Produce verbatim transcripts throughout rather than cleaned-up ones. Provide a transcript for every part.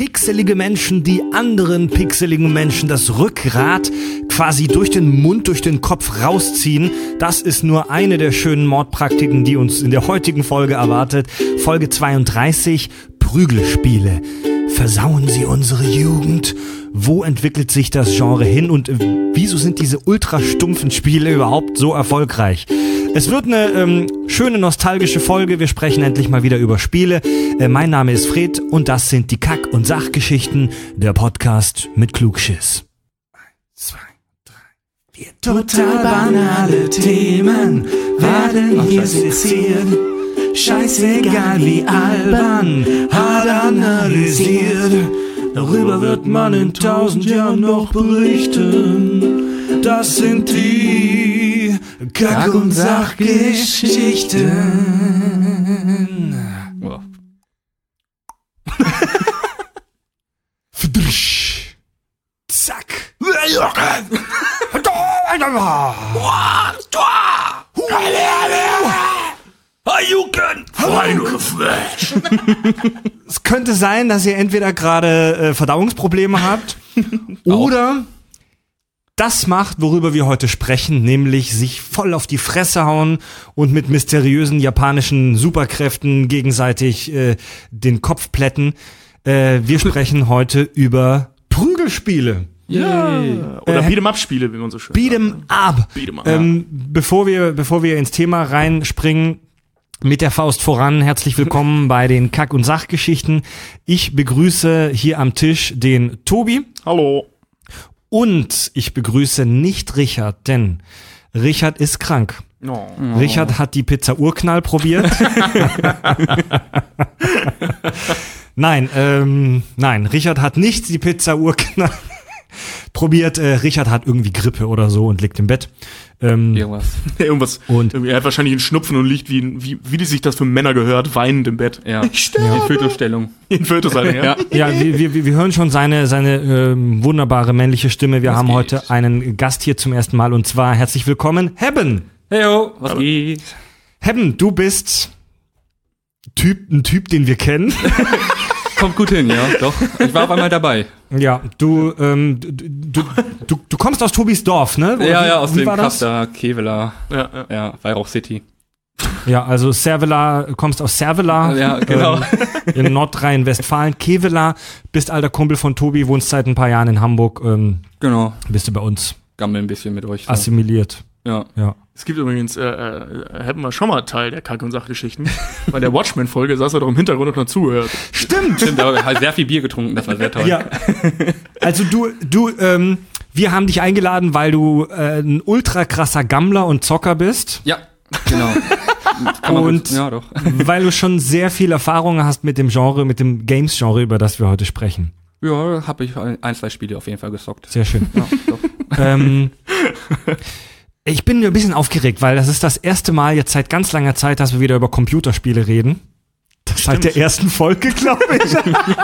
pixelige Menschen, die anderen pixeligen Menschen das Rückgrat quasi durch den Mund, durch den Kopf rausziehen. Das ist nur eine der schönen Mordpraktiken, die uns in der heutigen Folge erwartet. Folge zweiunddreißig, Prügelspiele. Versauen sie unsere Jugend? Wo entwickelt sich das Genre hin und wieso sind diese ultrastumpfen Spiele überhaupt so erfolgreich? Es wird eine ähm, schöne nostalgische Folge. Wir sprechen endlich mal wieder über Spiele. Äh, mein Name ist Fred und das sind die Kack- und Sachgeschichten, der Podcast mit Klugschiss. Eins, zwei, drei, vier. Total banale Themen werden hier seziert. Scheißegal wie albern, hart analysiert. Darüber wird man in tausend Jahren noch berichten. Das sind die Kack- und Sachgeschichten. Wow. Zack. Es könnte sein, dass ihr entweder gerade äh, Verdauungsprobleme habt oder das macht, worüber wir heute sprechen, nämlich sich voll auf die Fresse hauen und mit mysteriösen japanischen Superkräften gegenseitig äh, den Kopf plätten. Äh, wir sprechen heute über Prügelspiele. Ja. Oder Äh, Beat'em-up-Spiele, wie man so schön Beat'em up. Beat'em up. Ähm, bevor wir, bevor wir ins Thema reinspringen, mit der Faust voran, herzlich willkommen bei den Kack- und Sachgeschichten. Ich begrüße hier am Tisch den Tobi. Hallo. Und ich begrüße nicht Richard, denn Richard ist krank. Oh. Richard hat die Pizza Urknall probiert. Nein, ähm, nein, Richard hat nicht die Pizza Urknall probiert. Äh, Richard hat irgendwie Grippe oder so und liegt im Bett. Ähm, Irgendwas. Irgendwas. Und Irgendwie, er hat wahrscheinlich einen Schnupfen und liegt, wie, wie, wie sich das für Männer gehört, weinend im Bett. Ja. Ich sterbe. In Fötusstellung. In Fötushaltung, ja. ja, wir, wir, wir hören schon seine, seine ähm, wunderbare männliche Stimme. Wir Was haben geht? heute einen Gast hier zum ersten Mal und zwar herzlich willkommen, Hebben. Heyo, was geht? Hebben, du bist Typ, ein Typ, den wir kennen. Kommt gut hin, ja, doch. Ich war auf einmal dabei. Ja, du, ähm, du, du, du, du kommst aus Tobis Dorf, ne? Oder Ja, wie- ja, aus wie dem war das? Kafter, Kevela, Ja, ja. ja, Weihrauch City. Ja, also Servela, kommst aus Servela. Ja, genau. Ähm, in Nordrhein-Westfalen. Kevela, bist alter Kumpel von Tobi, wohnst seit ein paar Jahren in Hamburg, ähm, Genau. bist du bei uns Gammel ein bisschen mit euch. So. assimiliert. Ja. Ja. Es gibt übrigens, äh, äh, hätten wir schon mal Teil der Kack- und Sachgeschichten. Bei der Watchmen-Folge saß er doch im Hintergrund und hat zugehört. Stimmt! Stimmt, aber halt sehr viel Bier getrunken, das war sehr toll. Ja. Also du, du, ähm, wir haben dich eingeladen, weil du äh, ein ultra krasser Gammler und Zocker bist. Ja, genau. Kann man Und gut- ja, doch. weil du schon sehr viel Erfahrung hast mit dem Genre, mit dem Games-Genre, über das wir heute sprechen. Ja, habe ich ein, zwei Spiele auf jeden Fall gezockt. Sehr schön. Ja, doch. ähm, ich bin ein bisschen aufgeregt, weil das ist das erste Mal jetzt seit ganz langer Zeit, dass wir wieder über Computerspiele reden. Das seit der ersten Folge, glaube ich.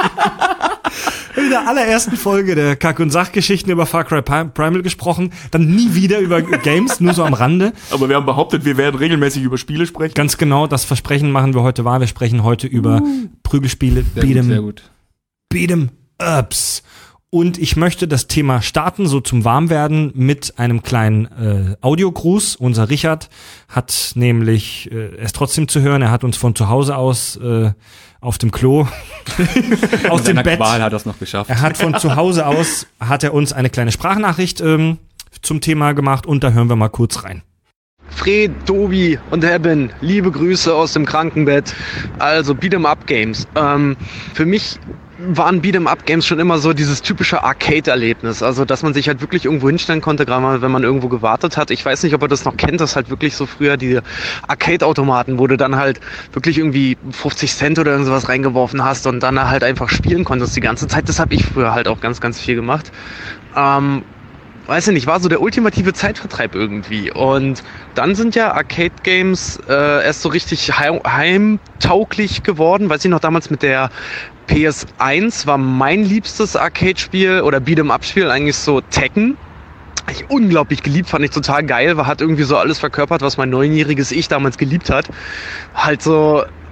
In der allerersten Folge der Kack- und Sachgeschichten über Far Cry Primal gesprochen, dann nie wieder über Games, nur so am Rande. Aber wir haben behauptet, wir werden regelmäßig über Spiele sprechen. Ganz genau, das Versprechen machen wir heute wahr. Wir sprechen heute über Prügelspiele, Sehr gut, sehr Beat'em, gut. Beat'em Ups. Und ich möchte das Thema starten, so zum Warmwerden, mit einem kleinen äh, Audiogruß. Unser Richard hat nämlich, äh, er ist trotzdem zu hören, er hat uns von zu Hause aus äh, auf dem Klo aus Mit dem seiner Bett. Qual hat er es noch geschafft. Er hat von zu Hause aus, hat er uns eine kleine Sprachnachricht ähm, zum Thema gemacht und da hören wir mal kurz rein. Fred, Tobi und Eben, liebe Grüße aus dem Krankenbett. Also Beat'em-up-Games. Ähm, für mich waren Beat'em-up-Games schon immer so dieses typische Arcade-Erlebnis. Also, dass man sich halt wirklich irgendwo hinstellen konnte, gerade mal, wenn man irgendwo gewartet hat. Ich weiß nicht, ob ihr das noch kennt, das halt wirklich so früher die Arcade-Automaten, wo du dann halt wirklich irgendwie fünfzig Cent oder irgendwas reingeworfen hast und dann halt einfach spielen konntest die ganze Zeit. Das habe ich früher halt auch ganz, ganz viel gemacht. Ähm, weiß ich nicht, war so der ultimative Zeitvertreib irgendwie. Und dann sind ja Arcade-Games äh, erst so richtig heim- heimtauglich geworden. Weiß ich noch, damals mit der P S eins war mein liebstes Arcade-Spiel oder Beat'em-up-Spiel eigentlich so Tekken. Ich unglaublich geliebt, fand ich total geil, war, hat irgendwie so alles verkörpert, was mein neunjähriges Ich damals geliebt hat. Halt so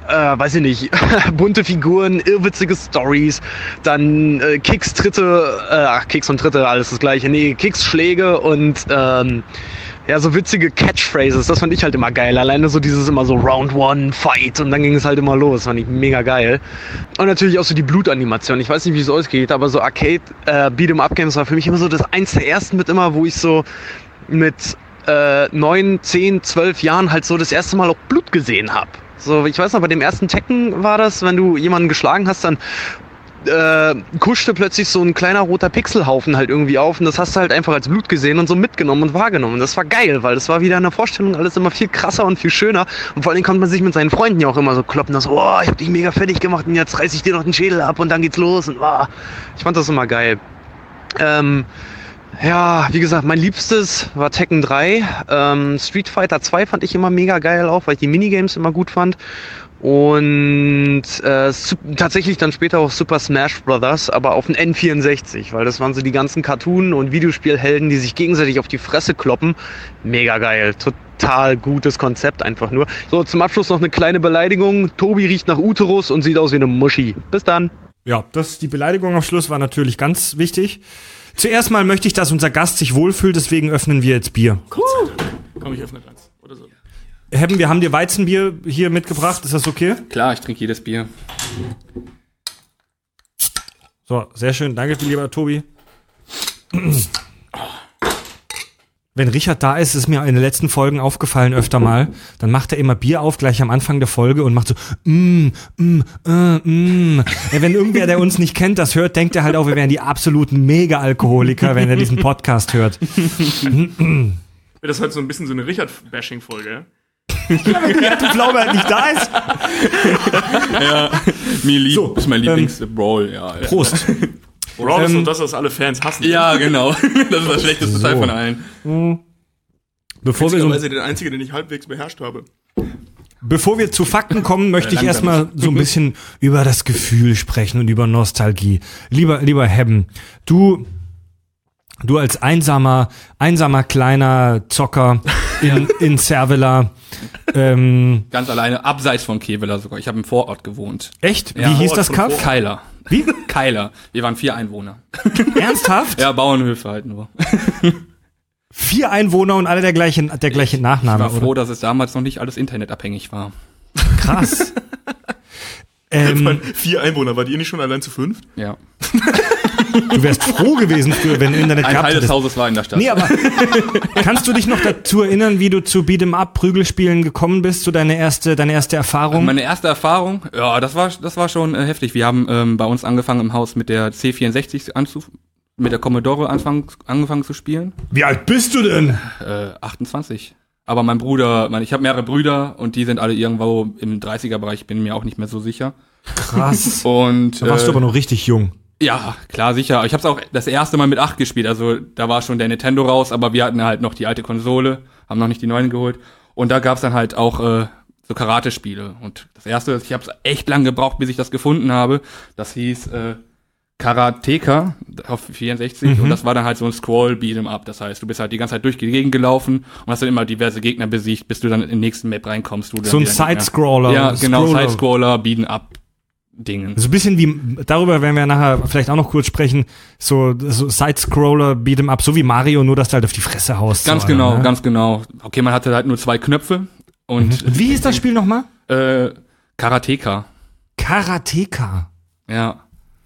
äh, weiß ich nicht, bunte Figuren, irrwitzige Stories, dann äh, Kicks, Tritte, äh, ach, Kicks und Tritte, alles das gleiche, nee, Kicks, Schläge und ähm, ja, so witzige Catchphrases, das fand ich halt immer geil. Alleine so dieses immer so Round One, Fight und dann ging es halt immer los, fand ich mega geil. Und natürlich auch so die Blutanimation, ich weiß nicht, wie es ausgeht, aber so Arcade, äh, Beat'em-Up-Games war für mich immer so das eins der ersten mit immer, wo ich so mit äh, neun, zehn, zwölf Jahren halt so das erste Mal auch Blut gesehen habe. So, ich weiß noch, bei dem ersten Tekken war das, wenn du jemanden geschlagen hast, dann äh, kuschte plötzlich so ein kleiner roter Pixelhaufen halt irgendwie auf und das hast du halt einfach als Blut gesehen und so mitgenommen und wahrgenommen. Und das war geil, weil das war wieder in der Vorstellung alles immer viel krasser und viel schöner und vor allem konnte man sich mit seinen Freunden ja auch immer so kloppen, dass so, oh, ich hab dich mega fertig gemacht und jetzt reiß ich dir noch den Schädel ab und dann geht's los und oh, ich fand das immer geil. Ähm, Ja, wie gesagt, mein Liebstes war Tekken drei. Ähm, Street Fighter zwei fand ich immer mega geil auch, weil ich die Minigames immer gut fand. Und äh, tatsächlich dann später auch Super Smash Brothers, aber auf den N vierundsechzig, weil das waren so die ganzen Cartoon- und Videospielhelden, die sich gegenseitig auf die Fresse kloppen. Mega geil, total gutes Konzept einfach nur. So, zum Abschluss noch eine kleine Beleidigung. Tobi riecht nach Uterus und sieht aus wie eine Muschi. Bis dann. Ja, das, die Beleidigung am Schluss war natürlich ganz wichtig. Zuerst mal möchte ich, dass unser Gast sich wohlfühlt, deswegen öffnen wir jetzt Bier. Cool. Komm, ich öffne eins. Oder so. Hebben, wir haben dir Weizenbier hier mitgebracht, ist das okay? Klar, ich trinke jedes Bier. So, sehr schön, danke lieber Tobi. Wenn Richard da ist, ist mir in den letzten Folgen aufgefallen öfter mal, dann macht er immer Bier auf, gleich am Anfang der Folge und macht so, mm, mm, äh, mm. Ja, wenn irgendwer, der uns nicht kennt, das hört, denkt er halt auch, wir wären die absoluten Mega-Alkoholiker, wenn er diesen Podcast hört. Das ist halt so ein bisschen so eine Richard-Bashing-Folge, ja? Ja, wenn Richard Pflaume halt nicht da ist. Ja, mir lieb, So, ist mein ähm, Lieblings-Brawl, ja, ja. Prost. Brawl ist Ähm, so das, was alle Fans hassen. Ja, genau. Das ist das schlechteste So. Teil von allen. Bevor wir, so, Witzigerweise der einzige, den ich halbwegs beherrscht habe. bevor wir zu Fakten kommen, möchte ich langsam erstmal so ein bisschen über das Gefühl sprechen und über Nostalgie. Lieber, lieber Hebben, du, du als einsamer, einsamer kleiner Zocker in, in Servela, ähm, Ganz alleine, abseits von Kevela sogar. Ich habe im Vorort gewohnt. echt? Wie Ja, hieß Ort das von Kaff? Vor- Keiler. Wie? Keiler. Wir waren vier Einwohner. Ernsthaft? Ja, Bauernhöfe halt nur. Vier Einwohner und alle der gleiche, der gleiche Ich Nachname, war froh, oder? dass es damals noch nicht alles internetabhängig war. Krass. ähm, Vier Einwohner, wart ihr nicht schon allein zu fünft? Ja. du wärst froh gewesen früher, wenn du Internet Ein gehabt Teil des hättest. Hauses war in der Stadt. Nee, aber kannst du dich noch dazu erinnern, wie du zu Beat'em-up-Prügelspielen gekommen bist, so deine erste, deine erste Erfahrung? Meine erste Erfahrung, ja, das war, das war schon äh, heftig. Wir haben ähm, bei uns angefangen im Haus mit der C vierundsechzig anzu mit der Commodore anfang, angefangen zu spielen. Wie alt bist du denn? Äh, achtundzwanzig. Aber mein Bruder, mein, ich habe mehrere Brüder und die sind alle irgendwo im dreißiger-Bereich, ich bin mir auch nicht mehr so sicher. Krass. Und Da warst äh, du aber noch richtig jung. ja, klar, sicher. Ich habe es auch das erste Mal mit acht gespielt. Also da war schon der Nintendo raus, aber wir hatten halt noch die alte Konsole, haben noch nicht die neuen geholt. Und da gab's dann halt auch äh, so Karate-Spiele. Und das erste, ich habe es echt lang gebraucht, bis ich das gefunden habe. Das hieß äh, Karateka auf vierundsechzig. Mhm. Und das war dann halt so ein Scroll-Beat'em-up. Das heißt, du bist halt die ganze Zeit durch die Gegend gelaufen und hast dann immer diverse Gegner besiegt, bis du dann in den nächsten Map reinkommst. Wo du So dann ein wieder Gegner- Side-Scroller. Ja, genau, Scroller. Side-Scroller, Beat'em-up. Dingen. So ein bisschen wie, darüber werden wir nachher vielleicht auch noch kurz sprechen, so, so Side-Scroller, Beat'em Up, so wie Mario, nur dass du halt auf die Fresse haust. Ganz so, genau, ne? ganz genau. Okay, man hatte halt nur zwei Knöpfe und Und wie hieß das Spiel nochmal? äh, Karateka. Karateka. Ja.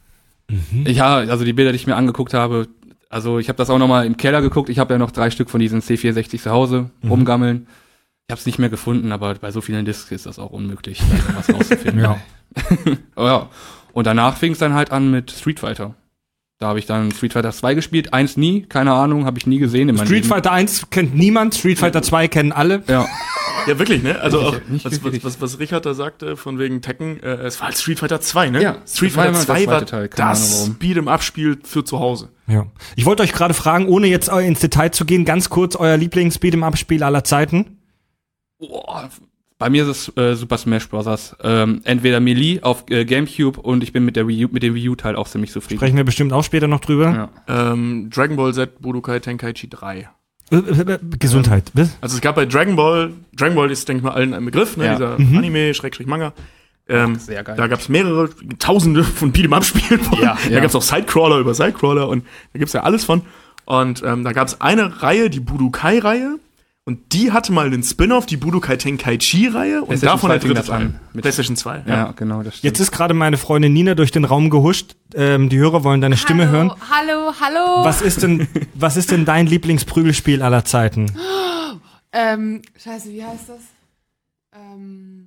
Ja, also die Bilder, die ich mir angeguckt habe, also ich habe das auch nochmal im Keller geguckt. Ich habe ja noch drei Stück von diesen C vierundsechzig zu Hause rumgammeln. Ich habe es nicht mehr gefunden, aber bei so vielen Discs ist das auch unmöglich, da was rauszufinden. Ja. Oh ja. Und danach fing es dann halt an mit Street Fighter. Da habe ich dann Street Fighter zwei gespielt, eins nie, keine Ahnung, habe ich nie gesehen in meinem Street Leben. Fighter eins kennt niemand, Street Fighter zwei kennen alle. Ja. Ja, wirklich, ne? Also auch, nicht was, was, wirklich. was, was Richard da sagte, von wegen Tekken, äh, es war halt Street Fighter zwei, ne? Ja, Street das war Fighter immer der zwei war zweite Teil, keine Ahnung das warum. Beat'em-up-Spiel für zu Hause. Ja. Ich wollte euch gerade fragen, ohne jetzt ins Detail zu gehen, ganz kurz euer Lieblings-Beat'em-up-Spiel aller Zeiten. Boah, bei mir ist es äh, Super Smash Bros. Ähm, entweder Melee auf äh, GameCube und ich bin mit der Wii U, mit dem Wii U-Teil auch ziemlich zufrieden. Sprechen wir bestimmt auch später noch drüber. Ja. Ähm, Dragon Ball Z Budokai Tenkaichi drei. Äh, äh, äh, Gesundheit. Was? Also es gab bei Dragon Ball, Dragon Ball ist, denke ich mal, allen ein Begriff, ne? Ja. Dieser Mhm. Anime, Schrägstrich Manga. Ähm, Sehr geil. Da gab es mehrere, tausende von Beat'em-Up-Spielen von. Ja, da ja. gab es auch Sidecrawler über Sidecrawler und da gibt's ja alles von. Und ähm, da gab es eine Reihe, die Budokai-Reihe. Und die hatte mal den Spin-off, die Budokai Tenkaichi-Reihe. Und davon der fing dritte das an. Teil. Mit- PlayStation zwei. Ja, Ja. genau, das stimmt. Jetzt ist gerade meine Freundin Nina durch den Raum gehuscht. Ähm, die Hörer wollen deine Stimme hallo, hören. Hallo, hallo. Was ist denn, was ist denn dein Lieblingsprügelspiel aller Zeiten? Ähm, scheiße, wie heißt das? Ähm,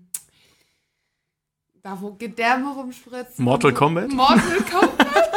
da wo Gedärme rumspritzen. Mortal und so. Kombat? Mortal Kombat?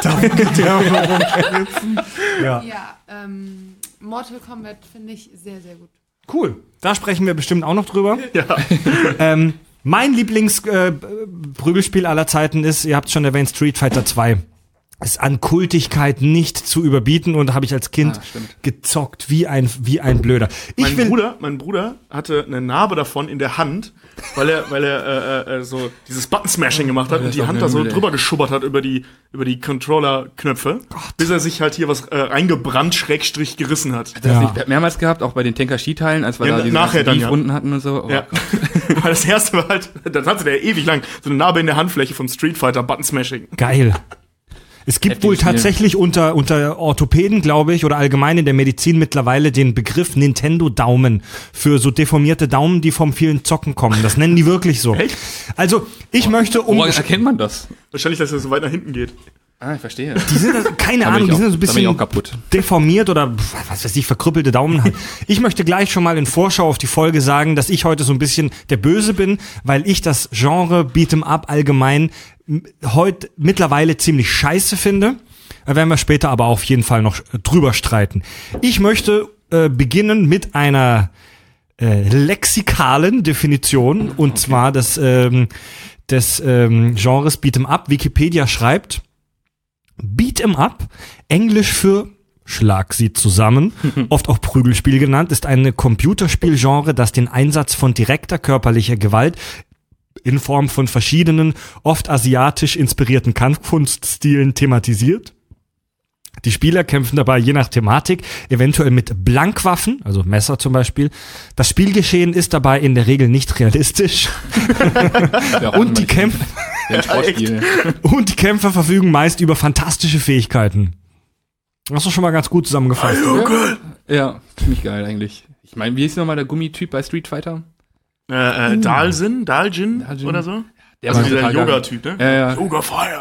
Ja. Ja, ähm, Mortal Kombat finde ich sehr, sehr gut. Cool. Da sprechen wir bestimmt auch noch drüber. Ja. Ähm, mein Lieblingsprügelspiel aller Zeiten ist, ihr habt es schon erwähnt, Street Fighter zwei. Ist an Kultigkeit nicht zu überbieten und habe ich als Kind Ah, stimmt. gezockt wie ein, wie ein Blöder. Ich Mein will, Bruder, mein Bruder hatte eine Narbe davon in der Hand, weil er, weil er äh, äh, so dieses Button-Smashing gemacht hat Oh, und das die ist auch Hand eine da so Mühle, ey. drüber geschubbert hat über die, über die Controller-Knöpfe, bis er sich halt hier was äh, reingebrannt, Schrägstrich gerissen hat. Das Ja. nicht mehrmals gehabt, auch bei den Tenkashi-Teilen, als wir Ja, da diese nachher dann, ja. Runden hatten und so. Oh, Ja. Weil das erste war halt, das hatte der ewig lang, so eine Narbe in der Handfläche vom Street Fighter Button-Smashing. geil. Es gibt Heftiges wohl Spiel. tatsächlich unter, unter Orthopäden, glaube ich, oder allgemein in der Medizin mittlerweile den Begriff Nintendo-Daumen für so deformierte Daumen, die vom vielen Zocken kommen. Das nennen die wirklich so. Echt? Also, ich möchte um... Woran erkennt man das? Wahrscheinlich, dass er so weit nach hinten geht. Ah, ich verstehe. Die sind, also, keine Da bin Ahnung, ich die sind auch- so ein da bin ich auch bisschen kaputt. deformiert oder was weiß ich, verkrüppelte Daumen haben. Ich möchte gleich schon mal in Vorschau auf die Folge sagen, dass ich heute so ein bisschen der Böse bin, weil ich das Genre Beat'em Up allgemein m- heute mittlerweile ziemlich scheiße finde. Da werden wir später aber auf jeden Fall noch drüber streiten. Ich möchte äh, beginnen mit einer äh, lexikalen Definition und zwar des, ähm, des ähm, Genres Beat'em Up. Wikipedia schreibt, Beat'em Up, Englisch für Schlag sie zusammen, oft auch Prügelspiel genannt, ist ein Computerspielgenre, das den Einsatz von direkter körperlicher Gewalt in Form von verschiedenen, oft asiatisch inspirierten Kampfkunststilen thematisiert. Die Spieler kämpfen dabei je nach Thematik, eventuell mit Blankwaffen, also Messer zum Beispiel. Das Spielgeschehen ist dabei in der Regel nicht realistisch. Ja, Und die Kämpfer Ja, Sportspiel. und die Kämpfer verfügen meist über fantastische Fähigkeiten. Das ist doch schon mal ganz gut zusammengefasst. Ja, ziemlich geil eigentlich. Ich meine, wie hieß nochmal der Gummityp bei Street Fighter? Äh, äh, Dalsin, Daljin Daljin. oder so? Der Also war dieser total geil. Yoga-Typ, ne? Ja, ja. Yoga Fire.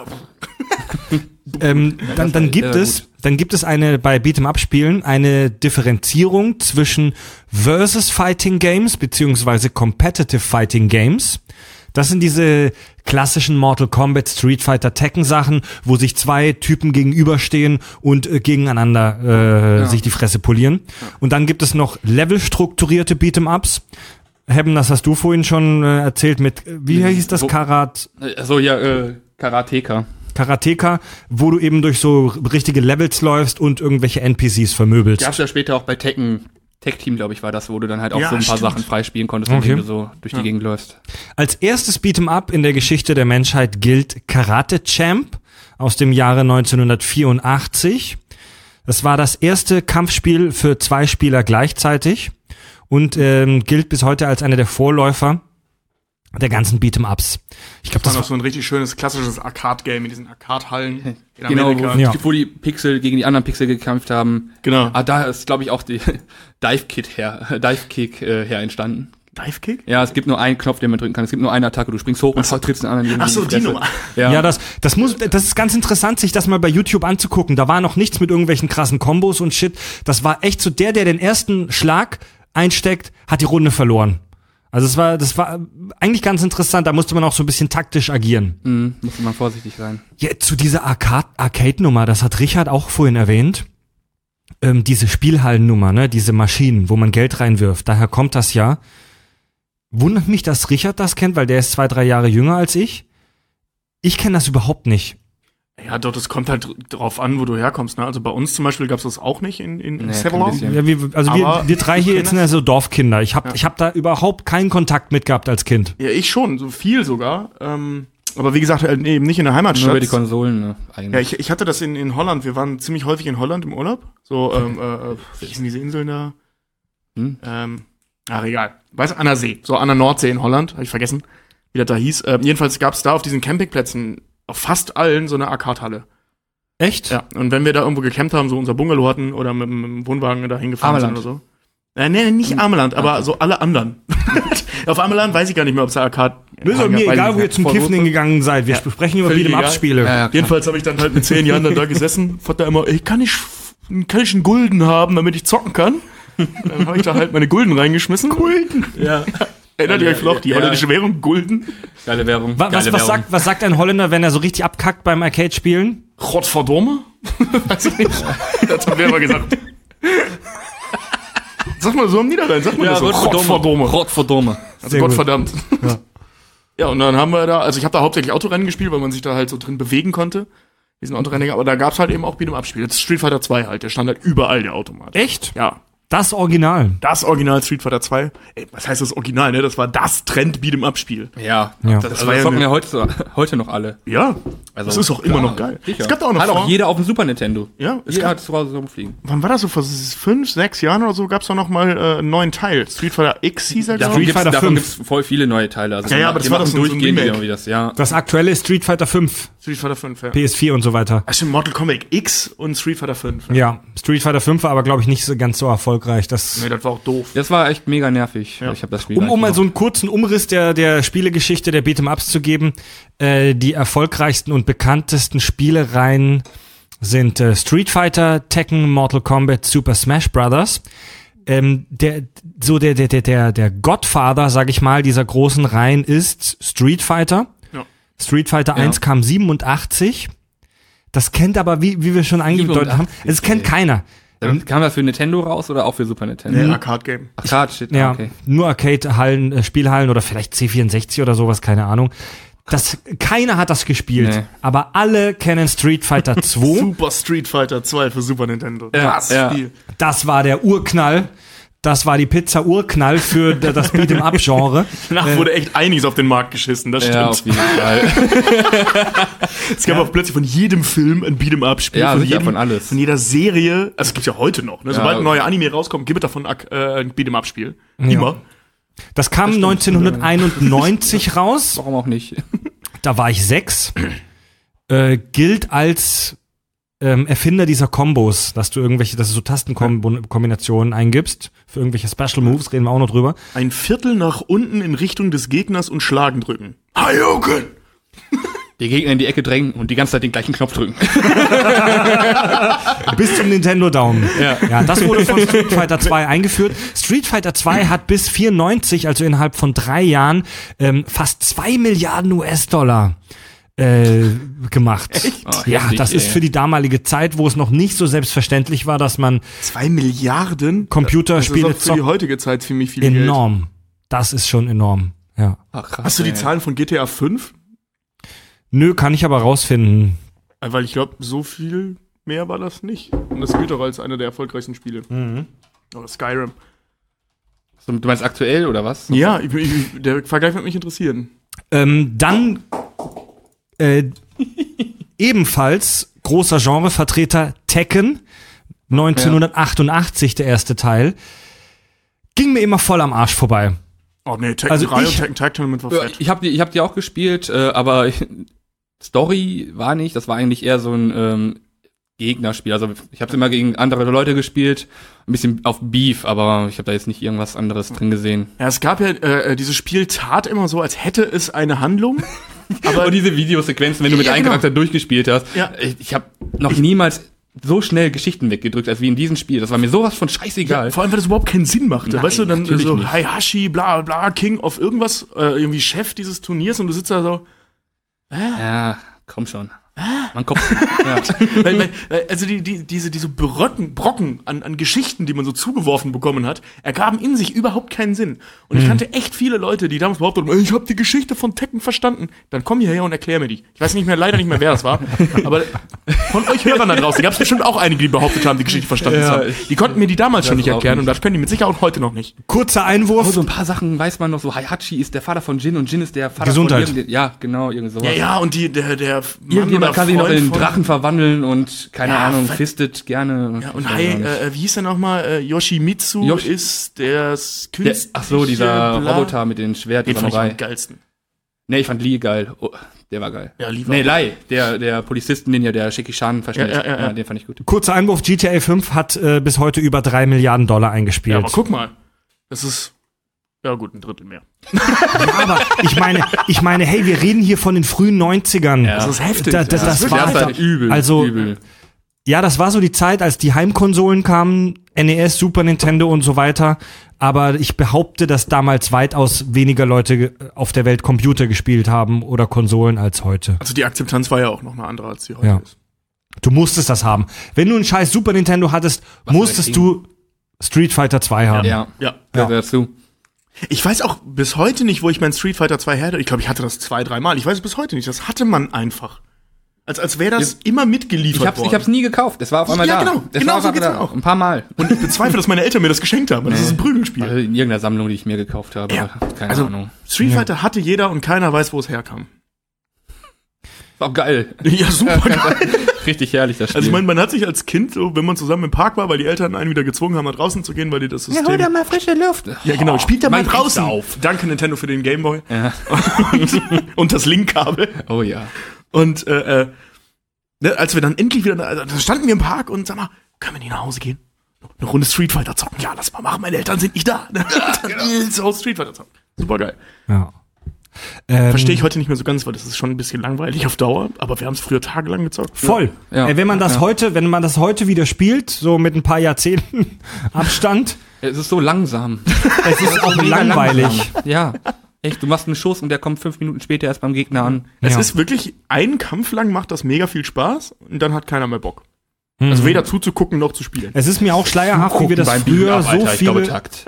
Ähm, dann, dann war gibt sehr es, dann gibt es eine bei Beat'em Up Spielen eine Differenzierung zwischen Versus Fighting Games beziehungsweise Competitive Fighting Games. Das sind diese klassischen Mortal Kombat, Street Fighter, Tekken Sachen, wo sich zwei Typen gegenüberstehen und äh, gegeneinander äh, Ja. sich die Fresse polieren. Und dann gibt es noch levelstrukturierte Beat'em Ups. Hebben, das hast du vorhin schon äh, erzählt mit, äh, wie hieß das, Wo- Karat? Also ja, äh, Karateka. Karateka, wo du eben durch so richtige Levels läufst und irgendwelche N P Cs vermöbelst. Gab's ja später auch bei Tekken. Tech-Team, glaube ich, war das, wo du dann halt auch Ja, so ein paar stimmt. Sachen freispielen konntest, Okay. indem du so durch die Gegend läufst. Als erstes Beat'em Up in der Geschichte der Menschheit gilt Karate Champ aus dem Jahre neunzehnhundertvierundachtzig. Das war das erste Kampfspiel für zwei Spieler gleichzeitig und ähm, gilt bis heute als einer der Vorläufer der ganzen Beat'em Ups. Ich glaube, Das das war noch war so ein richtig schönes, klassisches Arcade-Game in diesen Arcade-Hallen in Genau, Amerika. wo, Ja. wo die Pixel gegen die anderen Pixel gekämpft haben. Genau. Ah, da ist, glaube ich, auch die Dive-Kit her, Dive-Kick äh, her entstanden. Dive-Kick? Ja, es gibt nur einen Knopf, den man drücken kann. Es gibt nur eine Attacke. Du springst hoch und trittst den anderen gegen Ach so, die Fresse. Nummer. Ja, Ja, das, das muss, das ist ganz interessant, sich das mal bei YouTube anzugucken. Da war noch nichts mit irgendwelchen krassen Kombos und Shit. Das war echt so, der, der den ersten Schlag einsteckt, hat die Runde verloren. Also es war, das war eigentlich ganz interessant. Da musste man auch so ein bisschen taktisch agieren. Mhm, muss man vorsichtig sein. Ja, zu dieser Arcade, Arcade-Nummer, das hat Richard auch vorhin erwähnt. Ähm, diese Spielhallennummer, ne, diese Maschinen, wo man Geld reinwirft. Daher kommt das ja. Wundert mich, dass Richard das kennt, weil der ist zwei, drei Jahre jünger als ich. Ich kenne das überhaupt nicht. Ja, doch, das kommt halt drauf an, wo du herkommst. Ne? Also bei uns zum Beispiel gab's das auch nicht in, in, in Nee, Several. kein bisschen. Ja, wir, also wir, Aber wir drei ich hier kenn jetzt sind das. ja so Dorfkinder. Ich habe Ja. ich hab da überhaupt keinen Kontakt mit gehabt als Kind. Ja, ich schon, so viel sogar. Ähm, aber wie gesagt, halt eben nicht in der Nur Heimatstadt. über die Konsolen, ne, Ja, eigentlich. ich, ich hatte das in, in Holland. Wir waren ziemlich häufig in Holland im Urlaub. So, ähm, äh, äh, wie hießen diese Inseln da? Hm? Ähm, ach, egal. Weißt du, an der See. So an der Nordsee in Holland. Habe ich vergessen. wie das da hieß. Äh, jedenfalls gab es da auf diesen Campingplätzen auf fast allen so eine Arcade-Halle. Echt? Ja, und wenn wir da irgendwo gecampt haben, so unser Bungalow hatten oder mit, mit dem Wohnwagen da hingefahren sind oder so. Äh, nee, nicht Ameland, aber so alle anderen. Auf Ameland weiß ich gar nicht mehr, ob es Arcade... Ist doch mir egal, wo ihr zum Kiffen hingegangen seid. Wir ja. sprechen über Beat'em-up-Spiele. Ja, ja, jedenfalls habe ich dann halt mit zehn Jahren dann da gesessen. Vater immer, ey, kann ich, kann ich einen Gulden haben, damit ich zocken kann? Dann habe ich da halt meine Gulden reingeschmissen. Gulden? Ja. Erinnert ihr euch noch, die ja. holländische Währung, Gulden? Geile Währung. Was, Geile was, Währung. Sagt, was sagt ein Holländer, wenn er so richtig abkackt beim Arcade-Spielen? Godverdomme? Weiß ich nicht. Das haben wir immer gesagt. Sag mal so im Niederlande, sag mal ja, das so. Godverdomme. Godverdomme. Also Gottverdammt. Ja. Ja, und dann haben wir da, also ich habe da hauptsächlich Autorennen gespielt, weil man sich da halt so drin bewegen konnte. Diesen Autorennen, aber da gab's halt eben auch Beat'em-up-Spiele. Das ist Street Fighter zwei halt, der stand halt überall, der Automat. Echt? Ja. Das Original. Das Original Street Fighter zwei. Ey, was heißt das Original, ne? Das war das Trend Beat'em-up-Spiel. Ja, ja. das, das also war ja zocken ja heute, heute noch alle. Ja, also, das ist auch immer noch geil. Sicher. Es gab da auch noch hat auch jeder auf dem Super Nintendo. Ja, es jeder hat zu Hause rumfliegen. Wann war das so? Vor fünf, sechs Jahren oder so gab's doch noch mal äh, einen neuen Teil. Street Fighter X hieß er, glaube ich. Street Fighter davon gibt's voll viele neue Teile. Also ja, ja, aber das war doch so durchgehend so wie das, ja. Das aktuelle ist Street Fighter fünf. Street Fighter fünf, ja. P S vier und so weiter. Also Mortal Kombat X und Street Fighter fünf. Ja, ja Street Fighter fünf war aber, glaube ich, nicht so ganz so erfolgreich. Das nee, das war auch doof. Das war echt mega nervig. Ja. Ich hab das Spiel um um mal so einen kurzen Umriss der, der Spielegeschichte der Beat'em-Ups zu geben. Äh, die erfolgreichsten und bekanntesten Spielereien sind äh, Street Fighter, Tekken, Mortal Kombat, Super Smash Brothers. Ähm, der, so der, der, der, der, der Godfather, sag ich mal, dieser großen Reihen ist Street Fighter. Ja. Street Fighter ja. eins kam siebenundachtzig. Das kennt aber, wie, wie wir schon angedeutet haben, es kennt ey. keiner. Ähm, kam das für Nintendo raus oder auch für Super Nintendo? Nee, Arcade-Game. Arcade, shit, ja, okay. Nur Arcade-Hallen, äh, Spielhallen oder vielleicht C vierundsechzig oder sowas, keine Ahnung. Das, keiner hat das gespielt, nee. aber alle kennen Street Fighter zwei. Super Street Fighter zwei für Super Nintendo. Ja, das ja. Spiel. Das war der Urknall. Das war die Pizza-Urknall für das Beat'em-up-Genre. Danach äh, wurde echt einiges auf den Markt geschissen, das stimmt. Ja, auf jeden Fall. Es gab ja. auch plötzlich von jedem Film ein Beat'em-up-Spiel. Ja, von, sicher, jedem, von alles. Von jeder Serie. Also es gibt's ja heute noch. Ne? Ja, Sobald ein neuer Anime rauskommt, gibt es davon äh, ein Beat'em-up-Spiel. Ja. Immer. Das kam das neunzehnhunderteinundneunzig raus. Warum auch nicht? Da war ich sechs. Äh, gilt als ähm, Erfinder dieser Kombos, dass du irgendwelche, dass du so Tastenkombinationen eingibst für irgendwelche Special Moves, reden wir auch noch drüber. Ein Viertel nach unten in Richtung des Gegners und Schlagen drücken. Hadouken! Die Gegner in die Ecke drängen und die ganze Zeit den gleichen Knopf drücken. Bis zum Nintendo-Daumen. Ja. ja, das wurde von Street Fighter zwei eingeführt. Street Fighter zwei hat bis vierundneunzig, also innerhalb von drei Jahren, ähm, fast zwei Milliarden U S-Dollar äh, gemacht. Echt? Oh, ja, heftig, das ey. ist für die damalige Zeit, wo es noch nicht so selbstverständlich war, dass man zwei Milliarden Computerspiele das ist auch für die heutige Zeit ziemlich viel enorm. Geld. Das ist schon enorm. Ja. Ach, krass, Hast du die ey. Zahlen von G T A fünf? Nö, kann ich aber rausfinden. Weil ich glaube, so viel mehr war das nicht. Und das gilt auch als einer der erfolgreichsten Spiele. Mhm. Oder Skyrim. Du meinst aktuell oder was? Ja, ich, ich, der Vergleich wird mich interessieren. Ähm, dann äh, ebenfalls großer Genrevertreter Tekken, neunzehnhundertachtundachtzig der erste Teil, ging mir immer voll am Arsch vorbei. Oh nee, Tekken also drei ich, und Tekken Tag Tournament war fett. Ich habe die, ich hab die auch gespielt, äh, aber ich, Story war nicht, das war eigentlich eher so ein ähm, Gegnerspiel. Also ich habe immer gegen andere Leute gespielt, ein bisschen auf Beef, aber ich habe da jetzt nicht irgendwas anderes drin gesehen. Ja, es gab ja, äh, dieses Spiel tat immer so, als hätte es eine Handlung. Aber und diese Videosequenzen, wenn du mit ja, einem genau. Charakter durchgespielt hast, ja. ich, ich habe noch ich, niemals so schnell Geschichten weggedrückt, als wie in diesem Spiel. Das war mir sowas von scheißegal. Ja, vor allem, weil das überhaupt keinen Sinn machte. Nein, weißt du, dann so nicht. Heihachi, bla bla, King of irgendwas, äh, irgendwie Chef dieses Turniers und du sitzt da so, äh? Ja, komm schon. Man kommt. Ja. weil, weil, also die, die, diese, diese Brocken, Brocken an, an Geschichten, die man so zugeworfen bekommen hat, ergaben in sich überhaupt keinen Sinn. Und ich Mhm. kannte echt viele Leute, die damals behauptet haben, ich habe die Geschichte von Tekken verstanden. Dann komm hierher und erklär mir die. Ich weiß nicht mehr, leider nicht mehr, wer das war. Aber von euch Hörern da draußen gab es bestimmt auch einige, die behauptet haben, die Geschichte verstanden zu ja, haben. Die konnten mir die damals schon nicht erklären nicht. Und das können die mit Sicherheit auch heute noch nicht. Kurzer Einwurf. Oh, so ein paar Sachen weiß man noch. So Heihachi ist der Vater von Jin und Jin ist der Vater Gesundheit. von Ja, genau, irgend sowas. Ja, ja, und die, der, der Irgendjemand kann sich noch in den Drachen verwandeln und, keine Ja, Ahnung, ver- fistet gerne. Ja, und Hai, äh, wie hieß der nochmal? Äh, Yoshimitsu Yoshi- ist der Der, künstliche, ach so, dieser bla. Roboter mit den Schwert, Den die fand ich Samurai. am geilsten. Nee, ich fand Lee geil. Oh, der war geil. Ja, Lee war Nee, auch- Lai, der, der Polizisten, den ja der Jackie Chan verschnitt. Ja, ja, ja, ja. Den fand ich gut. Kurzer Einwurf, G T A fünf hat äh, bis heute über drei Milliarden Dollar eingespielt. Ja, aber guck mal. Das ist, ja gut, ein Drittel mehr. Aber ich meine, ich meine, hey, wir reden hier von den frühen neunzigern. Ja. Das ist heftig. Da, das, Ja, das das war Der ist halt übel. Also, übel. ja, das war so die Zeit, als die Heimkonsolen kamen, N E S, Super Nintendo und so weiter. Aber ich behaupte, dass damals weitaus weniger Leute auf der Welt Computer gespielt haben oder Konsolen als heute. Also die Akzeptanz war ja auch noch eine andere, als sie heute Ja. ist. Du musstest das haben. Wenn du einen scheiß Super Nintendo hattest, Was musstest für ein du Street Fighter zwei haben. Ja, Ja. gehört dazu. Ich weiß auch bis heute nicht, wo ich mein Street Fighter zwei her hatte. Ich glaube, ich hatte das zwei, dreimal. Ich weiß es bis heute nicht. Das hatte man einfach. Als, als wäre das immer mitgeliefert Ich hab's, worden. ich hab's nie gekauft. Es war auf einmal Ja, da. genau. Es Genau war auf so einmal geht's da. mir auch. Ein paar Mal. Und ich bezweifle, dass meine Eltern mir das geschenkt haben. Das ist ein Prügelspiel. Also in irgendeiner Sammlung, die ich mir gekauft habe. Ja. Keine Also Ahnung. Street Fighter hatte jeder und keiner weiß, wo es herkam. War auch geil. Ja, super geil. Richtig herrlich, das Spiel. Also ich meine, man hat sich als Kind, so, wenn man zusammen im Park war, weil die Eltern einen wieder gezwungen haben, nach draußen zu gehen, weil die das System... mal frische Luft. Ja, genau. Spielt da mal mein draußen. Fenster auf. Danke Nintendo für den Gameboy. Ja. Und, und das Linkkabel. Oh ja. Und äh, äh, ne, als wir dann endlich wieder, da, da standen wir im Park und sag mal, können wir nicht nach Hause gehen? Eine Runde Street Fighter zocken. Ja, lass mal machen, meine Eltern sind nicht da. Dann zu Hause Street Fighter zocken. Super geil. Ja. Ähm, Verstehe ich heute nicht mehr so ganz, weil das ist schon ein bisschen langweilig auf Dauer, aber wir haben es früher tagelang gezockt. Voll. Ja. Äh, wenn man das Ja. heute, wenn man das heute wieder spielt, so mit ein paar Jahrzehnten Abstand, Es ist so langsam. es ist auch Mega langweilig. langsam. Ja. Echt, du machst einen Schuss und der kommt fünf Minuten später erst beim Gegner an. Es Ja. ist wirklich, ein Kampf lang macht das mega viel Spaß und dann hat keiner mehr Bock. Also Mhm. weder zuzugucken noch zu spielen. Es ist mir auch schleierhaft, wie wir das Beim früher Beat-Up, so Alter, ich glaube, viele, Takt.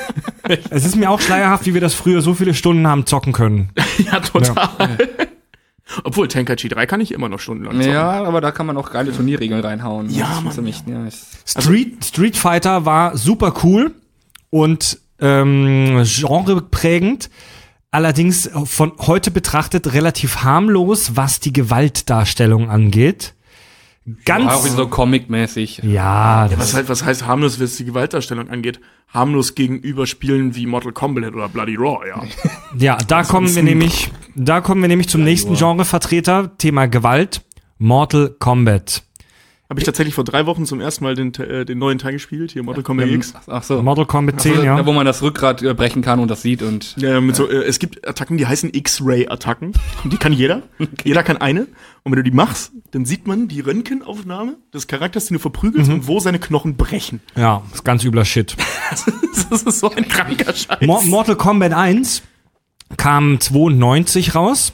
es ist mir auch schleierhaft, wie wir das früher so viele Stunden haben zocken können. Ja, total. Obwohl, Tenkaichi drei kann ich immer noch stundenlang zocken. Ja, aber da kann man auch geile Turnierregeln reinhauen. Ja, Das ist Mann, für mich, ja, ist Street, Street Fighter war super cool und ähm, genreprägend. Allerdings von heute betrachtet relativ harmlos, was die Gewaltdarstellung angeht. Ganz, auch so comic-mäßig. ja, das Was, halt, was heißt harmlos, was die Gewaltdarstellung angeht? Harmlos gegenüber Spielen wie Mortal Kombat oder Bloody Raw, ja. Ja, da kommen wir nämlich, da kommen wir nämlich zum nächsten Genrevertreter, Thema Gewalt, Mortal Kombat. Habe ich tatsächlich vor drei Wochen zum ersten Mal den, äh, den neuen Teil gespielt, hier Mortal Kombat X. Ach so. Mortal Kombat zehn, Also, ja. Da, wo man das Rückgrat äh, brechen kann und das sieht und Ja, mit so, äh, es gibt Attacken, die heißen X-Ray-Attacken. Die kann jeder. Jeder kann eine. Und wenn du die machst, dann sieht man die Röntgenaufnahme des Charakters, den du verprügelst und wo seine Knochen brechen. Ja, ist ganz übler Shit. Das ist so ein kranker Scheiß. Mo- Mortal Kombat eins kam zweiundneunzig raus.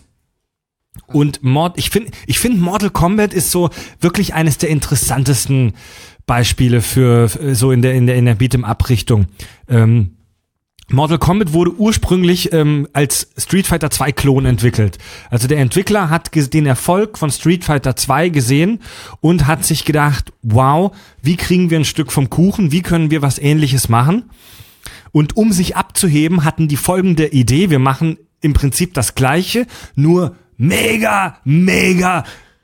Und Mord, ich finde, ich finde Mortal Kombat ist so wirklich eines der interessantesten Beispiele für für so in der in der in der Beat'em-up-Richtung. Ähm, Mortal Kombat wurde ursprünglich ähm, als Street Fighter zwei Klon entwickelt. Also der Entwickler hat ges- den Erfolg von Street Fighter zwei gesehen und hat sich gedacht, wow, wie kriegen wir ein Stück vom Kuchen? Wie können wir was Ähnliches machen? Und um sich abzuheben, hatten die folgende Idee. Wir machen im Prinzip das Gleiche, nur mega, mega,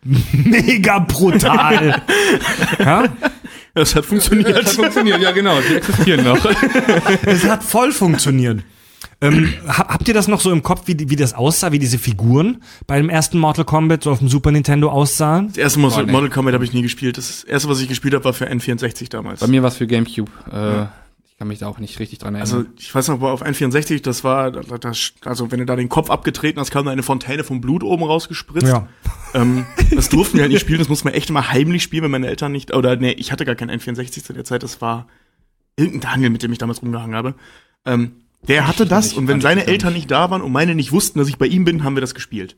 mega brutal. Ja? Das hat funktioniert. das hat funktioniert, ja genau, die existieren noch. Es hat voll funktioniert. Ähm, hab, habt ihr das noch so im Kopf, wie, die- wie das aussah, wie diese Figuren bei dem ersten Mortal Kombat so auf dem Super Nintendo aussahen? Das erste Mal Boah, nee. Mortal Kombat habe ich nie gespielt. Das erste, was ich gespielt habe, war für N vierundsechzig damals. Bei mir war es für Gamecube. Äh, ich kann mich da auch nicht richtig dran erinnern. Also ich weiß noch, auf N vierundsechzig, das war, das, also wenn du da den Kopf abgetreten hast, kam da eine Fontäne vom Blut oben rausgespritzt. Ja. Ähm, das durften wir halt nicht spielen, das musste man echt immer heimlich spielen, wenn meine Eltern nicht, oder nee, ich hatte gar kein N vierundsechzig zu der Zeit, das war irgendein Daniel, mit dem ich damals rumgehangen habe. Ähm, der hatte das nicht, und wenn fand ich seine gar Eltern nicht da waren und meine nicht wussten, dass ich bei ihm bin, haben wir das gespielt.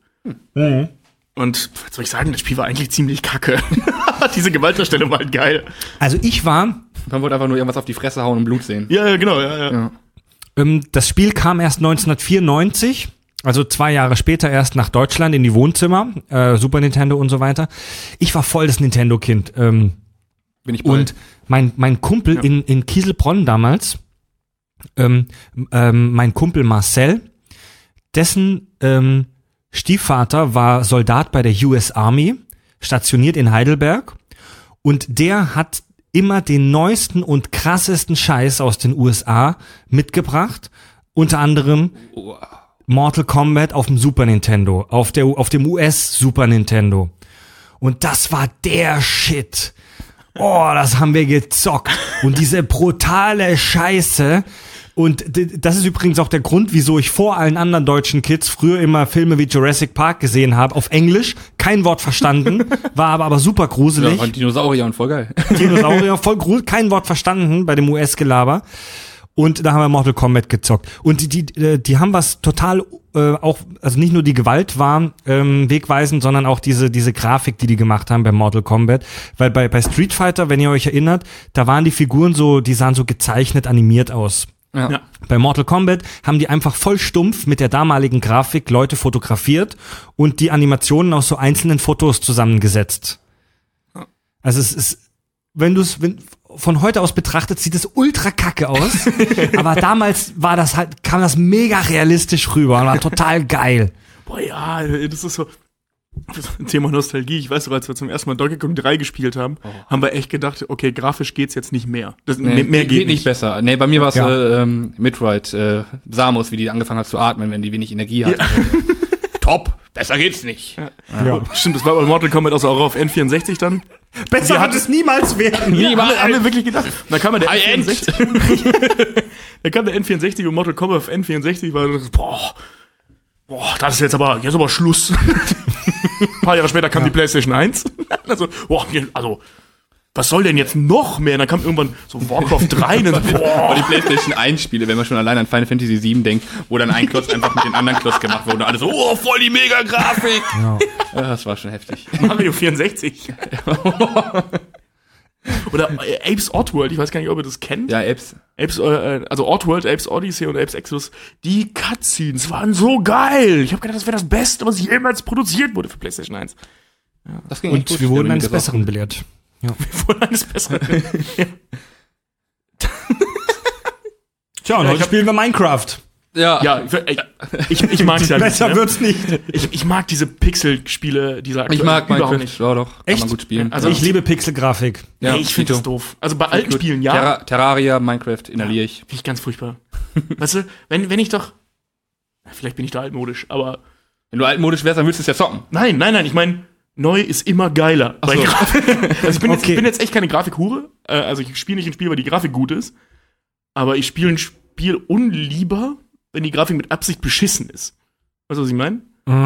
Und was soll ich sagen, das Spiel war eigentlich ziemlich kacke. Diese Gewaltdarstellung war halt geil. Also ich war, Man wollte einfach nur irgendwas auf die Fresse hauen und Blut sehen. Ja, ja, genau, ja, ja. Ja. ähm, das Spiel kam erst neunzehnhundertvierundneunzig, also zwei Jahre später erst nach Deutschland in die Wohnzimmer, äh, Super Nintendo und so weiter. Ich war voll das Nintendo-Kind. Ähm, Bin ich bei. Und mein, mein Kumpel Ja. in, in Kieselbronn damals, ähm, ähm, mein Kumpel Marcel, dessen ähm, Stiefvater war Soldat bei der U S Army, stationiert in Heidelberg. Und der hat immer den neuesten und krassesten Scheiß aus den U S A mitgebracht. Unter anderem Mortal Kombat auf dem Super Nintendo, auf der auf dem U S Super Nintendo. Und das war der Shit. Oh, das haben wir gezockt. Und diese brutale Scheiße. Und das ist übrigens auch der Grund, wieso ich vor allen anderen deutschen Kids früher immer Filme wie Jurassic Park gesehen habe, auf Englisch, kein Wort verstanden, war aber, aber super gruselig. Ja, und Dinosaurier und voll geil. Dinosaurier, voll gruselig, kein Wort verstanden bei dem U S-Gelaber. Und da haben wir Mortal Kombat gezockt. Und die, die, die haben was total, äh, auch, also nicht nur die Gewalt war ähm, wegweisend, sondern auch diese diese Grafik, die die gemacht haben bei Mortal Kombat. Weil bei bei Street Fighter, wenn ihr euch erinnert, da waren die Figuren so, die sahen so gezeichnet, animiert aus. Ja. Ja. Bei Mortal Kombat haben die einfach voll stumpf mit der damaligen Grafik Leute fotografiert und die Animationen aus so einzelnen Fotos zusammengesetzt. Also es ist, wenn du es von heute aus betrachtet, sieht es ultra kacke aus, aber damals war das halt, kam das mega realistisch rüber und war total geil. Boah, ja, das ist so Thema Nostalgie. Ich weiß doch, als wir zum ersten Mal Donkey Kong drei gespielt haben, oh. haben wir echt gedacht, okay, grafisch geht's jetzt nicht mehr. Das, nee, mehr, mehr geht, geht nicht. nicht besser. Nee, bei mir war es ja. äh, ähm, Metroid, äh, Samus, wie die angefangen hat zu atmen, wenn die wenig Energie hat. Ja. Top, besser geht's nicht. Ja. Ja. Stimmt, das war bei Mortal Kombat also auch auf N vierundsechzig dann. Besser hat es niemals werden. Ja, haben, wir, haben wir wirklich gedacht. Da kam der N vierundsechzig. Da kam der N vierundsechzig und Mortal Kombat auf N vierundsechzig war das, boah, boah, das ist jetzt aber, jetzt aber Schluss. Ein paar Jahre später kam ja. die PlayStation eins. Also, boah, also, was soll denn jetzt noch mehr? Und dann kam irgendwann so Warcraft drei. Und dann, boah. Die PlayStation eins Spiele, wenn man schon allein an Final Fantasy sieben denkt, wo dann ein Klotz einfach mit den anderen Klotz gemacht wurde und alle so, oh, voll die Mega-Grafik. Ja. Ja, das war schon heftig. Mario vierundsechzig. Oder äh, Apes Oddworld, ich weiß gar nicht, ob ihr das kennt. Ja, Apes. Apes, äh, also Oddworld, Apes Odyssey und Apes Exodus, die Cutscenes waren so geil. Ich habe gedacht, das wäre das Beste, was jemals produziert wurde für PlayStation eins. Ja. Das ging und gut. wir wurden eines Besseren belehrt. Ja. Wir wurden eines Besseren belehrt. Ja. Tja, und ja, heute spielen wir Minecraft. Ja, ja ich, ich, ich mag es ja nicht. Besser ne? wird's nicht. Ich, ich mag diese Pixel-Spiele, dieser Ich mag Minecraft nicht. Ja, doch. Echt? Kann man gut spielen. Also ich liebe Pixel-Grafik. Ja, nee, ich finde das doof. Also bei alten Spielen, ja. Terra- Terraria, Minecraft inhaliere ich. Finde ich ganz furchtbar. Weißt du, wenn, wenn ich doch, vielleicht bin ich da altmodisch, aber wenn du altmodisch wärst, dann würdest du es ja zocken. Nein, nein, nein, ich meine, neu ist immer geiler. Ach so. Also ich bin, okay. jetzt, ich bin jetzt echt keine Grafikhure. Also ich spiele nicht ein Spiel, weil die Grafik gut ist. Aber ich spiele ein Spiel unlieber, wenn die Grafik mit Absicht beschissen ist. Weißt du, was ich meine?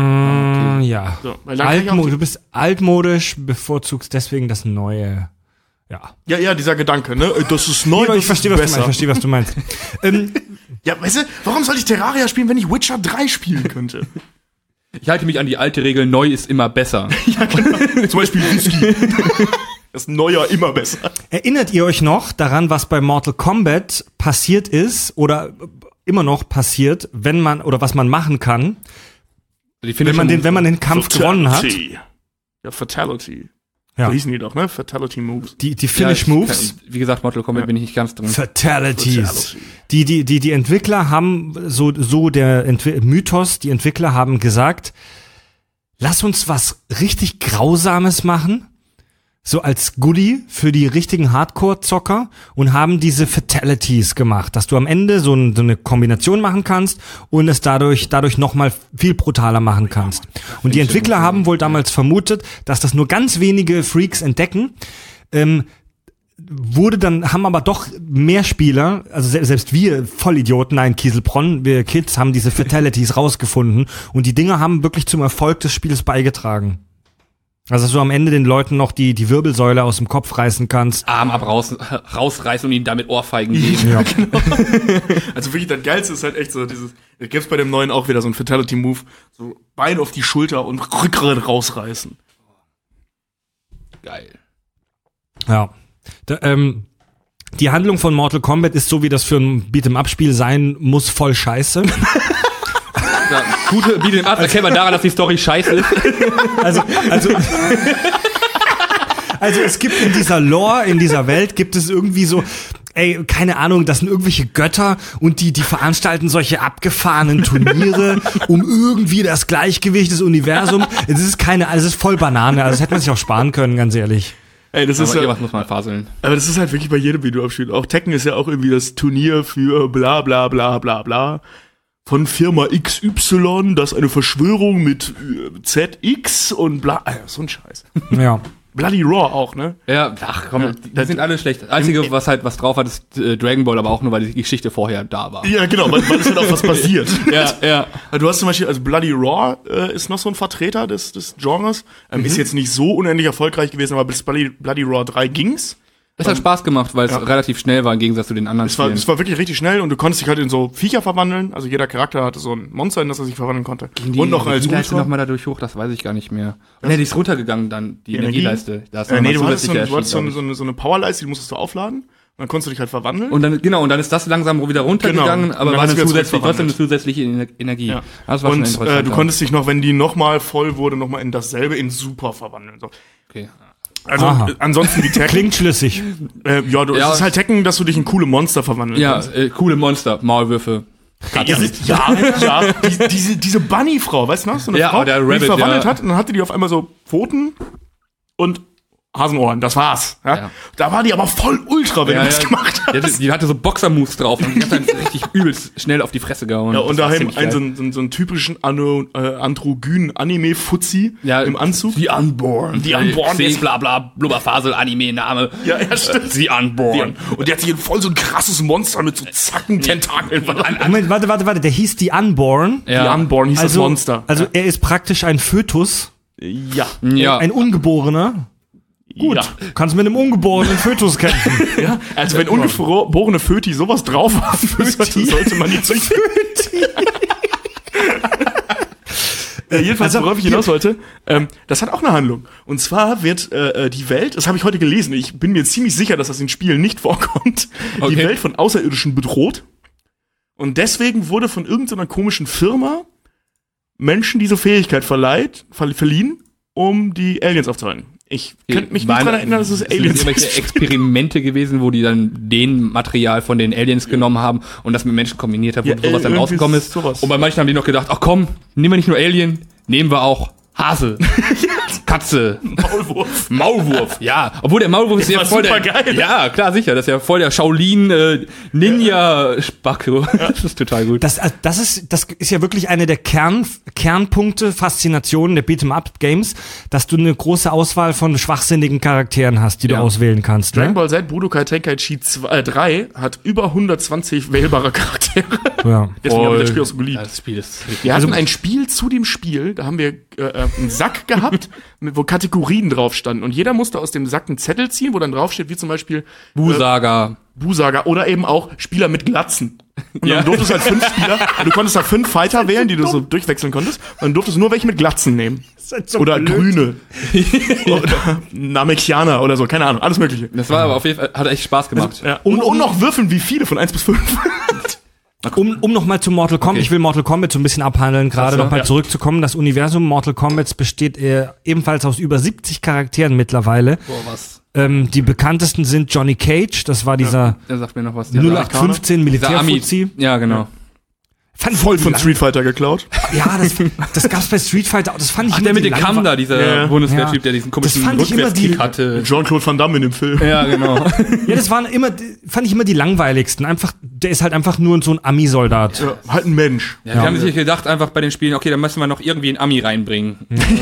Mm, ja. So, weil dann Altmo- kann ich auch du bist altmodisch, bevorzugst deswegen das Neue. Ja. Ja, ja, dieser Gedanke, ne? Das ist neu, Ja, das ich verstehe, ist was du meinst. Ich verstehe, was du meinst. ähm, Ja, weißt du, warum soll ich Terraria spielen, wenn ich Witcher drei spielen könnte? Ich halte mich an die alte Regel, neu ist immer besser. Ja, genau. Zum Beispiel Whisky. Das Neuer immer besser. Erinnert ihr euch noch daran, was bei Mortal Kombat passiert ist oder immer noch passiert, wenn man oder was man machen kann, wenn man den, wenn man den Kampf Fatality. gewonnen hat? Ja, Fatality. Ja. So hießen die doch, ne? Fatality Moves. Die, die Finish Moves. Ja, wie gesagt, Mortal Kombat Ja. bin ich nicht ganz drin. Fatalities. Fatality. Die, die, die, die Entwickler haben, so, so der Entwi- Mythos, die Entwickler haben gesagt, lass uns was richtig Grausames machen, so als Goodie für die richtigen Hardcore-Zocker und haben diese Fatalities gemacht, dass du am Ende so, ein, so eine Kombination machen kannst und es dadurch, dadurch nochmal viel brutaler machen kannst. Und die Entwickler haben wohl damals vermutet, dass das nur ganz wenige Freaks entdecken, ähm, wurde dann, haben aber doch mehr Spieler, also se- selbst wir Vollidioten, nein, Kieselbronn, wir Kids haben diese Fatalities rausgefunden und die Dinger haben wirklich zum Erfolg des Spiels beigetragen. Also, dass du am Ende den Leuten noch die, die Wirbelsäule aus dem Kopf reißen kannst. Arm ab raus, rausreißen und ihnen damit Ohrfeigen geben. Ja. Genau. Also wirklich, das Geilste ist halt echt so dieses, da gibt's bei dem neuen auch wieder so ein Fatality-Move, so Bein auf die Schulter und Rückgrat rausreißen. Geil. Ja. Da, ähm, die Handlung von Mortal Kombat ist so, wie das für ein Beat'em-up-Spiel sein muss, voll scheiße. Ja, gute Beat'em Up erkennt man daran, dass die Story scheiße ist. Also, also, also es gibt in dieser Lore, in dieser Welt, gibt es irgendwie so, ey, keine Ahnung, das sind irgendwelche Götter und die, die veranstalten solche abgefahrenen Turniere um irgendwie das Gleichgewicht des Universums. Es ist keine, also es ist voll Banane, also das hätte man sich auch sparen können, ganz ehrlich. Ey, das ist Aber ja, irgendwas muss man faseln. aber das ist halt wirklich bei jedem Videospiel. Auch Tekken ist ja auch irgendwie das Turnier für bla bla bla bla bla. von Firma X Y, das eine Verschwörung mit äh, Z X und bla, äh, so ein Scheiß. Ja. Bloody Raw auch, ne? Ja, ach komm, Ja, die, die sind alle schlecht. Das Einzige, was halt was drauf hat, ist äh, Dragon Ball, aber auch nur, weil die Geschichte vorher da war. Ja, genau, weil, weil es halt auch was passiert. Ja, ja. Du hast zum Beispiel, also Bloody Raw äh, ist noch so ein Vertreter des, des Genres. Ähm, mhm. Ist jetzt nicht so unendlich erfolgreich gewesen, aber bis Bloody, Bloody Raw drei ging's. Es hat Spaß gemacht, weil es Ja. relativ schnell war im Gegensatz zu den anderen Es war, Spielen. es war wirklich richtig schnell und du konntest dich halt in so Viecher verwandeln. Also jeder Charakter hatte so ein Monster, in das er sich verwandeln konnte. Die, und noch als die Leiste Ultra. noch mal dadurch hoch, das weiß ich gar nicht mehr. Nee, die ist runtergegangen dann, die, Die Energieleiste. Da ist Äh, noch nee, mal du hattest, so, zusätzlicher du hattest so, eine, erschienen, so, eine, so eine Powerleiste, die musstest du aufladen. Und dann konntest du dich halt verwandeln. Und dann, genau, und dann ist das langsam wieder runtergegangen, Genau. aber Und dann war hast eine du wieder zusätzlich, trotzdem eine zurückverwandelt. zusätzliche Ener- Energie. Ja. Das war schon Und interessant. äh, du konntest dich noch, wenn die nochmal voll wurde, nochmal in dasselbe, in Super verwandeln. So. okay. Also Aha. äh, ansonsten wie Tekken. Klingt schlüssig. Äh, ja, du, Ja. es ist halt Tekken, dass du dich in coole Monster verwandeln Ja, kannst. äh, coole Monster, Maulwürfe. Ja, ja, ja. Die, diese, diese Bunny-Frau, weißt du noch? So eine Ja, Frau, der die Rabbit, sich verwandelt ja. hat und dann hatte die auf einmal so Pfoten und Hasenohren, das war's. Ja? Ja. Da war die aber voll ultra, wenn Ja, du das ja. gemacht hast. Die hatte, die hatte so Boxer-Moves drauf und die hat dann richtig übelst schnell auf die Fresse gehauen. Ja, und Das war daheim ziemlich einen so, geil. einen- so, einen- so einen typischen ano, äh, androgynen Anime-Fuzzi Ja, im Anzug. The Unborn. The Unborn, C, jetzt- bla bla, Blubberfasel, Anime-Name. Ja, ja, stimmt. The Unborn. Und der hat sich in voll so ein krasses Monster mit so Zacken, Tentakeln verwandelt. Moment, warte, warte, warte. Der hieß die Unborn. Ja. Die Unborn hieß Also, das Monster. also er ist praktisch ein Fötus, ja. Ja. ein Ungeborener. Gut, Ja. kannst mit einem ungeborenen Fötus kämpfen. Ja, also wenn ungeborene Föti sowas drauf haben, sollte, sollte man die züchten. Äh, jedenfalls, Also, worauf ich hinaus wollte, ähm, das hat auch eine Handlung. Und zwar wird äh, die Welt, das habe ich heute gelesen, ich bin mir ziemlich sicher, dass das in Spielen nicht vorkommt, Okay. die Welt von Außerirdischen bedroht. Und deswegen wurde von irgendeiner komischen Firma Menschen diese Fähigkeit verleiht, ver verliehen, um die Aliens aufzuhalten. Ich könnte mich nicht Waren- daran erinnern, dass es sind Aliens irgendwelche ist. Experimente gewesen, wo die dann den Material von den Aliens genommen haben und das mit Menschen kombiniert haben, Ja, und sowas dann irgendwie rausgekommen ist. sowas. Und bei manchen haben die noch gedacht, ach komm, nehmen wir nicht nur Alien, nehmen wir auch Hase, Katze, Maulwurf. Maulwurf, ja. Obwohl der Maulwurf ist Der ja war voll der, supergeil. ja, klar, sicher, das ist ja voll der Shaolin äh, Ninja Spacko. Das ist total gut. Das, das, ist, das ist ja wirklich eine der Kern, Kernpunkte, Faszinationen der Beat'em-up-Games, dass du eine große Auswahl von schwachsinnigen Charakteren hast, die Ja. du auswählen kannst. Dragon Ne? Ball Z Budokai Tenkaichi drei hat über hundertzwanzig wählbare Charaktere. Ja. Deswegen habe ich das Spiel auch so geliebt. Ja, das Spiel ist Wir hatten ein Spiel zu dem Spiel, da haben wir äh, einen Sack gehabt, mit, wo Kategorien drauf standen. Und jeder musste aus dem Sack einen Zettel ziehen, wo dann draufsteht, wie zum Beispiel Busaga. Busaga oder eben auch Spieler mit Glatzen. Und Ja. dann durftest du halt fünf Spieler, und du konntest da fünf Fighter wählen, die du so durchwechseln konntest. Und dann durftest du nur welche mit Glatzen nehmen. Oder Grüne. Oder Namekianer oder so, keine Ahnung, alles mögliche. Das war aber auf jeden Fall, hat echt Spaß gemacht. Ja. Und, und noch würfeln, wie viele, von eins bis fünf. Um, um nochmal zu Mortal Kombat, Okay. ich will Mortal Kombat so ein bisschen abhandeln, gerade Ach so, nochmal ja. zurückzukommen. Das Universum Mortal Kombat besteht äh, ebenfalls aus über siebzig Charakteren mittlerweile. Boah, was. Ähm, die bekanntesten sind Johnny Cage, das war dieser Der sagt mir noch was. null acht fünfzehn Dieser Ami. Militärfuzzi. Ja, genau. Fand ich Voll von Street Fighter geklaut. Ja, das, das gab's bei Street Fighter, das fand ich Ach, immer der mit die dem Kamm langwe- da, dieser Ja. Bundeswehrtyp, Ja. der diesen Das komischen fand ich immer Rückwärtskick die- hatte. Jean-Claude Van Damme in dem Film. Ja, genau. Ja, das waren immer, fand ich immer die langweiligsten. Einfach, der ist halt einfach nur so ein Ami-Soldat. Ja, halt ein Mensch. Ja, die haben sich gedacht, einfach bei den Spielen, okay, dann müssen wir noch irgendwie einen Ami reinbringen.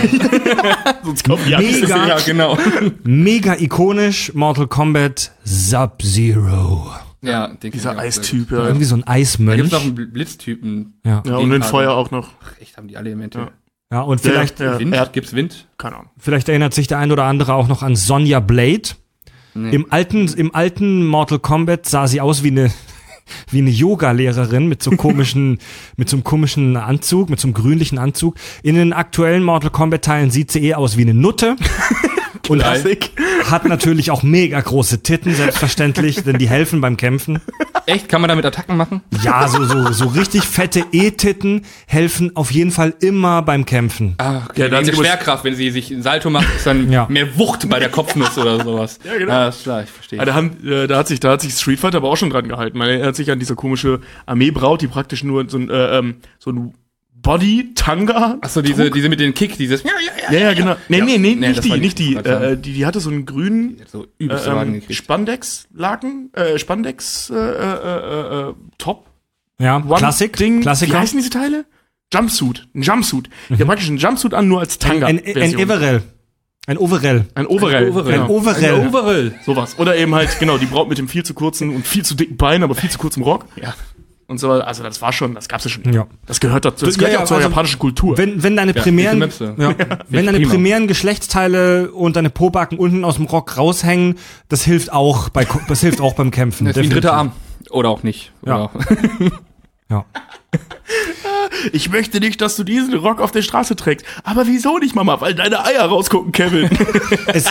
Sonst kaufen die Amis das Mega. ja. Ja, genau. Mega ikonisch, Mortal Kombat Sub-Zero. Ja, den Dieser kenn ich auch sehr Eistyp, gut. ja. Irgendwie so ein Da Eismönch. gibt's noch einen Bl- Blitztypen. Ja. Ja, und den Feuer auch noch. Ach, echt, haben die alle Elemente. Ja. Ja, und vielleicht, Ja, Wind? er hat, Gibt's Wind? keine Ahnung. vielleicht erinnert sich der ein oder andere auch noch an Sonja Blade. Nee. Im alten, im alten Mortal Kombat sah sie aus wie eine, wie eine Yoga-Lehrerin mit so komischen, mit so einem komischen Anzug, mit so einem grünlichen Anzug. In den aktuellen Mortal Kombat-Teilen sieht sie eh aus wie eine Nutte. Und Klassik. hat natürlich auch mega große Titten, selbstverständlich, denn die helfen beim Kämpfen. Echt? Kann man damit Attacken machen? Ja, so, so, so richtig fette E-Titten helfen auf jeden Fall immer beim Kämpfen. Ah, okay. Ja, Ja, da hat wegen sie der was- Schwerkraft, wenn sie sich ein Salto macht, ist dann Ja. mehr Wucht bei der Kopfnuss oder sowas. Ja, genau. Ah, ist klar, ich verstehe. Ja, da, haben, äh, da, hat sich, da hat sich Street Fighter aber auch schon dran gehalten. Man erinnert sich an diese komische Armeebraut, die praktisch nur so ein, äh, ähm, so ein Body-Tanga. Achso, diese, diese mit den Kick, dieses. Ja, Ja, ja, genau. Nee, nee, nee, Nee, nicht das die, war nicht die. Gott sei Dank. Äh, die. Die hatte so einen grünen So äh, übelst äh, ähm, gekriegt. Spandex-Laken, äh, Spandex äh, äh, äh, äh, Top. Ja, One Klassik, Ding, Klassiker. Wie heißen diese Teile? Jumpsuit. Ein Jumpsuit. Mhm. Ja, praktisch ein Jumpsuit an, nur als Ein, ein, Tanga-Version. ein Everell. Ein Overall. Ein Overall. Ein Overall. Ein Overall. Ein Overall. Sowas. Oder eben halt, genau, die Braut mit dem viel zu kurzen und viel zu dicken Beinen, aber viel zu kurzem Rock. Ja. Und so, also das war schon, das gab's ja schon. Ja. Das gehört dazu. Das Ja, gehört ja ja, auch zur also, japanischen Kultur. Wenn, wenn deine Ja, primären, dicke Möpse. ja, wenn deine prima. primären Geschlechtsteile und deine Pobacken unten aus dem Rock raushängen, das hilft auch bei, das hilft auch beim Kämpfen. Das ist wie ein definitiv. dritter Arm. Oder auch nicht. Ja. Oder Ja. Ich möchte nicht, dass du diesen Rock auf der Straße trägst. Aber wieso nicht, Mama? Weil deine Eier rausgucken, Kevin. Es,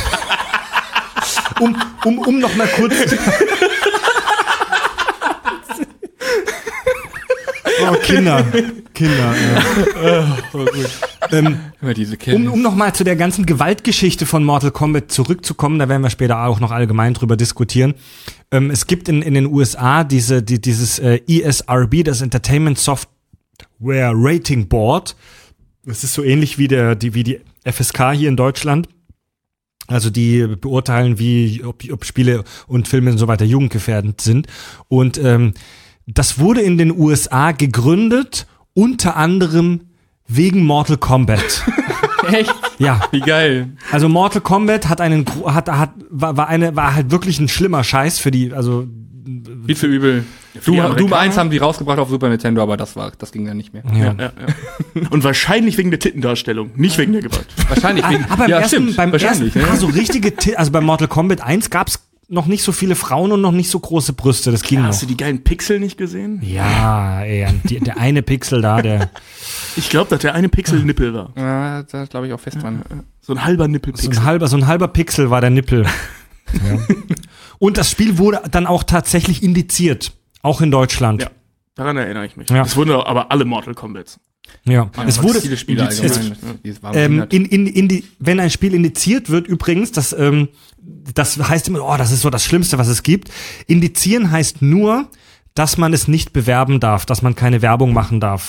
um, um, um noch mal kurz. Oh, Kinder. Kinder, ja. Oh, gut. Ähm, Immer diese Kinder. um, um noch mal zu der ganzen Gewaltgeschichte von Mortal Kombat zurückzukommen, da werden wir später auch noch allgemein drüber diskutieren. Ähm, es gibt in, in den U S A diese, die, dieses äh, E S R B, das Entertainment Software Rating Board. Das ist so ähnlich wie der, die, wie die F S K hier in Deutschland. Also die beurteilen, wie, ob, ob Spiele und Filme und so weiter jugendgefährdend sind. Und ähm, das wurde in den U S A gegründet, unter anderem wegen Mortal Kombat. Echt? Ja. Wie geil. Also Mortal Kombat hat einen gro- hat hat war, war eine war halt wirklich ein schlimmer Scheiß für die, also Viel zu übel. für die Doom, Doom Amerikaner. eins haben die rausgebracht auf Super Nintendo, aber das war, das ging dann nicht mehr. ja. Ja, ja. Und wahrscheinlich wegen der Tittendarstellung, nicht wegen der Gewalt. Wahrscheinlich. Ah, Wegen, aber beim ja, ersten, stimmt. beim Wahrscheinlich. ersten, ja. ah, so richtige, Ti- also bei Mortal Kombat eins gab's noch nicht so viele Frauen und noch nicht so große Brüste, das ging Ja, noch. hast du die geilen Pixel nicht gesehen? Ja, ey, die, der eine Pixel da, der Ich glaube, dass der eine Pixel Nippel war. Ja, da glaube ich auch fest dran. So ein halber so Nippelpixel. ein halber, so ein halber Pixel war der Nippel. Ja. Und das Spiel wurde dann auch tatsächlich indiziert, auch in Deutschland. Ja, daran erinnere ich mich. Ja. Es wurden aber alle Mortal Kombats. Ja. Es wurde viele Spiele indiziert. allgemein. Dieses war ähm, behindert. in, in, in die, wenn ein Spiel indiziert wird, übrigens, das, ähm, das heißt immer, oh, das ist so das Schlimmste, was es gibt. Indizieren heißt nur, dass man es nicht bewerben darf, dass man keine Werbung machen darf.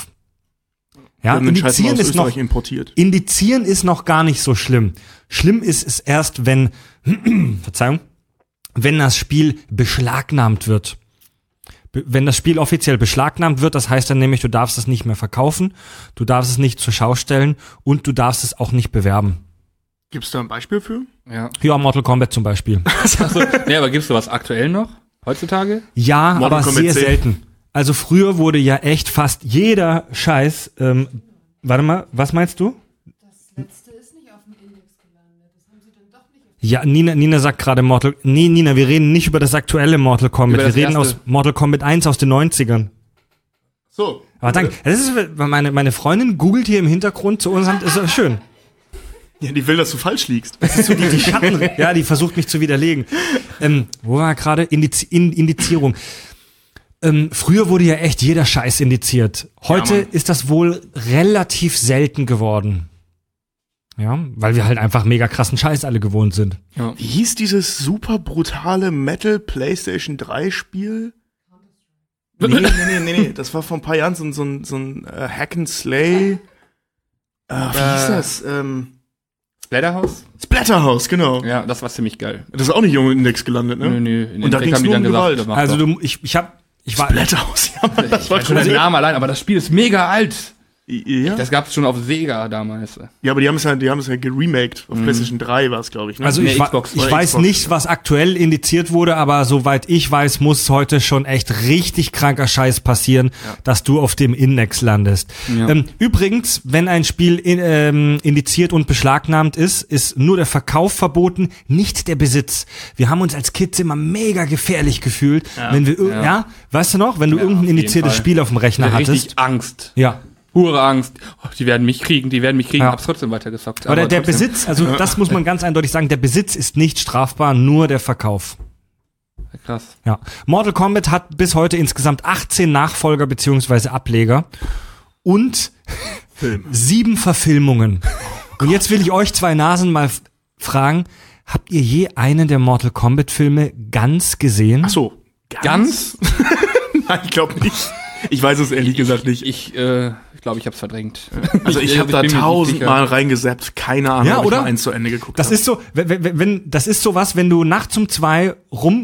Ja, Wir haben den Scheiß mal indizieren aus ist noch, Österreich importiert. indizieren ist noch gar nicht so schlimm. Schlimm ist es erst, wenn, Verzeihung, wenn das Spiel beschlagnahmt wird. Be- Wenn das Spiel offiziell beschlagnahmt wird, das heißt dann nämlich, du darfst es nicht mehr verkaufen, du darfst es nicht zur Schau stellen und du darfst es auch nicht bewerben. Gibt es da ein Beispiel für? Ja. Ja, Mortal Kombat zum Beispiel. Achso, nee, aber gibt's sowas aktuell noch? Heutzutage? Ja, Mortal aber Kombat sehr zehn. selten. Also früher wurde ja echt fast jeder Scheiß, ähm, warte mal, was meinst du? Das letzte ist nicht auf dem Index gelandet. Das haben sie dann doch nicht auf Ja, Nina, Nina sagt gerade Mortal, nee, Nina, wir reden nicht über das aktuelle Mortal Kombat, Über wir das reden erste. aus Mortal Kombat eins aus den neunzigern. So. Aber danke, das ist, meine, meine Freundin googelt hier im Hintergrund zu uns, ist das schön. Ja, die will, dass du falsch liegst. Das ist so die, die Schatten, ja, die versucht mich zu widerlegen. Ähm, wo war gerade? Indiz, in, Indizierung. Ähm, früher wurde ja echt jeder Scheiß indiziert. Heute Ja, Mann. ist das wohl relativ selten geworden. Ja, weil wir halt einfach mega krassen Scheiß alle gewohnt sind. Wie hieß dieses super brutale Metal PlayStation drei Spiel? Nee, nee, nee, nee, nee. Das war vor ein paar Jahren so ein, so ein, so ein äh, Hack and Slay. Äh, wie Äh. hieß das? Ähm, Splatterhouse? Splatterhouse, genau. Ja, das war ziemlich geil. Das ist auch nicht jung im Index gelandet, ne? Nö, nö. In Und da Index ging's haben die nur dann um gesagt, Gewalt. mach Also doch. du, ich, ich hab, ich war, Splatterhouse, ja, Mann, das war Schon schon den Namen allein, aber das Spiel ist mega alt. Ja. Das gab's schon auf Sega damals. ja, aber die haben es ja, die haben es ja geremaked. Auf PlayStation drei war es, glaube ich. Ne? also Nee, ich, wa- Xbox. ich Oder weiß Xbox. nicht, was aktuell indiziert wurde, aber soweit ich weiß, muss heute schon echt richtig kranker Scheiß passieren, dass du auf dem Index landest. Ja. Ähm, übrigens, wenn ein Spiel in, ähm, indiziert und beschlagnahmt ist, ist nur der Verkauf verboten, nicht der Besitz. Wir haben uns als Kids immer mega gefährlich gefühlt, wenn wir, ir- ja. Ja. weißt du noch, wenn du Ja, irgendein auf jeden indiziertes Fall. Spiel auf dem Rechner hattest. Richtig Angst. Ja. Pure Angst. Oh, die werden mich kriegen, die werden mich kriegen. Ja. Hab's trotzdem weitergezockt. Aber der, der trotzdem- Besitz, also das muss man ganz eindeutig sagen, der Besitz ist nicht strafbar, nur der Verkauf. Krass. Ja. Mortal Kombat hat bis heute insgesamt achtzehn Nachfolger beziehungsweise Ableger und sieben Verfilmungen. Und jetzt will ich euch zwei Nasen mal f- fragen, habt ihr je einen der Mortal Kombat Filme ganz gesehen? Ach so. Ganz? Nein, ich glaube nicht. Ich weiß es ehrlich gesagt nicht. Ich, äh, ich glaube, ich hab's verdrängt. Also ich habe da bin mir nicht tausendmal sicher. reingesappt. Keine Ahnung, Ja, ob ich oder? mal eins zu Ende geguckt Das habe. ist so, wenn, wenn, wenn das ist sowas, wenn du nachts um zwei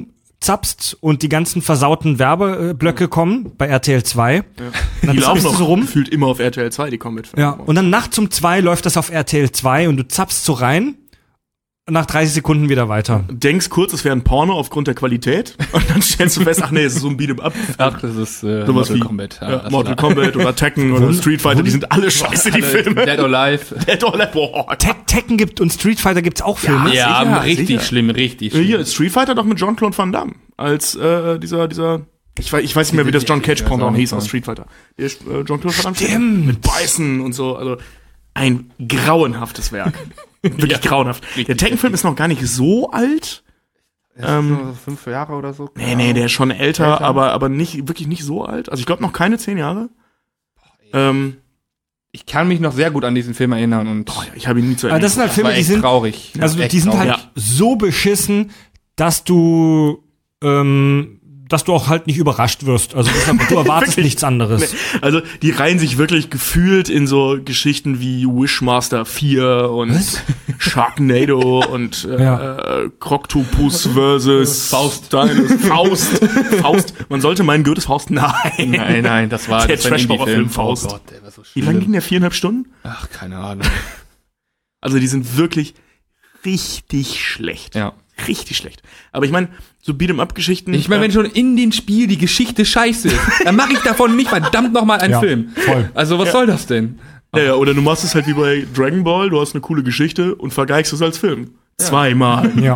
zapst und die ganzen versauten Werbeblöcke kommen bei R T L zwei. Ja. Dann Die laufen zappst du noch so rum. gefühlt immer auf R T L zwei, die Combat-Filme. Ja, und dann nachts um zwei läuft das auf R T L zwei und du zappst so rein und nach dreißig Sekunden wieder weiter. Denkst kurz, es wäre ein Porno aufgrund der Qualität und dann stellst du fest, ach nee, es ist so ein Beat'em-up. Ach, das ist äh, Sowas Mortal wie Kombat. Ja, ja, das Mortal war- Kombat oder Tekken oder Street Fighter, die sind alle scheiße, die Filme. Dead or Alive. Dead or Alive, boah. Te- Tekken gibt und Street Fighter gibt's auch Filme. Ja, sicher, richtig sicher. schlimm, richtig Äh, schlimm. Hier, Street Fighter doch mit Jean-Claude Van Damme. Als äh, dieser, dieser, ich weiß, ich weiß nicht mehr, wie das John Cage Ich weiß auch Pendant nicht hieß aus mehr. Street Fighter. Der, äh, Jean-Claude Van Damme. Stimmt. Mit Beißen und so, also ein grauenhaftes Werk. Wirklich grauenhaft. Der Tekken-Film ist noch gar nicht so alt. Ähm, So fünf Jahre oder so. nee, nee, der ist schon älter, Älter? aber, aber nicht, wirklich nicht so alt. Also ich glaube noch keine zehn Jahre. Ähm, Ich kann mich noch sehr gut an diesen Film erinnern und oh ja, ich habe ihn nie zu Aber Ende das sind halt das war Filme, die echt sind, traurig. also Echt die sind traurig. halt so beschissen, dass du, ähm, dass du auch halt nicht überrascht wirst. Also du erwartest Wirklich? nichts anderes. Also, die reihen sich wirklich gefühlt in so Geschichten wie Wishmaster vier und Sharknado und äh, Ja. äh, Croctopus versus Faust. Dinosaur- Faust. Faust. Man sollte meinen Goethes Faust. Nein. Nein, nein, das war Der das war ein Trash-Horror-Film Indie-Film. Faust. Oh Gott, der war so Wie schlimm. lang ging der? Viereinhalb Stunden? Ach, keine Ahnung. Also, die sind wirklich richtig schlecht. Ja. Richtig schlecht. Aber ich meine, so Beat'em-up-Geschichten. Ich meine, wenn schon in dem Spiel die Geschichte scheiße ist, dann mache ich davon nicht verdammt nochmal einen Ja, Film. voll. Also was soll das denn? Ja, ja, oder du machst es halt wie bei Dragon Ball, du hast eine coole Geschichte und vergeigst es als Film. Zweimal. Ja.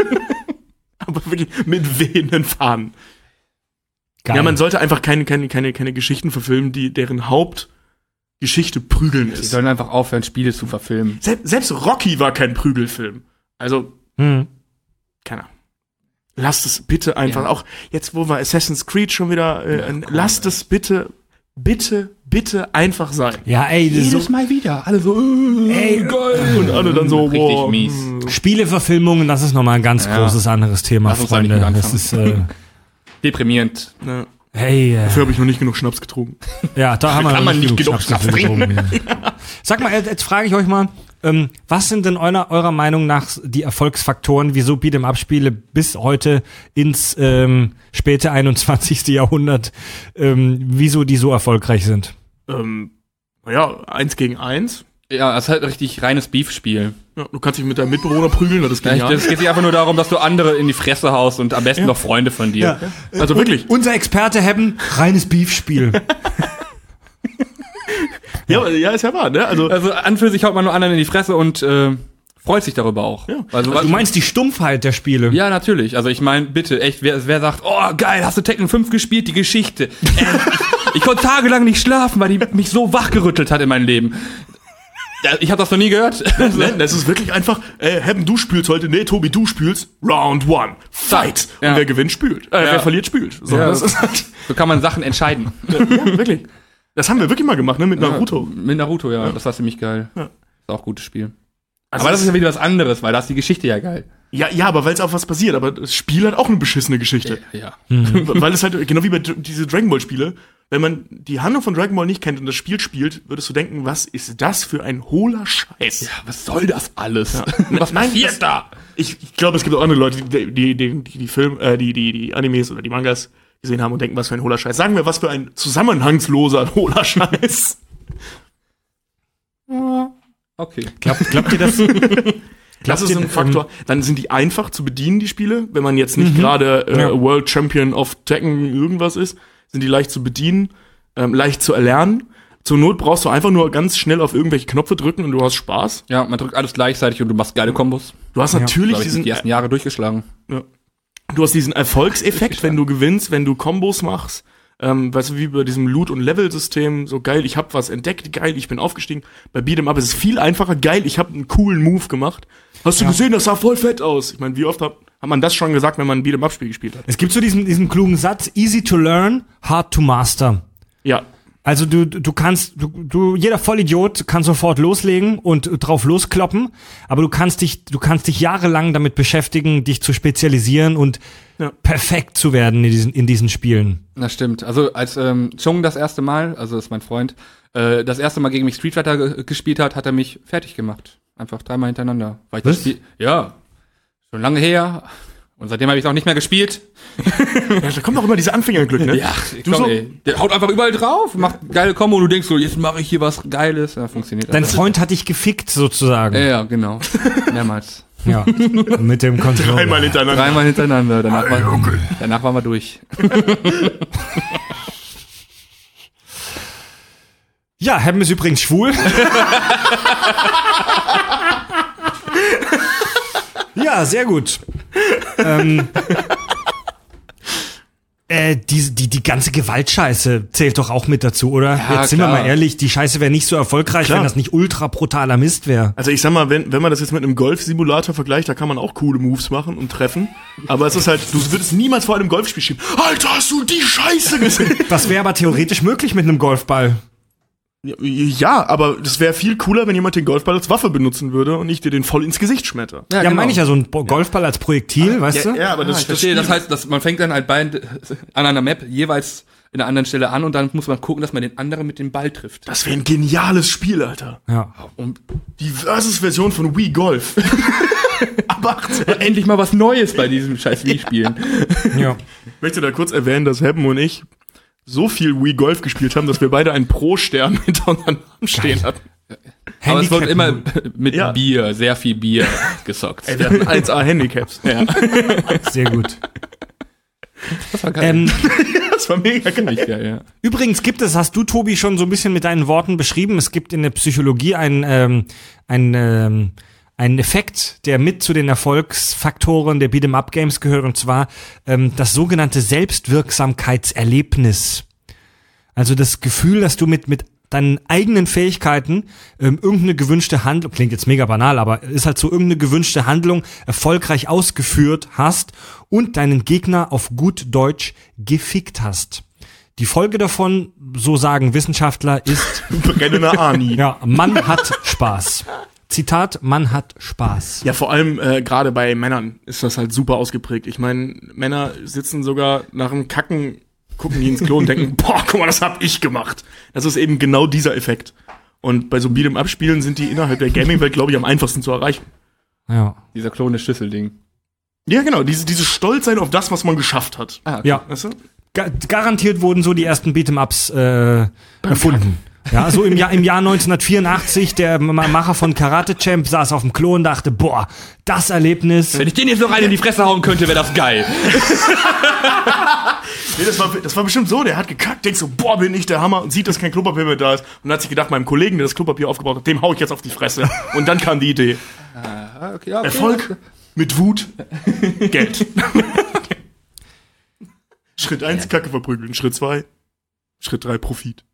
Aber wirklich mit wehenden Fahnen. Geil. Ja, man sollte einfach keine, keine, keine, keine Geschichten verfilmen, die deren Hauptgeschichte Prügeln Die ist. sollen einfach aufhören, Spiele zu verfilmen. Selbst, selbst Rocky war kein Prügelfilm. Also, Hm. keine Ahnung. Lasst es bitte einfach, Ja. auch jetzt, wo wir Assassin's Creed schon wieder, äh, Ja, komm, lasst es bitte, bitte, bitte einfach sein. Ja, ey, das ist so, Mal wieder. Alle so, äh, ey, geil. Und alle dann so, Richtig boah, mies. mh. Spieleverfilmungen, das ist nochmal ein ganz Ja. großes anderes Thema, Lass uns da nicht Freunde. mit Das ist, äh, Deprimierend. Ne, hey, äh, dafür habe ich noch nicht genug Schnaps getrunken. ja, da haben wir kann noch man nicht genug Schnaps Schnaps getrunken. Sag mal, jetzt, jetzt frage ich euch mal, ähm, was sind denn eurer, eurer Meinung nach die Erfolgsfaktoren, wieso Beat'em-up-Spiele bis heute ins ähm, späte einundzwanzigste Jahrhundert, ähm, wieso die so erfolgreich sind? Ähm, naja, eins gegen eins. Ja, es ist halt richtig reines Beef-Spiel. Ja, du kannst dich mit deinem Mitbewohner prügeln, das ist Ja, genial. es geht sich einfach nur darum, dass du andere in die Fresse haust und am besten noch Freunde von dir. Also wirklich. Unser Experte Hebben, reines Beef-Spiel. Ja, aber- ja, ist ja wahr, ne? Also, Also an für sich haut man nur anderen in die Fresse und äh, freut sich darüber auch. Ja. Also, Du meinst die Stumpfheit der Spiele? ja, natürlich. Also ich meine, bitte, echt, wer, wer sagt, oh geil, hast du Tekken fünf gespielt, die Geschichte. Äh, ich, ich konnte tagelang nicht schlafen, weil die mich so wachgerüttelt hat in meinem Leben. Ja, ich habe das noch nie gehört. ne, das ist wirklich einfach, äh, Hebben, du spielst heute, nee, Tobi, du spielst, Round one, Fight. Und Ja. wer gewinnt, spült. Äh, Ja. wer verliert, spült. So, Ja. das ist halt, So kann man Sachen entscheiden. ja, wirklich. Das haben wir wirklich mal gemacht, ne, mit Naruto. Mit Naruto, ja, das war ziemlich geil. Ja. Ist auch ein gutes Spiel. Also Aber das es- ist ja wieder was anderes, weil da ist die Geschichte ja geil. Ja, ja, aber weil es auch was passiert, aber das Spiel hat auch eine beschissene Geschichte. Ja. Weil es halt, genau wie bei Dr- diese Dragon Ball Spiele, wenn man die Handlung von Dragon Ball nicht kennt und das Spiel spielt, würdest du denken, was ist das für ein hohler Scheiß? Ja, was soll das alles? Was passiert da? Ich, ich glaube, es gibt auch andere Leute, die die, die, die, die Film, äh, die, die, die Animes oder die Mangas gesehen haben und denken, was für ein hohler Scheiß. Sagen wir, was für ein zusammenhangsloser hohler Scheiß. Okay. Glaubt, glaubt ihr das? Das ist ihr, ein Faktor. Dann sind die einfach zu bedienen, die Spiele. Wenn man jetzt Mhm. nicht gerade äh, Ja. World Champion of Tekken irgendwas ist, sind die leicht zu bedienen, ähm, leicht zu erlernen. Zur Not brauchst du einfach nur ganz schnell auf irgendwelche Knöpfe drücken und du hast Spaß. Ja, man drückt alles gleichzeitig und du machst geile Kombos. Du hast Ja, natürlich Glaub ich, diesen, die ersten Jahre durchgeschlagen. du hast diesen Erfolgseffekt, wenn du gewinnst, wenn du Kombos machst. Ähm, weißt du, wie bei diesem Loot- und Level-System, so geil, ich hab was entdeckt, geil, ich bin aufgestiegen. Bei Beat'em Up ist es viel einfacher, geil, ich hab einen coolen Move gemacht. Hast du gesehen, das sah voll fett aus. Ich meine, wie oft hat, hat man das schon gesagt, wenn man ein Beat'em-Up-Spiel gespielt hat? Es gibt so diesen, diesen klugen Satz, easy to learn, hard to master. Ja, Also du, du kannst, du, du, jeder Vollidiot kann sofort loslegen und drauf loskloppen, aber du kannst dich, du kannst dich jahrelang damit beschäftigen, dich zu spezialisieren und Ja. perfekt zu werden in diesen, in diesen Spielen. Das stimmt. Also als ähm, Chung das erste Mal, also ist mein Freund, äh, das erste Mal gegen mich Street Fighter ge gespielt hat, hat er mich fertig gemacht. Einfach dreimal hintereinander. Weil ich Was? das Spiel, ja, schon lange her. Und seitdem habe ich es auch nicht mehr gespielt. Ja, da kommt auch immer diese Anfängerglück, ne? Ja, du komm, so, ey. Der haut einfach überall drauf, macht geile Kombo und du denkst so, jetzt mache ich hier was Geiles. Ja, funktioniert. Dein alles. Freund hat dich gefickt, sozusagen. Ja, ja, genau. Mehrmals. Ja, mit dem Controller. Dreimal hintereinander. Dreimal hintereinander. Danach, war, danach waren wir durch. Ja, Hebben ist übrigens schwul. Ja, sehr gut. ähm, äh, die, die, die ganze Gewaltscheiße zählt doch auch mit dazu, oder? Ja, Jetzt sind wir klar. mal ehrlich, die Scheiße wäre nicht so erfolgreich, Klar. wenn das nicht ultra brutaler Mist wäre. Also ich sag mal, wenn, wenn man das jetzt mit einem Golf-Simulator vergleicht, da kann man auch coole Moves machen und treffen. Aber es ist halt, du würdest niemals vor einem Golfspiel schieben. Alter, hast du die Scheiße gesehen? Das wäre aber theoretisch möglich mit einem Golfball. Ja, aber das wäre viel cooler, wenn jemand den Golfball als Waffe benutzen würde und ich dir den voll ins Gesicht schmetter. Ja, genau. meine ich ja, so ein Bo- Golfball als Projektil, weißt du? Ja, aber Ah, das, ich das verstehe, das Spiel- heißt, dass man fängt dann halt beide an einer Map jeweils in einer anderen Stelle an und dann muss man gucken, dass man den anderen mit dem Ball trifft. das wäre ein geniales Spiel, Alter. Ja. Und Die Versus-Version von Wii Golf. Ab achtzehn. endlich mal was Neues bei diesem scheiß Wii-Spielen. Ja. Ich möchte da kurz erwähnen, dass Hebben und ich so viel Wii Golf gespielt haben, dass wir beide einen Pro-Stern hinter unseren Namen stehen hatten. Aber es wird Handicap- immer mit Ja. Bier, sehr viel Bier gesockt. Ey, wir hatten eins A Handicaps. Ja. Sehr gut. Das war geil. Ähm, Das war mega geil. ja, ja. Übrigens gibt es, hast du, Tobi, schon so ein bisschen mit deinen Worten beschrieben, es gibt in der Psychologie einen, ähm, einen, ähm, einen Effekt, der mit zu den Erfolgsfaktoren der Beat'em-up-Games gehört, und zwar ähm, das sogenannte Selbstwirksamkeitserlebnis. Also das Gefühl, dass du mit, mit deinen eigenen Fähigkeiten ähm, irgendeine gewünschte Handlung, klingt jetzt mega banal, aber ist halt so, irgendeine gewünschte Handlung erfolgreich ausgeführt hast und deinen Gegner auf gut Deutsch gefickt hast. Die Folge davon, so sagen Wissenschaftler, ist, Brennender Ani. ja, man hat Spaß. Zitat, man hat Spaß. Ja, vor allem äh, gerade bei Männern ist das halt super ausgeprägt. Ich meine, Männer sitzen sogar nach dem Kacken, gucken die ins Klo und denken, boah, guck mal, das hab ich gemacht. Das ist eben genau dieser Effekt. Und bei so Beat'em-up-Spielen sind die innerhalb der Gaming-Welt, glaube ich, am einfachsten zu erreichen. Ja. Dieser klone Schlüsselding. Ja, genau, diese, diese Stolz sein auf das, was man geschafft hat. Ah, okay. Ja, Weißt du? Ga- garantiert wurden so die ersten Beat'em-Ups äh, erfunden. Ja, so im Jahr, im Jahr neunzehnhundertvierundachtzig, der M- Macher von Karate Champ saß auf dem Klo und dachte, boah, das Erlebnis. Wenn ich den jetzt noch rein in die Fresse hauen könnte, wäre das geil. Nee, das war, das war bestimmt so, der hat gekackt, denkt so, boah, bin ich der Hammer und sieht, dass kein Klopapier mehr da ist und hat sich gedacht, meinem Kollegen, der das Klopapier aufgebaut hat, dem hau ich jetzt auf die Fresse. Und dann kam die Idee. Ah, okay, okay. Erfolg mit Wut, Geld. Schritt eins, Kacke verprügeln. Schritt zwei, Schritt drei, Profit.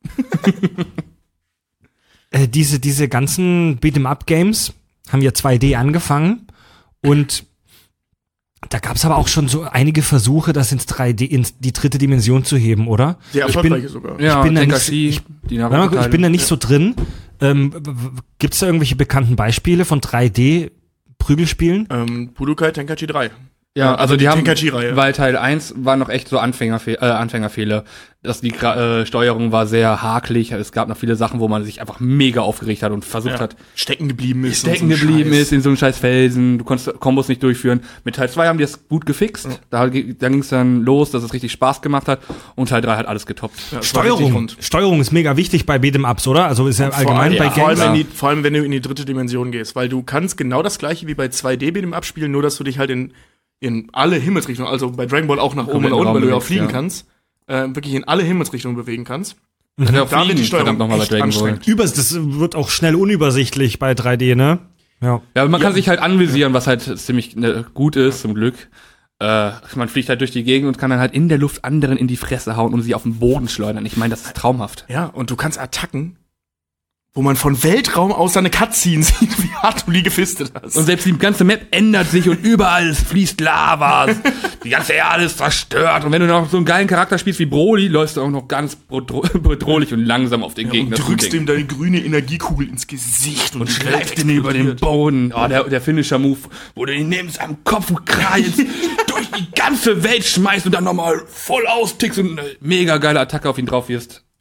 Äh, diese, diese ganzen Beat'em-up-Games haben ja zwei D angefangen und da gab es aber auch schon so einige Versuche, das ins drei D, in die dritte Dimension zu heben, oder? Sehr Ich erfolgreiche bin- sogar. Ja, Ich bin da nicht- Tenkashi, ich- die Warte mal, Naruto-Teile. ich bin da nicht so drin. Ähm, w- w- gibt's da irgendwelche bekannten Beispiele von drei D-Prügelspielen? Ähm, Budokai Tenkaichi drei. Ja, also die haben, Tenkaichi-Reihe. weil Teil eins war noch echt so Anfängerfe äh, Anfängerfehler. Dass die Gra äh, Steuerung war sehr hakelig. Es gab noch viele Sachen, wo man sich einfach mega aufgeregt hat und versucht Ja. hat, Stecken geblieben ist. stecken und so ein geblieben Scheiß. ist in so einem scheiß Felsen. Du konntest Kombos nicht durchführen. Mit Teil zwei haben die das gut gefixt. Da, ge- da ging es dann los, dass es richtig Spaß gemacht hat. Und Teil drei hat alles getoppt. Ja, das war richtig Steuerung. rund. Steuerung ist mega wichtig bei Beat'em-Ups, oder? Also ist ja Vor allgemein allem, bei ja, vor, Games. allem in die, vor allem, wenn du in die dritte Dimension gehst, weil du kannst genau das gleiche wie bei zwei D Beat'em Up spielen, nur dass du dich halt in, in alle Himmelsrichtungen, also bei Dragon Ball auch nach oben und Kompletten nach unten, Raum weil du ja auch bewegst, fliegen ja. kannst, äh, wirklich in alle Himmelsrichtungen bewegen kannst. Kann ja auch Da wird die fliegen, Steuerung verdammt nochmal bei echt Dragon Ball. anstrengend. Übers, das wird auch schnell unübersichtlich bei drei D, ne? Ja. Ja, aber man kann sich halt anvisieren, was halt ziemlich ne, gut ist, zum Glück. Äh, man fliegt halt durch die Gegend und kann dann halt in der Luft anderen in die Fresse hauen und sie auf den Boden schleudern. Ich meine, das ist traumhaft. Ja, und du kannst Attacken, wo man von Weltraum aus deine Cutscenes sieht, wie hart du die gefistet hast. Und selbst die ganze Map ändert sich und überall fließt Lava. Die ganze Erde ist zerstört. Und wenn du noch so einen geilen Charakter spielst wie Broly, läufst du auch noch ganz bedro- bedrohlich und langsam auf den ja, Gegner und drückst zu. ihm deine grüne Energiekugel ins Gesicht und, Und die Welt schleift ihn über den explodiert. Boden. Oh, der, der Finisher-Move, wo du ihn nimmst am Kopf und kreist, durch die ganze Welt schmeißt und dann nochmal voll austickst und eine mega geile Attacke auf ihn drauf wirst.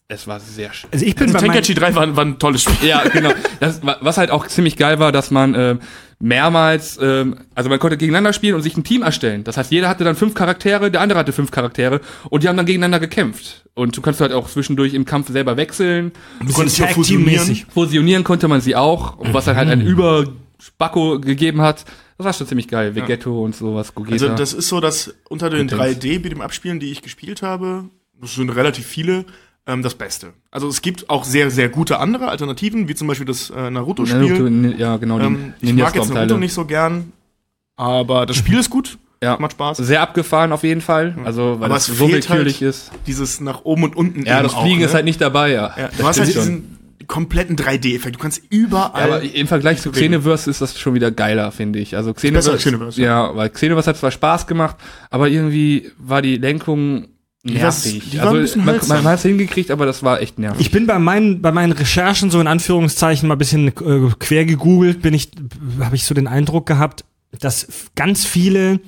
Es war sehr schön. Also ich bin Also bei Tenkaichi drei war, war ein tolles Spiel. Ja, genau. Das, was halt auch ziemlich geil war, dass man äh, mehrmals, ähm, also man konnte gegeneinander spielen und sich ein Team erstellen. Das heißt, jeder hatte dann fünf Charaktere, der andere hatte fünf Charaktere und die haben dann gegeneinander gekämpft. Und du kannst halt auch zwischendurch im Kampf selber wechseln. Du konntest ja fusionieren. Fusionieren konnte man sie auch, was dann halt ein Überspacko gegeben hat. Das war schon ziemlich geil. Vegetto und sowas, Gogeta. Also das ist so, dass unter den Gut, drei D-Beat'em-Up-Spielen, die ich gespielt habe, das sind relativ viele, ähm, das Beste. Also es gibt auch sehr, sehr gute andere Alternativen, wie zum Beispiel das äh, Naruto-Spiel. Naruto, ja, genau. Ähm, die ich mag jetzt Ninja-Storm-Teile. Naruto nicht so gern, aber das Spiel ist gut. Ja. Macht Spaß. Sehr abgefahren auf jeden Fall. Also, weil Aber das es so fehlt willkürlich halt ist. Dieses nach oben und unten Ja, eben das auch, Fliegen ne? ist halt nicht dabei, ja. Ja, du Das hast halt stimmt schon. diesen kompletten drei D-Effekt. Du kannst überall. Ja, aber im Vergleich zu Xenoverse ist das schon wieder geiler, finde ich. Also besser Xenoverse, als Xenoverse, ja, weil Xenoverse hat zwar Spaß gemacht, aber irgendwie war die Lenkung war's- nervig. die war ein also bisschen man, hölzern. man hat es hingekriegt, aber das war echt nervig. Ich bin bei meinen, bei meinen Recherchen so in Anführungszeichen mal ein bisschen äh, quer gegoogelt, bin ich, habe ich so den Eindruck gehabt, dass f- ganz viele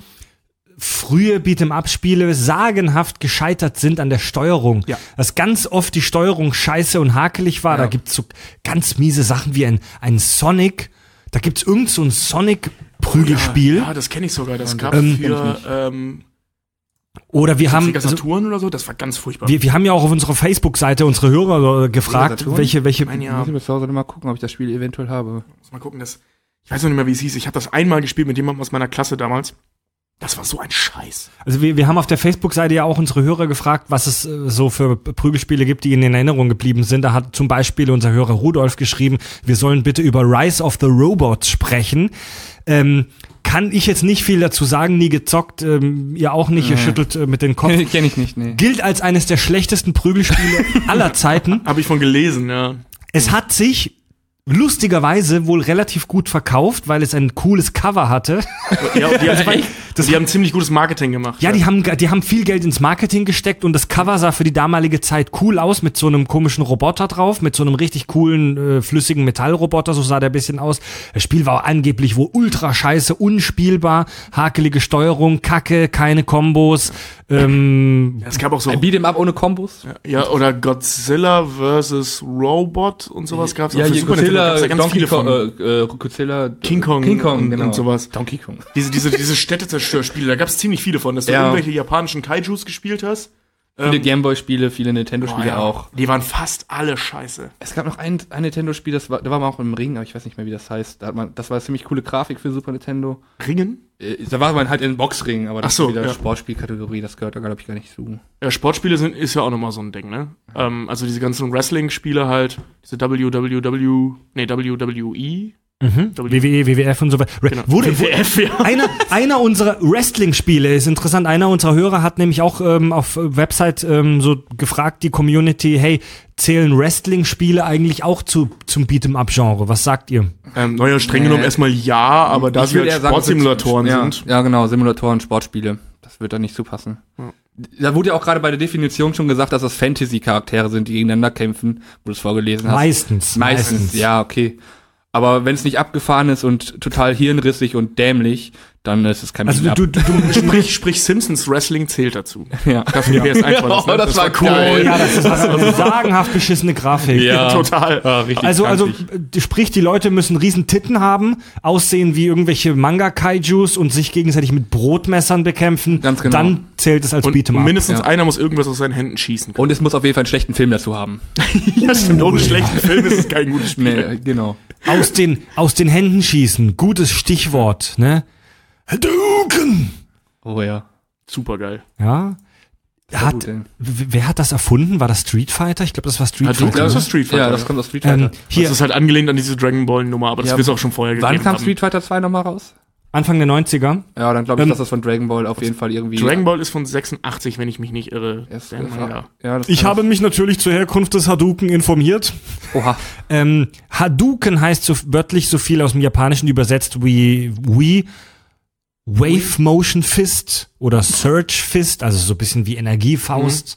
frühe Beat'em-up-Spiele sagenhaft gescheitert sind an der Steuerung. Ja. Dass ganz oft die Steuerung scheiße und hakelig war. Ja. Da gibt's so ganz miese Sachen wie ein, ein Sonic. Da gibt's irgend so ein Sonic-Prügelspiel. Ja, ja, das kenne ich sogar. Das gab Ähm, für ähm, Oder wir haben, Sega also, Saturn oder so. Das war ganz furchtbar. wir, wir haben ja auch auf unserer Facebook-Seite unsere Hörer äh, gefragt, Saturn? welche, welche, Mein Ich ja, muss ich mir zu Hause mal gucken, ob ich das Spiel eventuell habe. muss mal gucken. Das, ich weiß noch nicht mehr, wie es hieß. Ich habe das einmal gespielt mit jemandem aus meiner Klasse damals. Das war so ein Scheiß. Also wir, wir haben auf der Facebook-Seite ja auch unsere Hörer gefragt, was es äh, so für Prügelspiele gibt, die ihnen in Erinnerung geblieben sind. Da hat zum Beispiel unser Hörer Rudolf geschrieben, wir sollen bitte über Rise of the Robots sprechen. Ähm, kann ich jetzt nicht viel dazu sagen, nie gezockt, ähm, ihr auch nicht, ihr schüttelt äh, mit den Kopf. Kenne ich nicht, nee. Gilt als eines der schlechtesten Prügelspiele aller Zeiten. Habe ich von gelesen, ja. Es hat sich lustigerweise wohl relativ gut verkauft, weil es ein cooles Cover hatte. Ja, und die, haben, Das die haben ziemlich gutes Marketing gemacht. Ja, die haben, die haben viel Geld ins Marketing gesteckt und das Cover sah für die damalige Zeit cool aus mit so einem komischen Roboter drauf, mit so einem richtig coolen, äh, flüssigen Metallroboter, so sah der ein bisschen aus. Das Spiel war angeblich wohl ultra scheiße, unspielbar, hakelige Steuerung, Kacke, keine Kombos. Ähm, Es gab auch so, Ein Beat'em Up ohne Kombos? ja, oder Godzilla versus Robot und sowas gab's Ja, auch für hier Super Nintendo. Godzilla, Gab's ja ganz Donkey viele Kong, von. äh, äh, Godzilla, King Kong, King Kong und, genau. und sowas. Donkey Kong. Diese, diese, diese Städtezerstörspiele, da gab's ziemlich viele von, dass du Ja. irgendwelche japanischen Kaijus gespielt hast. Viele Ähm, Gameboy-Spiele, viele oh Nintendo-Spiele ja, auch. Die waren fast alle scheiße. Es gab noch ein, ein Nintendo-Spiel, das war, da war man auch im Ring, aber ich weiß nicht mehr, wie das heißt. Da hat man, das war eine ziemlich coole Grafik für Super Nintendo. Ringen? Äh, Da war man halt in Boxring, aber das Ach so, ist wieder ja. Sportspielkategorie, das gehört da, glaube ich, gar nicht zu. Ja, Sportspiele sind, ist ja auch nochmal so ein Ding, ne? Ähm, also diese ganzen Wrestling-Spiele halt, diese W W W, nee, W W E. mhm. W W E, W W F und so weiter. Genau. Wurde, W W F, ja. einer, einer unserer Wrestling-Spiele ist interessant. Einer unserer Hörer hat nämlich auch ähm, auf Website ähm, so gefragt, die Community, hey, zählen Wrestling-Spiele eigentlich auch zu, zum Beat'em-up-Genre? Was sagt ihr? Ähm, naja, streng Nee. genommen erstmal ja, aber da Ich sie will halt eher sagen, Sportsimulatoren ja, sind. Ja, genau, Simulatoren, Sportspiele. Das wird da nicht zupassen. Ja. Da wurde ja auch gerade bei der Definition schon gesagt, dass das Fantasy-Charaktere sind, die gegeneinander kämpfen, wo du es vorgelesen hast. Meistens. Meistens, ja, okay. Aber wenn es nicht abgefahren ist und total hirnrissig und dämlich, dann ist es kein Also Beat'em du, up. du, du Sprich, sprich Simpsons Wrestling zählt dazu. Ja. Dafür wäre es einfach das, ne? Oh, das war cool. oh, ja, das ist eine sagenhaft beschissene Grafik. Ja, total. Ah, richtig Also, also, kantig. äh, sprich, die Leute müssen riesen Titten haben, aussehen wie irgendwelche Manga-Kaijus und sich gegenseitig mit Brotmessern bekämpfen. Ganz genau. Dann zählt es als Und Beat'em up. mindestens Ja. einer muss irgendwas aus seinen Händen schießen können. Und es muss auf jeden Fall einen schlechten Film dazu haben. Ja, stimmt. Ohne schlechten Film ist es kein gutes Spiel. Nee, genau. Aus den, aus den Händen schießen. Gutes Stichwort, ne? Hadouken! Oh ja. Super geil. Ja. Sehr Hat, gut, ey. w- wer hat das erfunden? War das Street Fighter? Ich glaube, das war Street Hadouken, Fighter. das ne? war Street Fighter. Ja, das kommt aus Street Fighter. ähm, hier, Das ist halt angelehnt an diese Dragon Ball Nummer, aber das Ja. wird es auch schon vorher gegeben Wann kam haben. Street Fighter zwei nochmal raus? Anfang der neunziger. Ja, dann glaube ich, Ähm, dass das von Dragon Ball auf jeden Fall irgendwie... Dragon Ball ist von sechsundachtzig, wenn ich mich nicht irre. Erst- Der Manga. Ja, das Ich kann- habe mich natürlich zur Herkunft des Hadouken informiert. Oha. Ähm, Hadouken heißt so wörtlich so viel aus dem Japanischen übersetzt wie wie Wave Motion Fist oder Surge Fist, also so ein bisschen wie Energiefaust.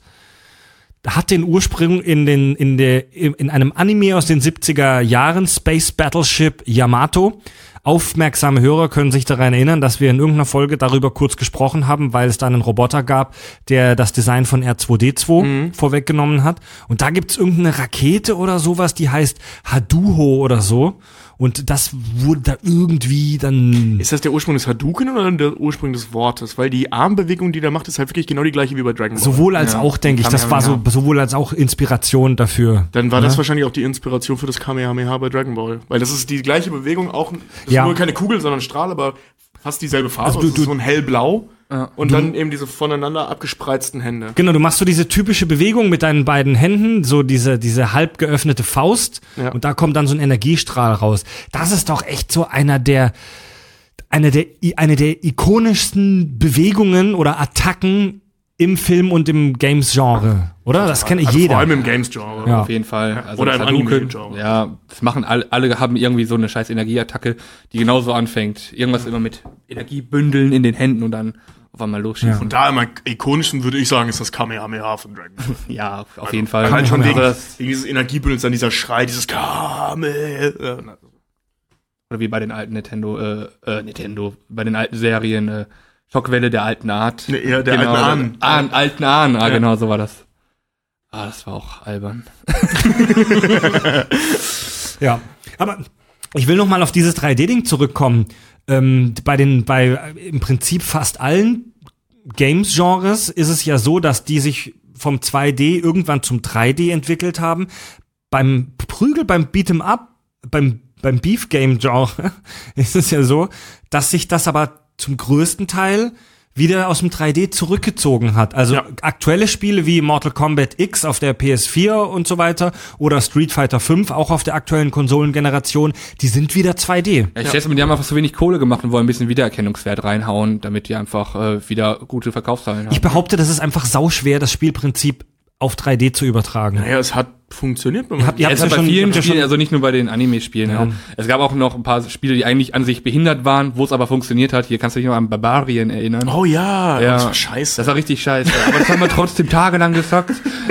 Hat den Ursprung in den in der in einem Anime aus den siebziger Jahren, Space Battleship Yamato. Aufmerksame Hörer können sich daran erinnern, dass wir in irgendeiner Folge darüber kurz gesprochen haben, weil es da einen Roboter gab, der das Design von R zwei D zwei mhm. vorweggenommen hat. Und da gibt's irgendeine Rakete oder sowas, die heißt Haduho oder so. Und das wurde da irgendwie dann... Ist das der Ursprung des Hadouken oder der Ursprung des Wortes? Weil die Armbewegung, die der macht, ist halt wirklich genau die gleiche wie bei Dragon Ball. Sowohl als ja. auch, denke ich. Das war so sowohl als auch Inspiration dafür. Dann war ja? das wahrscheinlich auch die Inspiration für das Kamehameha bei Dragon Ball. Weil das ist die gleiche Bewegung, auch das ja. ist nur keine Kugel, sondern ein Strahl, aber fast dieselbe Farbe. Also du, das ist so ein hellblau. Ja. Und du, dann eben diese voneinander abgespreizten Hände. Genau, du machst so diese typische Bewegung mit deinen beiden Händen, so diese diese halb geöffnete Faust ja. und da kommt dann so ein Energiestrahl raus. Das ist doch echt so einer der eine der eine der ikonischsten Bewegungen oder Attacken im Film und im Games-Genre, oder? Das kennt also jeder. Vor allem im Games-Genre. Ja. Auf jeden Fall. Also oder im Anime-Genre. Ja, das machen alle, alle haben irgendwie so eine scheiß Energieattacke, die genauso anfängt. Irgendwas immer mit Energiebündeln in den Händen und dann auf einmal losschießen. Ja. Und da am ikonischsten würde ich sagen, ist das Kamehameha von Dragon Ball. Ja, auf also, jeden Fall. Halt schon wegen, das, wegen dieses Energiebündels, dann dieser Schrei, dieses Kamehameha. Oder wie bei den alten Nintendo, äh, äh, Nintendo, bei den alten Serien, äh, Schockwelle der alten Art. Ne, eher der genau, alten Ahnen. Ahn, alten Ahnen, ah, Ja. genau, so war das. Ah, das war auch albern. Ja, aber ich will noch mal auf dieses drei D-Ding zurückkommen. Ähm, bei den, bei im Prinzip fast allen Games-Genres ist es ja so, dass die sich vom zwei D irgendwann zum drei D entwickelt haben. Beim Prügel, beim Beat'em Up, beim beim Beef-Game-Genre ist es ja so, dass sich das aber zum größten Teil wieder aus dem drei D zurückgezogen hat. Also ja. aktuelle Spiele wie Mortal Kombat X auf der P S vier und so weiter oder Street Fighter fünf auch auf der aktuellen Konsolengeneration, die sind wieder zwei D. Ja, ich schätze mal, die haben einfach so wenig Kohle gemacht und wollen ein bisschen Wiedererkennungswert reinhauen, damit die einfach äh, wieder gute Verkaufszahlen haben. Ich behaupte, das ist einfach sauschwer, das Spielprinzip auf drei D zu übertragen. Naja, es hat funktioniert. Wenn Ihr habt, ihr Ja, habt es hat ja bei schon, vielen ja Spielen, schon, also nicht nur bei den Anime-Spielen. Ja. Ja. Es gab auch noch ein paar Spiele, die eigentlich an sich behindert waren, wo es aber funktioniert hat. Hier kannst du dich noch an Barbarian erinnern. Oh ja, Ja. das war scheiße. Das war richtig scheiße. Aber das haben wir trotzdem tagelang gezockt.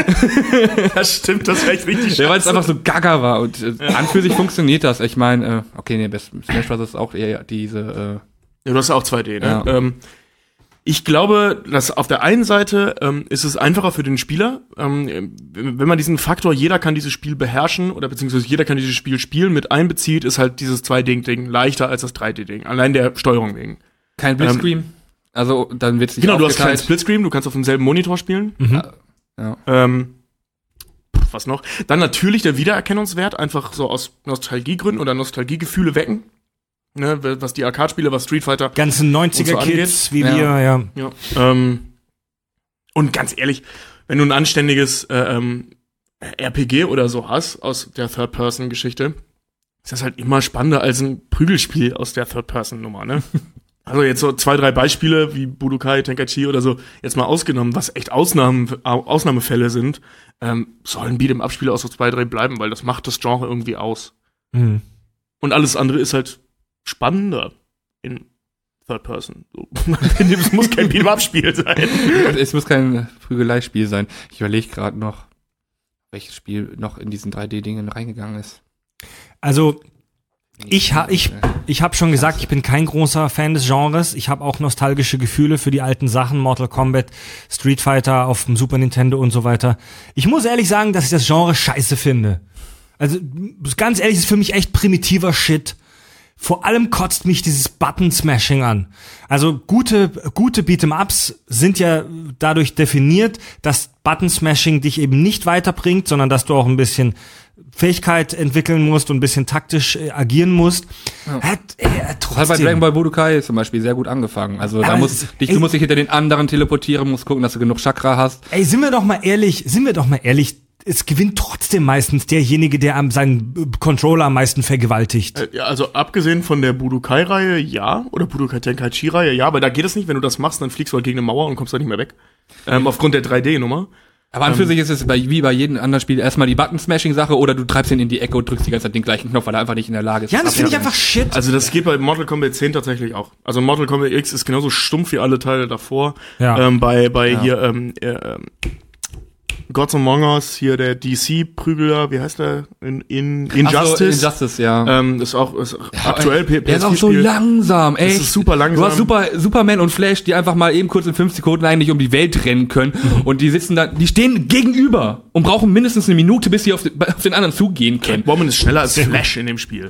Das stimmt, das war echt richtig scheiße. Ja, weil es einfach so gaga war. Und äh, an für sich funktioniert das. Ich meine, äh, okay, nee, Best Smash Bros. Ist auch eher diese... Äh, Ja, du hast ja auch zwei D, ne? Ja. Ähm, ich glaube, dass auf der einen Seite ähm, ist es einfacher für den Spieler, ähm, wenn man diesen Faktor, jeder kann dieses Spiel beherrschen oder beziehungsweise jeder kann dieses Spiel spielen, mit einbezieht, ist halt dieses zwei D-Ding leichter als das drei D-Ding. Allein der Steuerung wegen. kein Blitzscreen. Ähm, also dann wird's nicht Genau, du hast keinen aufgeteilt. Splitscreen, du kannst auf demselben Monitor spielen. Mhm. Ja. Ähm, pf, was noch? Dann natürlich der Wiedererkennungswert, einfach so aus Nostalgiegründen oder Nostalgiegefühle wecken. Ne, was die Arcade-Spiele, was Street Fighter. ganzen neunziger-Kids, wie Ja. wir, ja. Ja. Ähm, und ganz ehrlich, wenn du ein anständiges äh, ähm, R P G oder so hast aus der Third-Person-Geschichte, ist das halt immer spannender als ein Prügelspiel aus der Third-Person-Nummer, ne? Also jetzt so zwei, drei Beispiele wie Budokai Tenkaichi oder so jetzt mal ausgenommen, was echt Ausnahmen, Au- Ausnahmefälle sind, ähm, sollen Beat'em-Up-Spiele aus so zwei, drei bleiben, weil das macht das Genre irgendwie aus. Mhm. Und alles andere ist halt spannender in Third Person. So. Es muss kein Beat'em-Up-Spiel sein. Es muss kein Prügeleispiel sein. Ich überlege gerade noch, welches Spiel noch in diesen drei D-Dingen reingegangen ist. Also ich ha, ich ich habe schon gesagt, ich bin kein großer Fan des Genres. Ich habe auch nostalgische Gefühle für die alten Sachen, Mortal Kombat, Street Fighter auf dem Super Nintendo und so weiter. Ich muss ehrlich sagen, dass ich das Genre scheiße finde. Also ganz ehrlich, ist für mich echt primitiver Shit. Vor allem kotzt mich dieses Button-Smashing an. Also gute, gute Beat'em-Ups sind ja dadurch definiert, dass Button-Smashing dich eben nicht weiterbringt, sondern dass du auch ein bisschen Fähigkeit entwickeln musst und ein bisschen taktisch äh, agieren musst. Ja. Hat, äh, Das hat bei trotzdem. Dragon Ball Budokai zum Beispiel sehr gut angefangen. Also da Aber musst es- dich, ey- du musst dich hinter den anderen teleportieren, musst gucken, dass du genug Chakra hast. Ey, sind wir doch mal ehrlich, sind wir doch mal ehrlich, es gewinnt trotzdem meistens derjenige, der am seinen äh, Controller am meisten vergewaltigt. Äh, Ja, also abgesehen von der Budokai-Reihe, ja, oder Budokai Tenkaichi-Reihe, ja, aber da geht es nicht, wenn du das machst, dann fliegst du halt gegen eine Mauer und kommst da nicht mehr weg. Ähm, aufgrund der drei D-Nummer. Aber an für sich ist es bei, wie bei jedem anderen Spiel erstmal die Button-Smashing-Sache oder du treibst ihn in die Ecke und drückst die ganze Zeit den gleichen Knopf, weil er einfach nicht in der Lage ist. Ja, das finde ich abzuwehren. einfach shit. Also das geht bei Mortal Kombat zehn tatsächlich auch. Also Mortal Kombat X ist genauso stumpf wie alle Teile davor. Ja. Ähm, bei bei Ja. hier ähm, äh, ähm, Gods Among Us, hier der D C-Prügler, wie heißt der? In, in Injustice. Ach so, Injustice, ja. Ähm, ist auch ist aktuell P S vier. Der ist auch so langsam, ey. Das ist super langsam. Du hast super, Superman und Flash, die einfach mal eben kurz in fünf Sekunden eigentlich um die Welt rennen können. Und die sitzen da, die stehen gegenüber und brauchen mindestens eine Minute, bis sie auf den, auf den anderen zugehen können. Catwoman ist schneller als Flash in dem Spiel.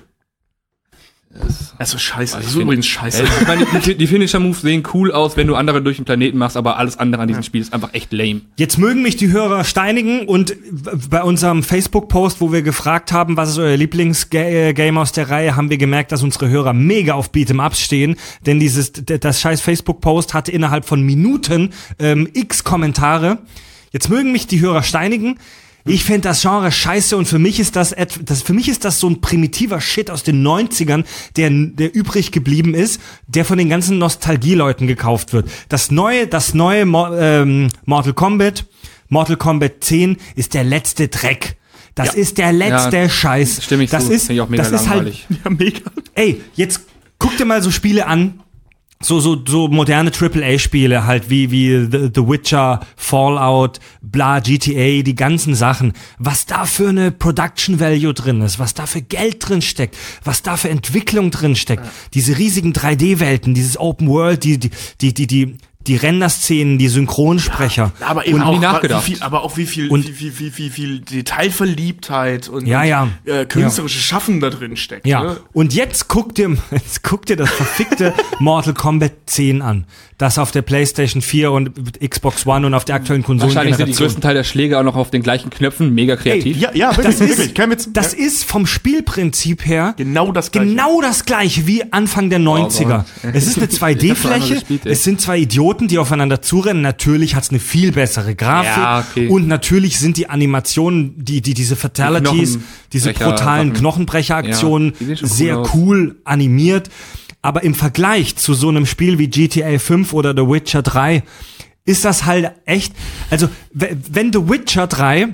Also scheiße, das ist übrigens scheiße. Ich meine, die, die Finisher-Moves sehen cool aus, wenn du andere durch den Planeten machst, aber alles andere an diesem Spiel ist einfach echt lame. Jetzt mögen mich die Hörer steinigen und bei unserem Facebook-Post, wo wir gefragt haben, was ist euer Lieblingsgame aus der Reihe, haben wir gemerkt, dass unsere Hörer mega auf Beat'em-Ups stehen, denn dieses, das scheiß Facebook-Post hatte innerhalb von Minuten ähm, x Kommentare. Jetzt mögen mich die Hörer steinigen. Ich finde das Genre scheiße und für mich ist das, das für mich ist das so ein primitiver Shit aus den neunzigern, der, der übrig geblieben ist, der von den ganzen Nostalgieleuten gekauft wird. Das neue, das neue ähm, Mortal Kombat, Mortal Kombat zehn ist der letzte Dreck. Das ja. ist der letzte ja, Scheiß. Stimme ich das zu. ist, Finde ich auch mega das ist langweilig. halt, ja, mega. Ey, jetzt guck dir mal so Spiele an. So, so, so moderne Triple A Spiele halt wie, wie The, The Witcher, Fallout, bla, G T A, die ganzen Sachen. Was da für eine Production Value drin ist, was da für Geld drin steckt, was da für Entwicklung drin steckt. Ja. Diese riesigen drei D-Welten, dieses Open World, die, die, die, die, die, die Render-Szenen, die Synchronsprecher. Ja, aber eben und auch, nachgedacht. wie viel, aber auch wie viel, und, wie, wie, wie, wie viel Detailverliebtheit und, ja, ja. und äh, künstlerische ja. Schaffen da drin steckt. Ja. Ne? Und jetzt guck dir, jetzt guck dir das verfickte Mortal Kombat zehn an. Das auf der PlayStation vier und Xbox One und auf der aktuellen Konsolengeneration. Wahrscheinlich sind die größten Teil der Schläge auch noch auf den gleichen Knöpfen, mega kreativ. Ey, ja, ja, wirklich, das ist, wirklich. Kein Witz. Das ja. ist vom Spielprinzip her genau das gleiche. Genau das gleiche wie Anfang der neunziger. Oh, es ist eine zwei D-Fläche, es sind zwei Idioten, die aufeinander zurennen. Natürlich hat's eine viel bessere Grafik ja, okay. und natürlich sind die Animationen, die, die diese Fatalities, die diese brutalen Sachen. Knochenbrecheraktionen ja, sehr cool, cool animiert. Aber im Vergleich zu so einem Spiel wie G T A fünf oder The Witcher drei ist das halt echt, also w- wenn The Witcher drei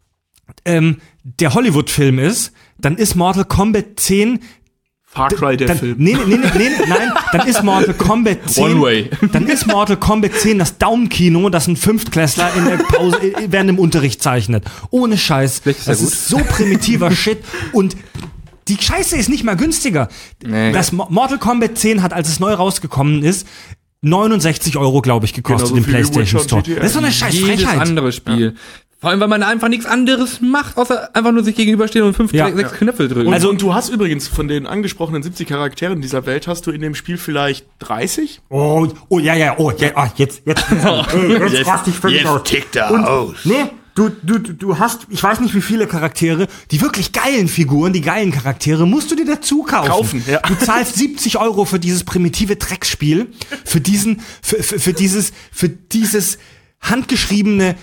ähm, der Hollywood-Film ist, dann ist Mortal Kombat zehn Far Cry der dann, Film. Nee, nee, nee, nee, nein, dann ist Mortal Kombat zehn One way. Dann ist Mortal Kombat zehn das Daumenkino, das ein Fünftklässler in der Pause während dem Unterricht zeichnet. Ohne Scheiß. Das ist, das ja ist so primitiver Shit und die Scheiße ist nicht mal günstiger. Nee. Das Mortal Kombat zehn hat, als es neu rausgekommen ist, neunundsechzig Euro, glaube ich, gekostet genau, so im PlayStation Store. G T A. Das ist so eine scheiß Jedes Frechheit. andere Spiel. Ja. Vor allem, weil man einfach nichts anderes macht, außer einfach nur sich gegenüberstehen und fünf, ja. sechs ja. Knöpfe drücken. Und, also, und du hast übrigens von den angesprochenen siebzig Charakteren dieser Welt, hast du in dem Spiel vielleicht dreißig? Oh, oh ja, ja, oh, ja, oh jetzt, jetzt, jetzt, jetzt rast ich völlig aus. Tickt er und, aus. Nee, du, du, du hast, ich weiß nicht wie viele Charaktere, die wirklich geilen Figuren, die geilen Charaktere, musst du dir dazu kaufen. Kaufen, ja. Du zahlst siebzig Euro für dieses primitive Drecksspiel, für diesen, für, für, für dieses, für dieses handgeschriebene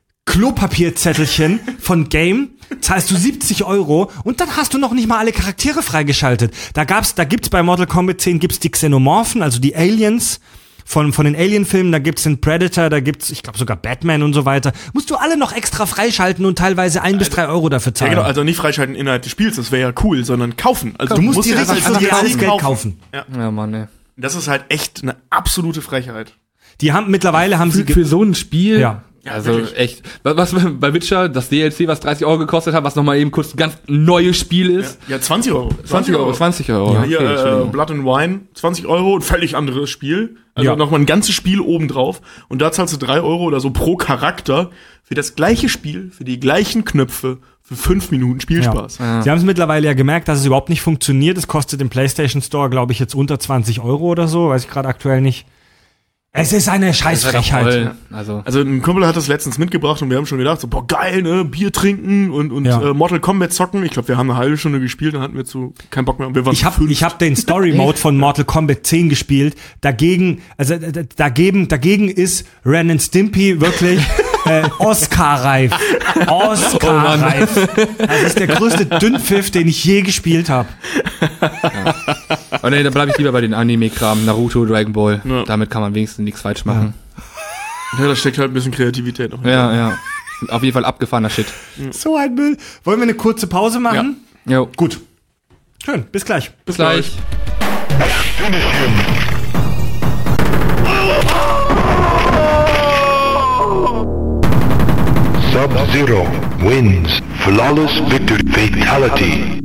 Klopapierzettelchen von Game, zahlst du siebzig Euro und dann hast du noch nicht mal alle Charaktere freigeschaltet. Da gab's, da gibt's bei Mortal Kombat zehn gibt's die Xenomorphen, also die Aliens von von den Alien-Filmen, da gibt's den Predator, da gibt's, ich glaube sogar Batman und so weiter. Musst du alle noch extra freischalten und teilweise ein bis drei Euro dafür zahlen. Ja, genau, also nicht freischalten innerhalb des Spiels, das wäre ja cool, sondern kaufen. Also du musst, musst die richtig für dir alles Geld kaufen. Ja. ja, Mann, ey. Das ist halt echt eine absolute Frechheit. Die haben mittlerweile haben sie für, für so ein Spiel. Ja. Ja, also wirklich. echt. Was, was bei Witcher, das D L C, was dreißig Euro gekostet hat, was nochmal eben kurz ein ganz neues Spiel ist. Ja, ja zwanzig Euro. zwanzig Euro, zwanzig Euro. Ja, Okay, hier, äh, Blood and Wine, zwanzig Euro, ein völlig anderes Spiel. Also ja. nochmal ein ganzes Spiel obendrauf. Und da zahlst du drei Euro oder so pro Charakter für das gleiche Spiel, für die gleichen Knöpfe, für fünf Minuten Spielspaß. Ja. Ja. Sie haben es mittlerweile ja gemerkt, dass es überhaupt nicht funktioniert. Es kostet im PlayStation Store, glaube ich, jetzt unter zwanzig Euro oder so. Weiß ich gerade aktuell nicht. Es ist eine Scheißfrechheit. Also. also ein Kumpel hat das letztens mitgebracht und wir haben schon gedacht, so boah geil, ne, Bier trinken und und ja. äh, Mortal Kombat zocken. Ich glaube, wir haben eine halbe Stunde gespielt, dann hatten wir zu keinen Bock mehr. Und wir waren ich habe ich hab den Story Mode von Mortal Kombat zehn gespielt. Dagegen, also d- dagegen, dagegen ist Ren and Stimpy wirklich äh, Oscar-reif. Oscar-reif. Das ist der größte Dünnpfiff, den ich je gespielt habe. Ja. Aber nee, da bleibe ich lieber bei den Anime-Kram, Naruto, Dragon Ball. Ja. Damit kann man wenigstens nichts falsch machen. Ja, da steckt halt ein bisschen Kreativität noch. Ja, ja. Auf jeden Fall abgefahrener Shit. So ein Müll. Wollen wir eine kurze Pause machen? Ja. Jo. Gut. Schön, bis gleich. Bis gleich. Substation Sub-Zero wins. Flawless victory. Fatality.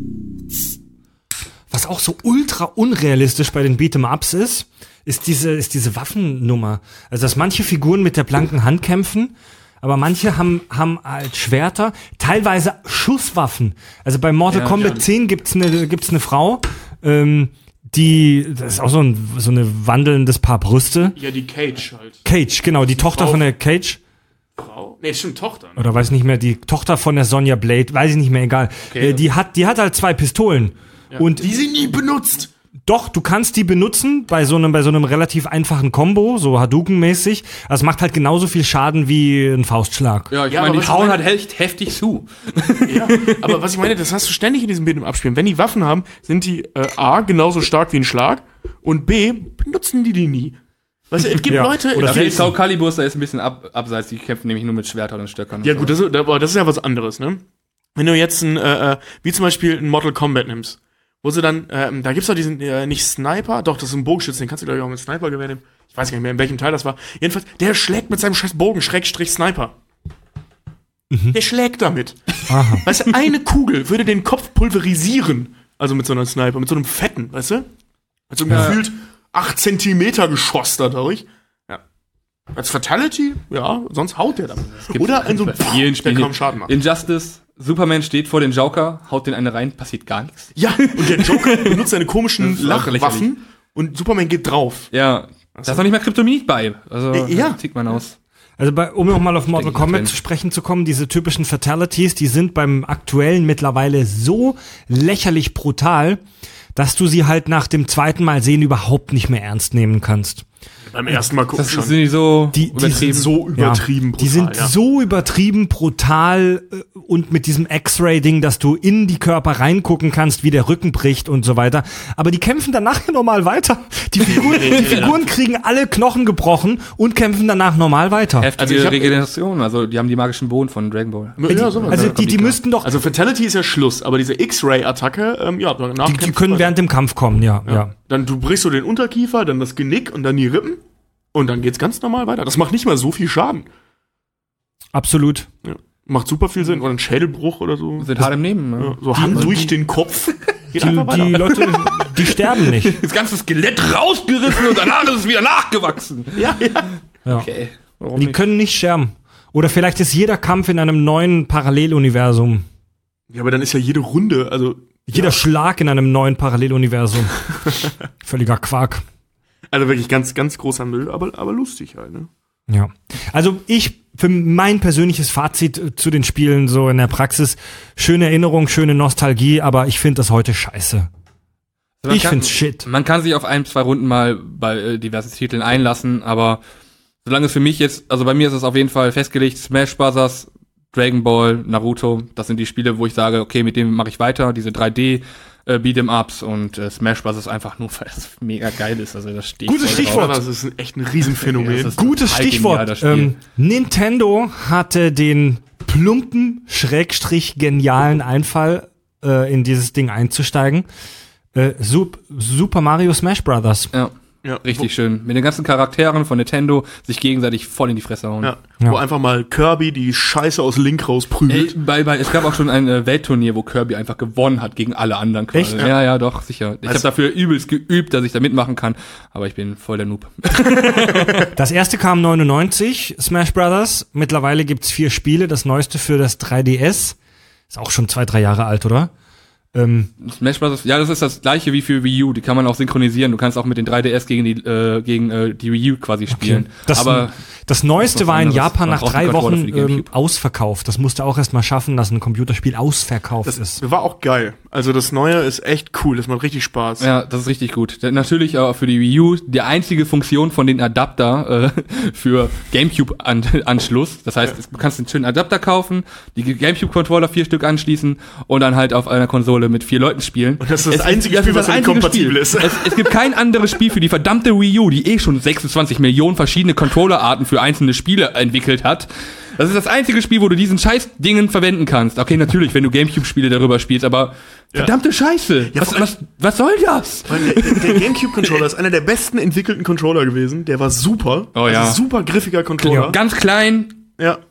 Was auch so ultra unrealistisch bei den Beat'em-Ups ist, ist diese, ist diese Waffennummer. Also, dass manche Figuren mit der blanken Hand kämpfen, aber manche haben, haben halt Schwerter, teilweise Schusswaffen. Also bei Mortal Ja, Kombat ja. zehn gibt's eine, gibt's eine Frau, ähm, die, das ist auch so ein, so eine wandelndes Paar Brüste. Ja, die Cage halt. Cage, genau, die Tochter Frau. von der Cage. Frau? Nee, stimmt, Tochter. Ne? Oder weiß nicht mehr, die Tochter von der Sonja Blade, weiß ich nicht mehr, egal. Okay. Äh, die hat, die hat halt zwei Pistolen. Und Die sie nie benutzt. doch, du kannst die benutzen bei so einem, bei so einem relativ einfachen Combo, so Hadouken-mäßig. Also es macht halt genauso viel Schaden wie ein Faustschlag. Ja, ich Ja, meine, aber die was hauen ich halt meine- echt heftig zu. Ja, aber was ich meine, das hast du ständig in diesem Bild im Abspielen. Wenn die Waffen haben, sind die äh, A, genauso stark wie ein Schlag und B, benutzen die die nie. Weißt du, es gibt Ja. Leute... Oder es Der gibt- Soul Calibur ist ein bisschen ab, abseits, die kämpfen nämlich nur mit Schwertern und Stöckern. Ja gut, das, ist- aber das ist ja was anderes, ne? Wenn du jetzt ein, äh, äh, wie zum Beispiel ein Mortal Kombat nimmst, wo sie dann, ähm, da gibt's doch diesen, äh, nicht Sniper, doch, das ist ein Bogenschütze, den kannst du glaube ich auch mit Sniper-Gewehr nehmen. Ich weiß gar nicht mehr, in welchem Teil das war. Jedenfalls, der schlägt mit seinem scheiß Bogen, Schrägstrich Sniper. Der schlägt damit. Aha. Weißt du, eine Kugel würde den Kopf pulverisieren. Also mit so einer Sniper, mit so einem fetten, weißt du? Mit so einem Ja. gefühlt acht Zentimeter Geschoss dadurch. Ja. Als Fatality, ja, sonst haut der damit. Oder in so einem Bei vielen der Spielen. kaum Schaden macht. Injustice, Superman steht vor den Joker, haut den eine rein, passiert gar nichts. Ja, und der Joker benutzt seine komischen Das ist auch Lachwaffen und Superman geht drauf. Ja, da ist noch nicht mal Kryptonit bei. Also, Ja. das zieht man aus. Also bei, um nochmal auf Mortal Denke ich Kombat drin. zu sprechen zu kommen, diese typischen Fatalities, die sind beim aktuellen mittlerweile so lächerlich brutal, dass du sie halt nach dem zweiten Mal sehen überhaupt nicht mehr ernst nehmen kannst. Beim ersten Mal gucken Das schon. sind die so Die- die Die sind so übertrieben Ja, die sind ja. so übertrieben brutal äh, und mit diesem X-Ray-Ding, dass du in die Körper reingucken kannst, wie der Rücken bricht und so weiter. Aber die kämpfen danach normal weiter. Die Figuren, die Figuren kriegen alle Knochen gebrochen und kämpfen danach normal weiter. heftige Also ich hab- Regeneration. Also die haben die magischen Bohnen von Dragon Ball. Ja, sowas. Also Ja, die, die müssten doch, Also Fatality ist ja Schluss, aber diese X-Ray-Attacke, ähm, ja, danach die, die kämpft können man. während dem Kampf kommen, ja, ja. Ja. Dann du brichst so den Unterkiefer, dann das Genick und dann die Rippen und dann geht's ganz normal weiter. Das macht nicht mal so viel Schaden. Absolut. Ja. Macht super viel Sinn. Oder ein Schädelbruch oder so. Sind hart im Nehmen. Ne? Ja, so Hand durch den Kopf. Geht Die, einfach weiter. die Leute, die sterben nicht. Das ganze Skelett rausgerissen und danach ist es wieder nachgewachsen. ja, ja. Ja. Okay. Warum Die nicht? können nicht sterben. Oder vielleicht ist jeder Kampf in einem neuen Paralleluniversum. Ja, aber dann ist ja jede Runde, also, Jeder Schlag in einem neuen Paralleluniversum. Völliger Quark. also wirklich ganz, ganz großer Müll, aber, aber lustig halt, ne? Ja. Also ich, für mein persönliches Fazit äh, zu den Spielen so in der Praxis, schöne Erinnerung, schöne Nostalgie, aber ich finde das heute scheiße. Also man Ich kann- find's shit. Man kann sich auf ein, zwei Runden mal bei äh, diversen Titeln einlassen, aber solange es für mich jetzt, also bei mir ist es auf jeden Fall festgelegt, Smash Bros., Dragon Ball, Naruto, das sind die Spiele, wo ich sage, okay, mit dem mache ich weiter, diese drei D äh, Beat'em-Ups und äh, Smash Bros. Ist einfach nur, weil es mega geil ist, also das steht Gutes Stichwort. Das ist ein, echt ein Riesenphänomen. Ja, das ist Gutes total genial, Stichwort. das Spiel. Ähm, Nintendo hatte den plumpen, schrägstrich genialen Einfall, äh, in dieses Ding einzusteigen. Äh, Sup- Super Mario Smash Brothers. Ja, ja, richtig schön. Mit den ganzen Charakteren von Nintendo sich gegenseitig voll in die Fresse hauen. Ja, Ja. wo einfach mal Kirby die Scheiße aus Link Ey, rausprügelt. bei, bei, es gab auch schon ein äh, Weltturnier, wo Kirby einfach gewonnen hat gegen alle anderen quasi. Echt? Ja, ja, doch, sicher. Ich Also- habe dafür übelst geübt, dass ich da mitmachen kann, aber ich bin voll der Noob. Das erste kam neunundneunzig, Smash Brothers. Mittlerweile gibt's vier Spiele. Das neueste für das drei D S. Ist auch schon zwei, drei Jahre alt, oder? Ähm, Smash Bros. Ja, das ist das gleiche wie für Wii U. Die kann man auch synchronisieren. Du kannst auch mit den drei D S gegen die äh, gegen äh, die Wii U quasi spielen. Das, aber das neueste was war in anderes. Japan Man nach braucht drei einen Controller Wochen für die ähm, GameCube. ausverkauft. Das musste auch erst mal schaffen, dass ein Computerspiel ausverkauft Das ist. war auch geil. Also das Neue ist echt cool. Das macht richtig Spaß. ja, das ist richtig gut. Denn natürlich auch für die Wii U die einzige Funktion von den Adapter äh, für GameCube-Anschluss. Das heißt, du kannst einen schönen Adapter kaufen, die GameCube-Controller vier Stück anschließen und dann halt auf einer Konsole mit vier Leuten spielen. Und das ist das Es einzige Spiel, was damit einzige kompatibel Spiel. ist. Es, es gibt kein anderes Spiel für die verdammte Wii U, die eh schon sechsundzwanzig Millionen verschiedene Controllerarten für einzelne Spiele entwickelt hat. Das ist das einzige Spiel, wo du diesen Scheiß-Dingen verwenden kannst. Okay, natürlich, wenn du Gamecube-Spiele darüber spielst, aber Ja. verdammte Scheiße. Ja, was, vor allem- was, was soll das? Weil Der, der GameCube-Controller ist einer der besten entwickelten Controller gewesen. Der war super. Oh ja. Also super griffiger Controller. Ganz klein, Ja.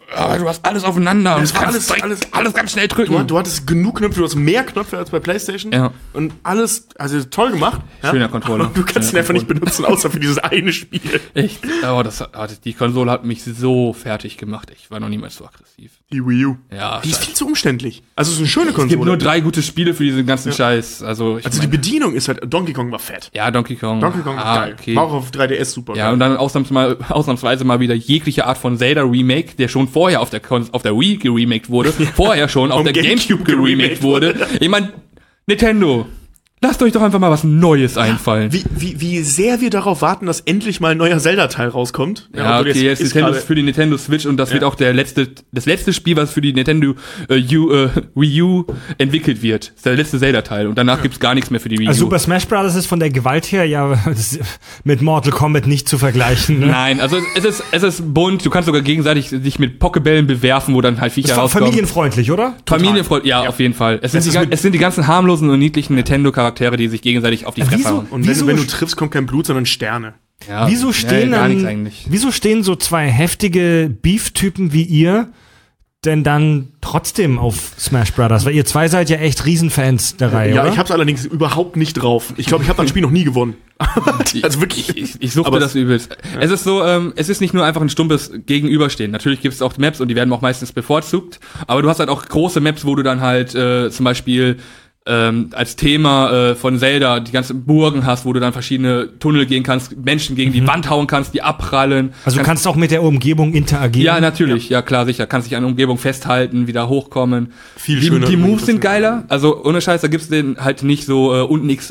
ah, du hast alles aufeinander. Das und war alles, alles- alles, alles- alles ganz schnell drücken. Du, du hattest genug Knöpfe, du hast mehr Knöpfe als bei PlayStation. Ja. Und alles, also toll gemacht. Schöner Controller. Aber du kannst ihn Schöner einfach nicht benutzen, außer für dieses eine Spiel. Echt? Aber das, ah, die Konsole hat mich so fertig gemacht. Ich war noch niemals so aggressiv. Die Wii U. Ja, Die ist viel zu umständlich. Also es ist eine schöne es Konsole. gibt nur drei gute Spiele für diesen ganzen Scheiß. Also, ich also die meine, Bedienung ist halt, Donkey Kong war fett. ja, Donkey Kong. Donkey Kong war ah, geil. okay. War auch auf drei D S super Ja, geil. und dann ausnahmsweise, ausnahmsweise mal wieder jegliche Art von Zelda-Remake, der schon vorher auf der, Kon- auf der Wii geremaked wurde, vorher schon auf Am der Gamecube Gamecube geremaked wurde. Ich mein, Nintendo, lasst euch doch einfach mal was Neues einfallen. Wie, wie, wie sehr wir darauf warten, dass endlich mal ein neuer Zelda-Teil rauskommt. Ja, obwohl okay, jetzt ist Nintendo gerade- für die Nintendo Switch und das Ja. wird auch der letzte, das letzte Spiel, was für die Nintendo äh, U, äh, Wii U entwickelt wird. Das ist der letzte Zelda-Teil und danach gibt's gar nichts mehr für die Wii U. Also Super Smash Bros. Ist von der Gewalt her ja das ist mit Mortal Kombat nicht zu vergleichen. Ne? Nein, also es ist, es ist bunt, du kannst sogar gegenseitig dich mit Pokebällen bewerfen, wo dann halt Viecher Das war rauskommen. familienfreundlich, oder? Familienfreund, ja, auf jeden Fall. Es sind, Es die, ist gan- mit- es sind die ganzen harmlosen und niedlichen Nintendo-Charaktere, die sich gegenseitig auf die Fresse wieso? hauen. Und wenn, Wieso- wenn du triffst, kommt kein Blut, sondern Sterne. Ja, Wieso stehen ja, gar dann, nichts eigentlich. wieso stehen so zwei heftige Beef-Typen wie ihr denn dann trotzdem auf Smash Brothers? Weil ihr zwei seid ja echt Riesenfans der Reihe, Ja, oder? ich hab's allerdings überhaupt nicht drauf. Ich glaube, ich habe das Spiel noch nie gewonnen. also wirklich. Ich, ich suchte Aber das übelst. Es ist so, ähm, es ist nicht nur einfach ein stumpes Gegenüberstehen. Natürlich gibt es auch Maps und die werden auch meistens bevorzugt. Aber du hast halt auch große Maps, wo du dann halt äh, zum Beispiel ähm, als Thema äh, von Zelda die ganzen Burgen hast, wo du dann verschiedene Tunnel gehen kannst, Menschen gegen die Wand hauen kannst, die abprallen. also du kannst auch mit der Umgebung interagieren. Ja, natürlich, ja. klar, sicher. Kannst dich an der Umgebung festhalten, wieder hochkommen. Viel die, schöner die übrigens, Moves das sind ist- geiler. Also ohne Scheiß, da gibt's den halt nicht so äh, unten X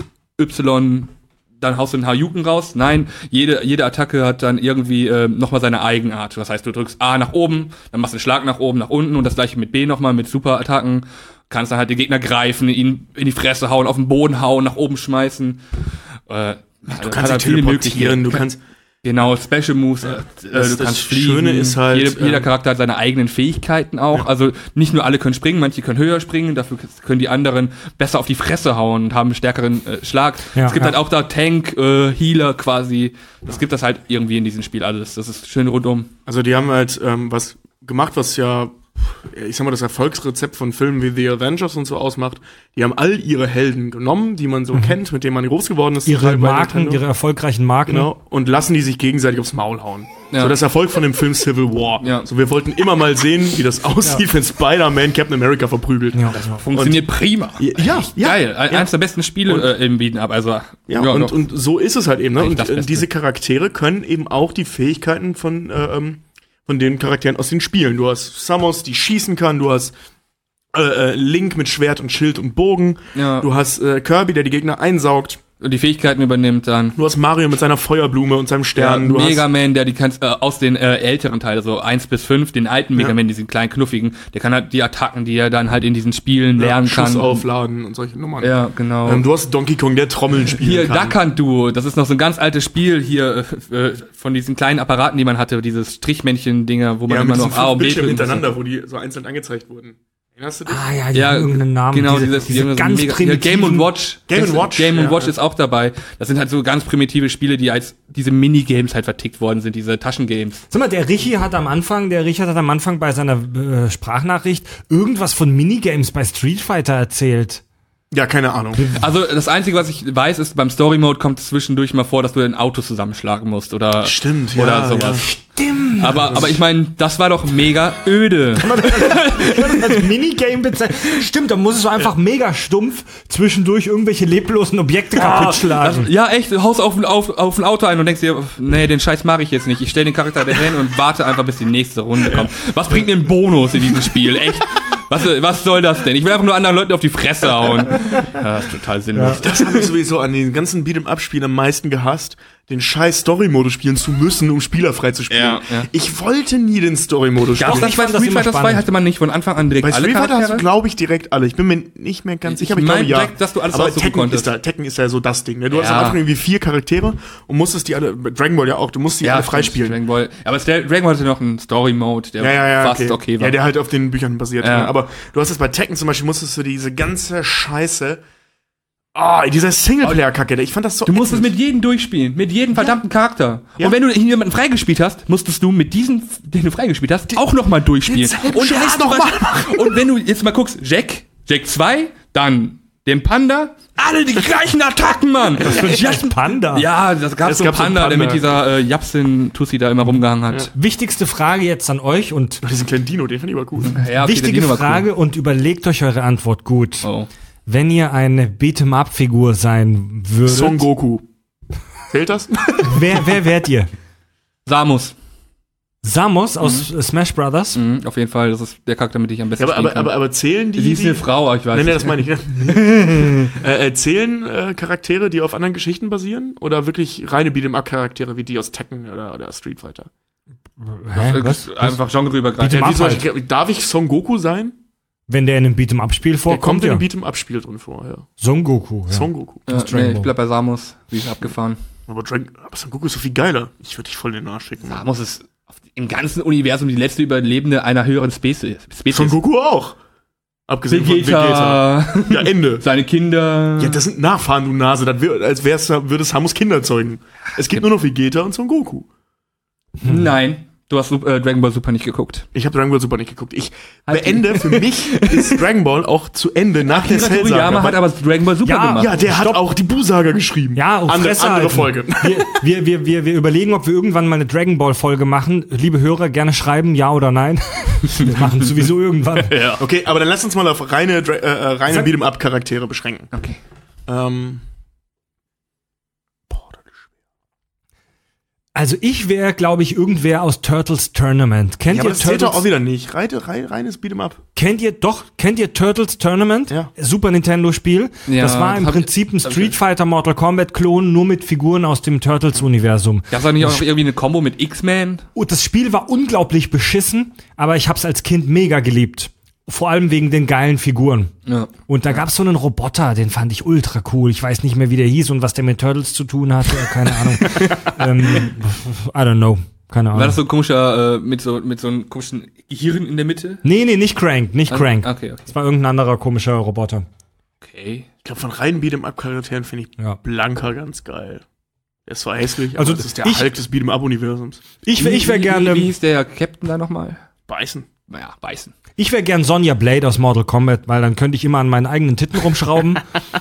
Y, dann haust du einen Hayuken raus. Nein, jede jede Attacke hat dann irgendwie äh, nochmal seine Eigenart. Das heißt, du drückst A nach oben, dann machst du einen Schlag nach oben, nach unten und das gleiche mit B nochmal, mit Superattacken. Kannst dann halt den Gegner greifen, ihn in die Fresse hauen, auf den Boden hauen, nach oben schmeißen. Äh, Du kannst dich teleportieren, du kannst. Genau, Special Moves, äh, Das- du das kannst fliegen. Schöne ist halt, Jede, jeder ähm, Charakter hat seine eigenen Fähigkeiten auch. Also nicht nur alle können springen, manche können höher springen, dafür können die anderen besser auf die Fresse hauen und haben einen stärkeren äh, Schlag. Ja, es gibt ja. halt auch da Tank, äh, Healer quasi. Das gibt das halt irgendwie in diesem Spiel alles. Das ist schön rundum. Also die haben halt ähm, was gemacht, was ja, ich sag mal, das Erfolgsrezept von Filmen wie The Avengers und so ausmacht. Die haben all ihre Helden genommen, die man so kennt, mit denen man groß geworden ist. Ihre halt bei Marken, Nintendo. ihre erfolgreichen Marken. Genau, und lassen die sich gegenseitig aufs Maul hauen. Ja. So das Erfolg von dem Film Civil War. Ja. So wir wollten immer mal sehen, wie das aussieht, wenn Spider-Man Captain America verprügelt. Ja. Funktioniert prima. Ja, ja, Geil. Ein- ja. Eins der besten Spiele äh, im Beat'em-up. Also, Ja, und, doch. und so ist es halt eben. Ne? Eigentlich Und das äh, Beste. diese Charaktere können eben auch die Fähigkeiten von, äh, ähm, von den Charakteren aus den Spielen. Du hast Samus, die schießen kann, du hast äh, äh, Link mit Schwert und Schild und Bogen, Ja. du hast äh, Kirby, der die Gegner einsaugt, Und die Fähigkeiten übernimmt dann. du hast Mario mit seiner Feuerblume und seinem Stern, du Mega hast Man, der die kannst äh, aus den äh, älteren Teilen, so eins bis fünf, den alten Mega Ja. Man, diesen kleinen knuffigen, der kann halt die Attacken, die er dann halt in diesen Spielen lernen Schuss kann. aufladen und solche Nummern. Ja, genau. Ähm, du hast Donkey Kong, der Trommeln spielen Hier, kann. Duck Hunt Duo, das ist noch so ein ganz altes Spiel hier äh, äh, von diesen kleinen Apparaten, die man hatte, dieses Strichmännchen-Dinger, wo man Ja, immer mit noch diesen A fünf und B Bildschirmen drücken musste. hintereinander, wo die so einzeln angezeigt wurden. Erinnerst du dich? Ah ja, die Ja, haben irgendeinen Namen. genau, diese, dieses, diese die haben so ganz mega, ja, primitiven Game und Watch. Game Das- and Watch, Game und ja, Watch ja. ist auch dabei. Das sind halt so ganz primitive Spiele, die als diese Minigames halt vertickt worden sind, diese Taschengames. Sag mal, der Richi hat am Anfang, der Richard hat am Anfang bei seiner äh, Sprachnachricht irgendwas von Minigames bei Street Fighter erzählt. Ja, keine Ahnung. Also das Einzige, was ich weiß, ist, beim Story Mode kommt es zwischendurch mal vor, dass du ein Auto zusammenschlagen musst oder Stimmt, oder ja, sowas. Stimmt. Aber aber ich meine, das war doch mega öde. Als Minigame bezeichnet. Stimmt, da musst du einfach mega stumpf zwischendurch irgendwelche leblosen Objekte kaputt schlagen. Ja, echt, du haust auf, ein- auf, auf ein Auto ein und denkst dir, nee, den Scheiß mache ich jetzt nicht. Ich stelle den Charakter dahin und warte einfach, bis die nächste Runde kommt. Was bringt mir ein Bonus in diesem Spiel? Echt? Was, was soll das denn? Ich will einfach nur anderen Leuten auf die Fresse hauen. Ja, das ist total sinnlos. Das habe ich sowieso an den ganzen Beat'em-up-Spielen am meisten gehasst, den scheiß Story-Modus spielen zu müssen, um spielerfrei zu spielen. Ja, ja. Ich wollte nie den Story-Modus Doch, spielen. das Ich bei fand das Street immer Fighter zwei spannend. hatte man nicht von Anfang an direkt Bei alle Street Fighter hast du, Charaktere. glaube ich, direkt alle. Ich bin mir nicht mehr ganz Ich sicher, aber ich glaube, mein ja. direkt, dass du alles aber aussuchen Tekken konntest. ist, da, Tekken ist ja so das Ding. Ne? Du hast Ja. am Anfang irgendwie vier Charaktere und musstest die alle, Dragon Ball ja auch, du musst die alle freispielen. Dragon Ball. Aber es- der Dragon Ball hatte noch einen Story-Mode, der Ja, ja, ja, fast okay. okay war. Ja, der halt auf den Büchern basiert. Ja. Ne? Aber du hast es bei Tekken zum Beispiel, musstest du diese ganze Scheiße Oh, dieser Singleplayer-Kacke, ich fand das so Du musst es ätzend. mit jedem durchspielen, mit jedem verdammten Charakter. Ja. Und wenn du jemanden freigespielt hast, musstest du mit diesem, den du freigespielt hast, auch nochmal durchspielen. denselben Und der Scheiß heißt noch noch mal Und wenn du jetzt mal guckst, Jack, Jack zwei, dann den Panda, alle die gleichen Attacken, Mann. Das finde ich als Panda. Ja, das gab Es so einen gab so einen Panda, der Panda. mit dieser äh, Japsin-Tussi da immer rumgehangen hat. Wichtigste Frage jetzt an euch und Diesen kleinen Dino, den fand ich aber cool. Ja, okay, der wichtige Dino war Frage und überlegt euch eure Antwort gut. Cool. Oh. Wenn ihr eine Beat'em-up-Figur sein würdet, Son Goku. Zählt das? wer, wer wärt ihr? Samus. Samus aus äh, Smash Brothers? Mhm, auf jeden Fall, das ist der Charakter, mit dem ich am besten Ja, aber, spielen aber, kann. aber, aber zählen die... Sie ist die eine Frau, aber ich weiß Nein, nein, nicht. das meine ich. Ne? äh, äh, zählen äh, Charaktere, die auf anderen Geschichten basieren? Oder wirklich reine Beat'em-up-Charaktere wie die aus Tekken oder, oder Street Fighter? Hä, was? Einfach genreübergreifend. Beat'em Ja, wie up soll halt. ich, darf ich Son Goku sein? Wenn der in einem Beat'em-up-Spiel Der vorkommt, kommt in ja. einem Beat'em-up-Spiel drin vor, ja. Son Goku. Ja. Son Goku. Ja, Dragon nee, ich Ball. bleib bei Samus. Die ist abgefahren. Aber, Dragon, aber Son Goku ist so viel geiler. Ich würde dich voll in den Arsch schicken. Samus ist auf- im ganzen Universum die letzte Überlebende einer höheren Spezies. Spezies. Son Goku auch. Abgesehen von Vegeta. Vegeta, Ja, Ende. seine Kinder. Ja, das sind Nachfahren, du Nase. Das wär, als wär's, würde Samus Kinder zeugen. Es gibt nur noch Vegeta und Son Goku. Nein, du hast äh, Dragon Ball Super nicht geguckt. Ich habe Dragon Ball Super nicht geguckt. Ich Halt beende, für mich ist Dragon Ball auch zu Ende nach der Akira Cell-Saga. Toriyama hat weil- aber Dragon Ball Super Ja, gemacht. Ja, der hat Stopp. auch die Bu-Saga geschrieben. Ja, und andere, Fresse andere halten. Folge. Wir, wir, wir, wir überlegen, ob wir irgendwann mal eine Dragon Ball Folge machen. Liebe Hörer, gerne schreiben, ja oder nein. Wir machen es sowieso irgendwann. Ja. Okay, aber dann lass uns mal auf reine, Dra- äh, äh, reine Sag- Beat'em-up-Charaktere beschränken. Okay. Ähm, Also ich wäre, glaube ich, irgendwer aus Turtles Tournament. Kennt ja, aber ihr das zählt Turtles? doch auch wieder nicht. Reine, rein, reines Beat'em-up. Kennt ihr doch, kennt ihr Turtles Tournament? Ja. Super Nintendo Spiel. Ja, das war im hab ich- Prinzip ein hab ich- Street Fighter Mortal Kombat Klon, nur mit Figuren aus dem Turtles Universum. Gab's auch nicht auch noch irgendwie eine Combo mit X-Men? Und das Spiel war unglaublich beschissen, aber ich hab's als Kind mega geliebt. Vor allem wegen den geilen Figuren. Ja. Und da gab's so einen Roboter, den fand ich ultra cool. Ich weiß nicht mehr, wie der hieß und was der mit Turtles zu tun hatte. Keine Ahnung. ähm, I don't know. Keine Ahnung. War das so ein komischer, äh, mit so, mit so einem komischen Gehirn in der Mitte? Nee, nee, nicht Crank, nicht Crank. Okay, okay. Das war irgendein anderer komischer Roboter. Okay. Ich glaube, von reinen Beat'em-up-Charakteren finde ich Ja. Blanka ganz geil. Der ist zwar hässlich, aber Also, das ist der ich- Hulk des Beat'em-up-Universums. Ich, wär- ich wäre Wie- gerne, Wie, wie hieß der Captain da nochmal? Beißen. Naja, beißen. ich wäre gern Sonja Blade aus Mortal Kombat, weil dann könnte ich immer an meinen eigenen Titten rumschrauben.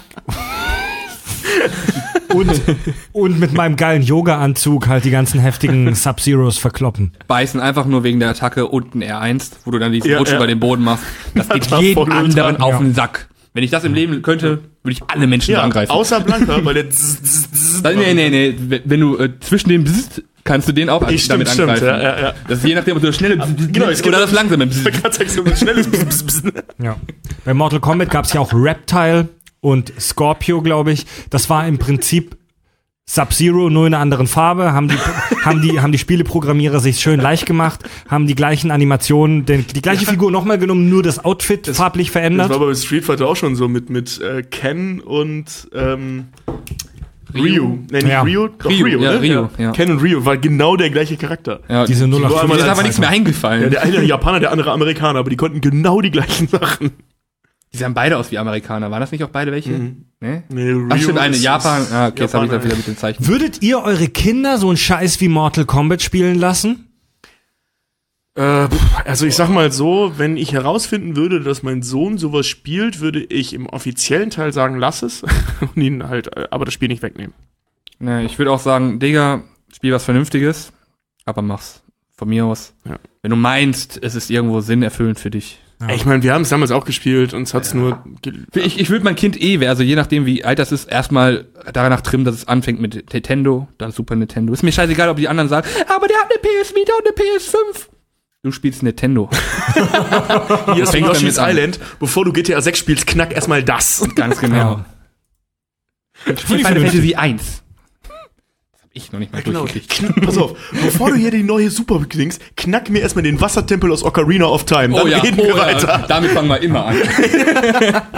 und, und mit meinem geilen Yoga-Anzug halt die ganzen heftigen Sub-Zeros verkloppen. Beißen einfach nur wegen der Attacke unten R eins, wo du dann diesen Ja, Rutsch ja. über den Boden machst. Das geht Das war jedem voll anderen ultra. auf Ja. den Sack. Wenn ich das im Leben könnte, würde ich alle Menschen Ja, angreifen. außer Blanka, weil der zzz, zzz, zzz, Dann, nee, nee, nee. Wenn- Wenn du äh, zwischen dem Bzzzt, kannst du den auch Ich, damit stimmt, stimmt, angreifen. ja, ja, ja. Das ist je nachdem, ob du das schnelle Bzzzt Genau, es gibt oder das langsame Ich Bzzzt. kann sagen, so ein schnelles Bzz, Bzz, Bzz. Ja. Bei Mortal Kombat gab's ja auch Reptile und Scorpio, glaube ich. Das war im Prinzip Sub-Zero, nur in einer anderen Farbe. Haben die, haben die, haben die Spieleprogrammierer sich schön leicht gemacht, haben die gleichen Animationen, den, die gleiche Figur nochmal genommen, nur das Outfit farblich Das verändert. war bei Street Fighter auch schon so mit, mit äh, Ken und ähm, Ryu. Nee, nicht Ja. Ryu, doch Ryu, Ryu, ja, ne? Ryu, ja. Ken und Ryu war genau der gleiche Charakter. Ja, Diese null acht war mir einmal ist als- aber nichts mehr eingefallen. Ja, der eine Japaner, der andere Amerikaner, aber die konnten genau die gleichen Sachen. Die sahen beide aus wie Amerikaner. Waren das nicht auch beide welche? Mhm. Nee? Nee, Ryu Ach stimmt, eine ist- Japan. ist Ah, okay, jetzt habe ich das Japaner. wieder mit den Zeichen. Würdet ihr eure Kinder so einen Scheiß wie Mortal Kombat spielen lassen? Äh, pff, also ich sag mal so, wenn ich herausfinden würde, dass mein Sohn sowas spielt, würde ich im offiziellen Teil sagen, lass es und ihn halt, äh, aber das Spiel nicht wegnehmen. Nee, ich würde auch sagen, Digga, spiel was Vernünftiges, aber mach's. Von mir aus. Ja. Wenn du meinst, es ist irgendwo sinnerfüllend für dich. Ey, Ich meine, wir haben es damals auch gespielt und es hat's nur ge- Ich, ich würde mein Kind eh, also je nachdem wie alt das ist, erstmal danach trimmen, dass es anfängt mit Nintendo, dann Super Nintendo. Ist mir scheißegal, ob die anderen sagen, aber der hat eine P S Vita und eine P S fünf. Du spielst Nintendo. Hier ist fängt Yoshi's damit an. Island. Bevor du G T A sechs spielst, knack erstmal das. Ganz genau. Final Fantasy eins. Das hab ich noch nicht mal Genau. durchgekriegt. Knack, pass auf, bevor du hier die neue Super klingst, knack mir erstmal den Wassertempel aus Ocarina of Time. Dann Oh ja, reden oh wir ja, weiter. damit fangen wir immer an.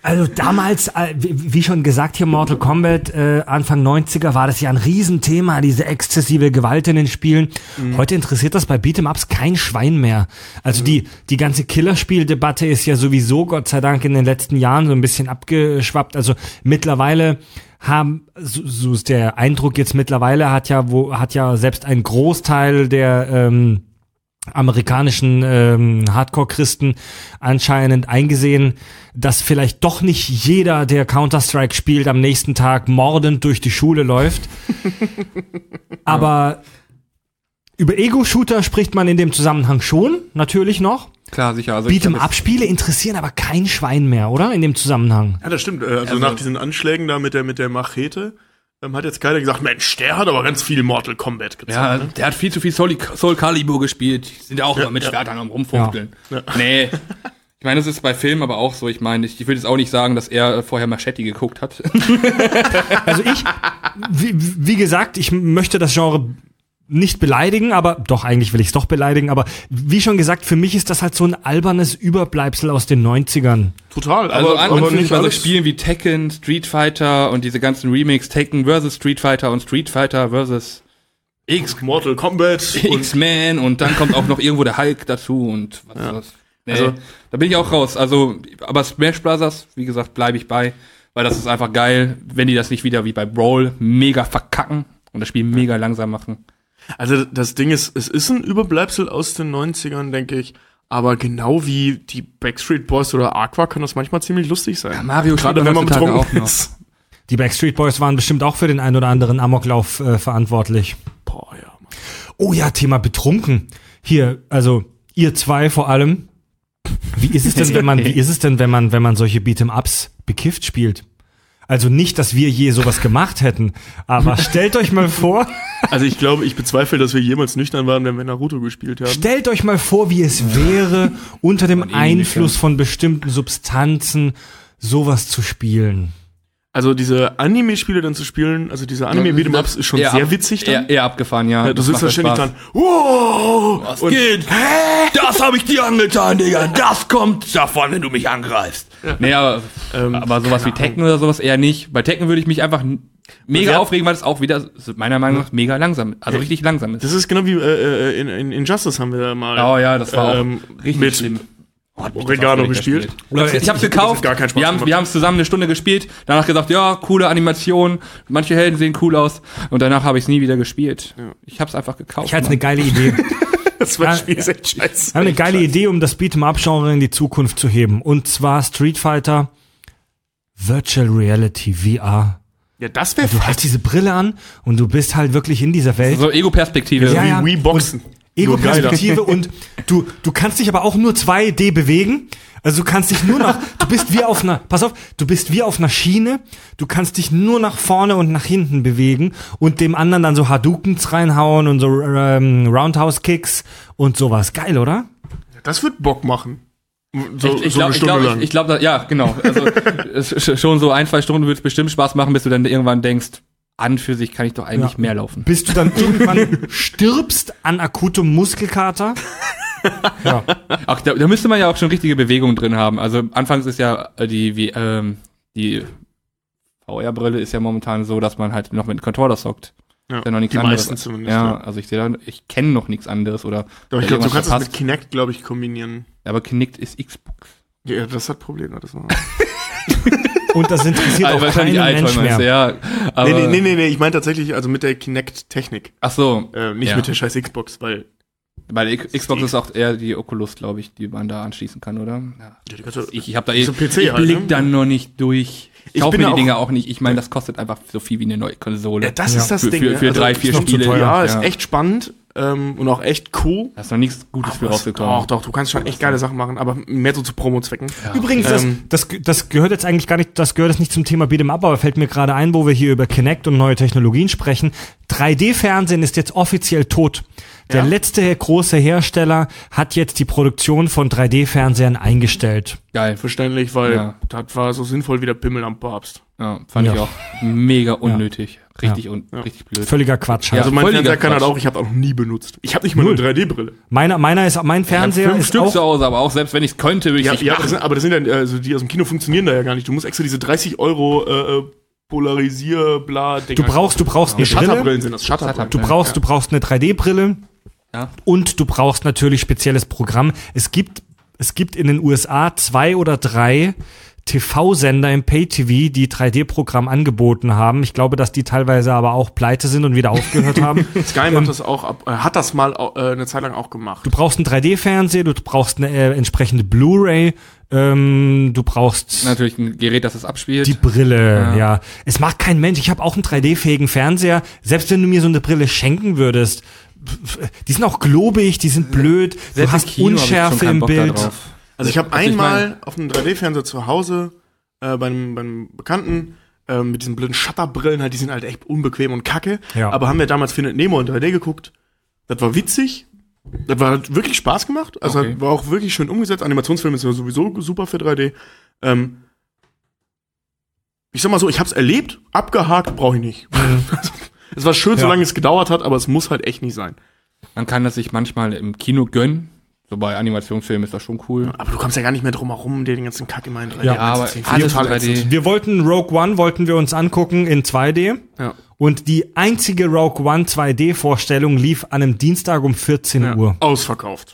Also damals, äh, wie wie schon gesagt, hier Mortal Kombat, äh, Anfang neunziger war das ja ein Riesenthema, diese exzessive Gewalt in den Spielen. Mhm. Heute interessiert das bei Beat'em-Ups kein Schwein mehr. Also mhm. die die ganze Killerspieldebatte ist ja sowieso, Gott sei Dank, in den letzten Jahren so ein bisschen abgeschwappt. Also mittlerweile haben, so, so ist der Eindruck jetzt mittlerweile, hat ja wo hat ja selbst ein Großteil der ähm, amerikanischen ähm, Hardcore-Christen anscheinend eingesehen, dass vielleicht doch nicht jeder, der Counter-Strike spielt, am nächsten Tag mordend durch die Schule läuft. Aber über Ego-Shooter spricht man in dem Zusammenhang schon, natürlich noch. Klar, sicher. Also Beat'em-up-Spiele interessieren aber kein Schwein mehr, oder? In dem Zusammenhang. Ja, das stimmt. Also, also nach diesen Anschlägen da mit der mit der Machete ähm, hat jetzt keiner gesagt, Mensch, der hat aber ganz viel Mortal Kombat gezeigt. Ja, ne? Der hat viel zu viel Soul, Soul Calibur gespielt. Die sind ja auch ja, immer mit ja. Schwertern am rumfuchteln. Ja. Ja. Nee. Ich meine, das ist bei Filmen aber auch so. Ich meine, ich, ich würde jetzt auch nicht sagen, dass er vorher Machete geguckt hat. Also ich, wie, wie gesagt, ich möchte das Genre nicht beleidigen, aber doch, eigentlich will ich es doch beleidigen, aber wie schon gesagt, für mich ist das halt so ein albernes Überbleibsel aus den neunzigern. Total, also aber, an aber und nicht für sich alles. Spielen wie Tekken, Street Fighter und diese ganzen Remakes, Tekken versus Street Fighter und Street Fighter versus X, Mortal Kombat X-Men und dann kommt auch noch irgendwo der Hulk dazu und was Ja. ist das? Nee, Also- da bin ich auch raus. Also, aber Smash Brothers, wie gesagt, bleibe ich bei, weil das ist einfach geil, wenn die das nicht wieder wie bei Brawl mega verkacken und das Spiel mega langsam machen. Also das Ding ist, es ist ein Überbleibsel aus den neunzigern, denke ich. Aber genau wie die Backstreet Boys oder Aqua kann das manchmal ziemlich lustig sein. Ja, Mario Gerade spielt wenn man heutzutage betrunken auch noch. ist. Die Backstreet Boys waren bestimmt auch für den ein oder anderen Amoklauf äh, verantwortlich. Boah, ja. Mann. Oh ja, Thema betrunken. Hier, also ihr zwei vor allem. Wie ist es denn, wenn man, wie ist es denn, wenn man, wenn man solche Beat'em-Ups bekifft spielt? Also nicht, dass wir je sowas gemacht hätten, aber stellt euch mal vor, Also ich glaube, ich bezweifle, dass wir jemals nüchtern waren, wenn wir Naruto gespielt haben. stellt euch mal vor, wie es wäre, unter dem Von Einfluss von bestimmten Substanzen sowas zu spielen. Also diese Anime-Spiele dann zu spielen, also diese Anime-Beat'em-Ups ist schon Eher sehr ab- witzig dann. Eher, eher abgefahren, ja. Ja, du Das sitzt macht da ständig Spaß. dran, wow! Was Und- geht? Das habe ich dir angetan, Digga. Das kommt davon, wenn du mich angreifst. Nee, aber, Ähm, aber sowas wie keine Tekken oder sowas eher nicht. Bei Tekken würde ich mich einfach n- mega Ja. aufregen, weil es auch wieder, meiner Meinung nach, mega langsam, also richtig langsam ist. Das ist genau wie äh, in, in Injustice haben wir da mal Oh ja, das war ähm, auch richtig mit schlimm. Oh, hat mich das Oregano aufgeregt, das gespielt. Spiel. Oder Ich hab's das gekauft, hat gar keinen Spaß wir haben gemacht. wir haben's zusammen eine Stunde gespielt, danach gesagt, ja, coole Animation, manche Helden sehen cool aus und danach habe ich es nie wieder gespielt. Ich hab's einfach gekauft. Ich hatte eine Mann. geile Idee. Das war Ja, das Spiel ist echt scheiße. Ich habe eine geile Idee, um das Beat'em-up-Genre in die Zukunft zu heben. Und zwar Street Fighter Virtual Reality V R. Ja, das wäre Du hast diese Brille an und du bist halt wirklich in dieser Welt. So Ego-Perspektive. Ja, ja. wie Boxen. Ego-Perspektive und du, du kannst dich aber auch nur zwei D bewegen. Also du kannst dich nur noch, du bist wie auf einer, pass auf, du bist wie auf einer Schiene, du kannst dich nur nach vorne und nach hinten bewegen und dem anderen dann so Hadoukens reinhauen und so ähm, Roundhouse-Kicks und sowas. Geil, oder? Das wird Bock machen. So, ich ich so glaube, eine ich Stunde glaub, lang. ich, ich glaub, da- ja, genau. Also es, sch- schon so ein, zwei Stunden wird es bestimmt Spaß machen, bis du dann irgendwann denkst, an für sich kann ich doch eigentlich Ja. mehr laufen. Bis du dann irgendwann stirbst an akutem Muskelkater. Ja. Ach, da, da müsste man ja auch schon richtige Bewegungen drin haben. Also anfangs ist ja äh, die wie ähm, die V R-Brille ist ja momentan so, dass man halt noch mit dem Controller zockt. Ja, Ist ja noch nichts die anderes. meisten zumindest. Ja, Ja. also ich sehe da, ich kenne noch nichts anderes oder. Aber ich oder glaube, du irgendwas kannst das mit verpasst. Kinect, glaube ich, kombinieren. Aber Kinect ist Xbox. Ja, das hat Probleme. Das war. Und das interessiert Also auch wahrscheinlich keinen Mensch Alter, meinst du, mehr. ja. Aber, nee, nee, nee, nee, nee, ich meine tatsächlich, also mit der Kinect-Technik. Ach so. Äh, nicht Ja. mit der scheiß Xbox, weil. Bei der X- Xbox ist auch eher die Oculus, glaube ich, die man da anschließen kann, oder? Ja. Ja, die kannst du- Ich, ich habe da eh, so P C ich halt, blick ne? dann noch nicht durch. Ich Ich kaufe bin mir die auch- Dinger auch nicht. Ich meine, das kostet einfach so viel wie eine neue Konsole. Ja, das Ja. ist das für, Ding. für, ne? für Also, drei, vier ist noch zu Spiele. teuer. Ja, ist ja. echt spannend ähm, und auch echt cool. Da ist noch nichts Gutes für Was- rausgekommen. Doch, doch, du kannst schon echt geile Sachen machen, aber mehr so zu Promo-Zwecken. Übrigens, das, Ähm, das, das gehört jetzt eigentlich gar nicht, das gehört jetzt nicht zum Thema Beat'em Up, aber fällt mir gerade ein, wo wir hier über Kinect und neue Technologien sprechen. drei D-Fernsehen ist jetzt offiziell tot. Der Ja? letzte große Hersteller hat jetzt die Produktion von drei D-Fernsehern eingestellt. Geil. Verständlich, weil Ja. das war so sinnvoll wie der Pimmel am Papst. Ja, fand Ja. ich auch mega unnötig. richtig Ja. und Ja. richtig blöd. Völliger Quatsch. Halt. Also mein völliger Fernseher kann halt Quatsch. auch, ich habe auch noch nie benutzt. Ich habe nicht mal eine drei D-Brille. Meiner, meiner ist, mein Ich hab Fernseher fünf ist Stück auch, zu Hause, aber auch selbst wenn ich es könnte, würde ich Ja, nicht ja, machen. das sind, aber das sind ja, also die aus dem Kino funktionieren da ja gar nicht. Du musst extra diese dreißig Euro äh, Polarisier, bla, du brauchst, du brauchst eine Brille, Shutterbrillen sind das, Shutterbrillen. du brauchst, du brauchst eine drei D-Brille Ja. und du brauchst natürlich spezielles Programm. Es gibt, es gibt in den U S A zwei oder drei T V-Sender im Pay-T V, die drei D-Programm angeboten haben. Ich glaube, dass die teilweise aber auch pleite sind und wieder aufgehört haben. Sky macht das auch, ab, äh, hat das mal äh, eine Zeit lang auch gemacht. Du brauchst einen drei D-Fernseher, du brauchst eine äh, entsprechende Blu-ray, ähm, du brauchst Natürlich ein Gerät, das es abspielt. die Brille, ja. Ja. Es macht kein Mensch. Ich habe auch einen drei D-fähigen Fernseher. Selbst wenn du mir so eine Brille schenken würdest, die sind auch globig, die sind blöd, du Selbst hast im Kino hab ich schon Unschärfe keinen im Bock da Bild. drauf. Also ich habe Was ich einmal meine. auf einem drei D-Fernseher zu Hause äh, bei, einem, bei einem Bekannten äh, mit diesen blöden Shutterbrillen, halt, die sind halt echt unbequem und kacke. Ja. Aber haben wir damals Findet Nemo in drei D geguckt. Das war witzig. Das war hat wirklich Spaß gemacht. Also Okay. hat, war auch wirklich schön umgesetzt. Animationsfilm ist ja sowieso super für drei D. Ähm, ich sag mal so, ich hab's erlebt, abgehakt, brauche ich nicht. Es war schön, Ja. solange es gedauert hat, aber es muss halt echt nicht sein. Man kann das sich manchmal im Kino gönnen. So bei Animationsfilmen ist das schon cool. Aber du kommst ja gar nicht mehr drum herum, dir den ganzen Kack immer in drei D Ja, aber reinzuziehen. alles Total in drei D. ätzend. Wir wollten Rogue One, wollten wir uns angucken in zwei D. Ja. Und die einzige Rogue One zwei D-Vorstellung lief an einem Dienstag um vierzehn Ja. Uhr. Ausverkauft.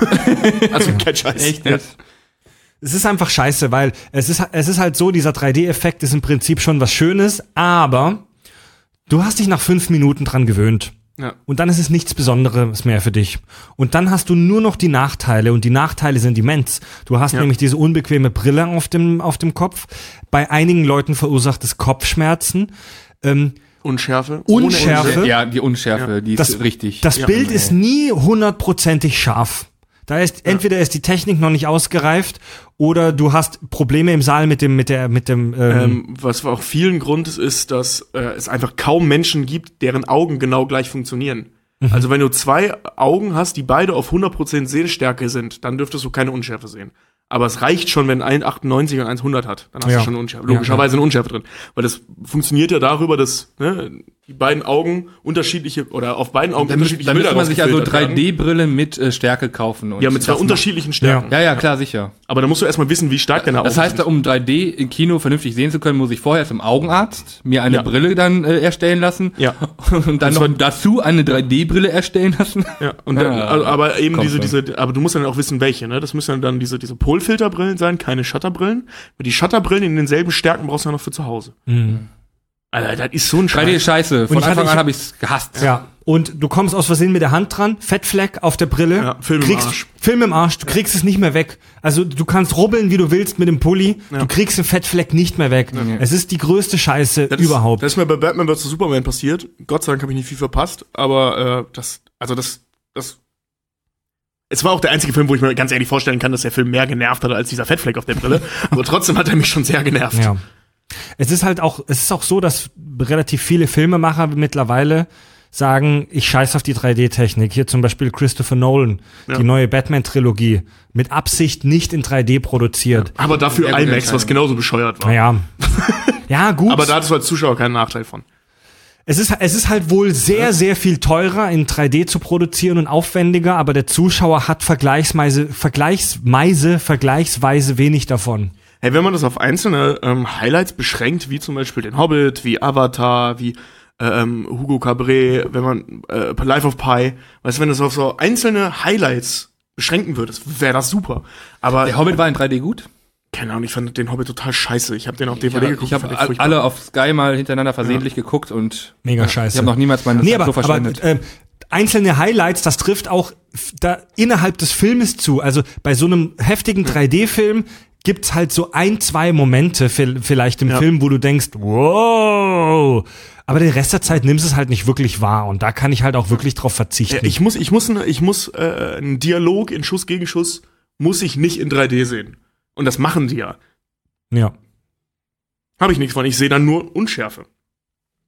also kein Scheiß. Echt Ja. jetzt? Es ist einfach scheiße, weil es ist, es ist halt so, dieser drei D-Effekt ist im Prinzip schon was Schönes, aber du hast dich nach fünf Minuten dran gewöhnt. Ja. Und dann ist es nichts Besonderes mehr für dich. Und dann hast du nur noch die Nachteile und die Nachteile sind immens. Du hast Ja. nämlich diese unbequeme Brille auf dem, auf dem Kopf. Bei einigen Leuten verursacht es Kopfschmerzen. Ähm, Unschärfe. Unschärfe. Ohne Ja, die Unschärfe, Ja. die ist Das- richtig. Das Ja. Bild ist nie hundertprozentig scharf. Da ist, entweder ist die Technik noch nicht ausgereift oder du hast Probleme im Saal mit dem, mit der, mit dem, ähm, Ähm, was auch vielen Grund ist, ist, dass äh, es einfach kaum Menschen gibt, deren Augen genau gleich funktionieren. Mhm. Also wenn du zwei Augen hast, die beide auf hundert Prozent Sehstärke sind, dann dürftest du keine Unschärfe sehen. Aber es reicht schon, wenn ein achtundneunzig und eins hundert hat. Dann hast Ja. du schon eine Unschärfe. Logischerweise eine Unschärfe drin. Weil das funktioniert ja darüber, dass ne, die beiden Augen unterschiedliche oder auf beiden Augen Dann, müsste, unterschiedliche dann müsste Bilder man sich also rausgefiltert drei werden. D-Brille mit äh, Stärke kaufen. Und Ja, mit zwei das unterschiedlichen Stärken. machen. Ja, ja, klar, sicher. Aber da musst du erstmal wissen, wie stark deine Augen Das heißt, sind. um drei D im Kino vernünftig sehen zu können, muss ich vorher zum Augenarzt mir eine Ja. Brille dann äh, erstellen lassen. Ja. Und dann Das noch war- dazu eine drei D-Brille erstellen lassen. Ja, und dann, Ja, also, aber eben kommt diese, schon. diese, aber du musst dann auch wissen, welche, ne? Das müssen dann diese, diese Polfilterbrillen sein, keine Shutterbrillen. Weil die Shutterbrillen in denselben Stärken brauchst du ja noch für zu Hause. Alter, das ist so ein drei D ist Scheiß. scheiße. Von ich hatte- Anfang ich- an habe ich's gehasst. ja. Und du kommst aus Versehen mit der Hand dran, Fettfleck auf der Brille, Ja, Film im kriegst, Arsch. Film im Arsch, du kriegst es nicht mehr weg. Also du kannst rubbeln, wie du willst mit dem Pulli, du kriegst den Fettfleck nicht mehr weg. Es ist die größte Scheiße Das ist- überhaupt. Das ist mir bei Batman versus. Superman passiert. Gott sei Dank habe ich nicht viel verpasst, aber äh, das, also das, das. Es war auch der einzige Film, wo ich mir ganz ehrlich vorstellen kann, dass der Film mehr genervt hat als dieser Fettfleck auf der Brille. Aber trotzdem hat er mich schon sehr genervt. Ja. Es ist halt auch, es ist auch so, dass relativ viele Filmemacher mittlerweile sagen, ich scheiß auf die drei D-Technik. Hier zum Beispiel Christopher Nolan, Ja. die neue Batman-Trilogie, mit Absicht nicht in drei D produziert. Aber dafür Sehr gute IMAX, was Entscheidung. genauso bescheuert war. Naja. Ja, gut. Aber da hattest du als Zuschauer keinen Nachteil von. Es ist, es ist halt wohl sehr, sehr viel teurer in drei D zu produzieren und aufwendiger, aber der Zuschauer hat vergleichsweise, vergleichsweise, vergleichsweise wenig davon. Hey, wenn man das auf einzelne ähm, Highlights beschränkt, wie zum Beispiel den Hobbit, wie Avatar, wie ähm, Hugo Cabret, wenn man äh, Life of Pi, weißt du, wenn du das auf so einzelne Highlights beschränken würdest, wäre das super. Aber Der Hobbit war in drei D gut. keine Ahnung, ich fand den Hobbit total scheiße. Ich habe den auf D Ich V D habe geguckt. hab fand den all- furchtbar. alle auf Sky mal hintereinander versehentlich geguckt und Mega scheiße. ich habe noch niemals meine Nee, Zeit aber, so aber verschwendet. äh, einzelne Highlights, das trifft auch f- da innerhalb des Filmes zu. Also bei so einem heftigen drei D-Film gibt's halt so ein, zwei Momente vi- vielleicht im Ja. Film, wo du denkst, wow. Aber den Rest der Zeit nimmst du es halt nicht wirklich wahr. Und da kann ich halt auch wirklich drauf verzichten. Ja, ich muss, ich muss, ne- ich muss äh, einen Dialog in Schuss gegen Schuss muss ich nicht in drei D sehen. Und das machen die ja. ja. Habe ich nichts von. Ich sehe dann nur Unschärfe.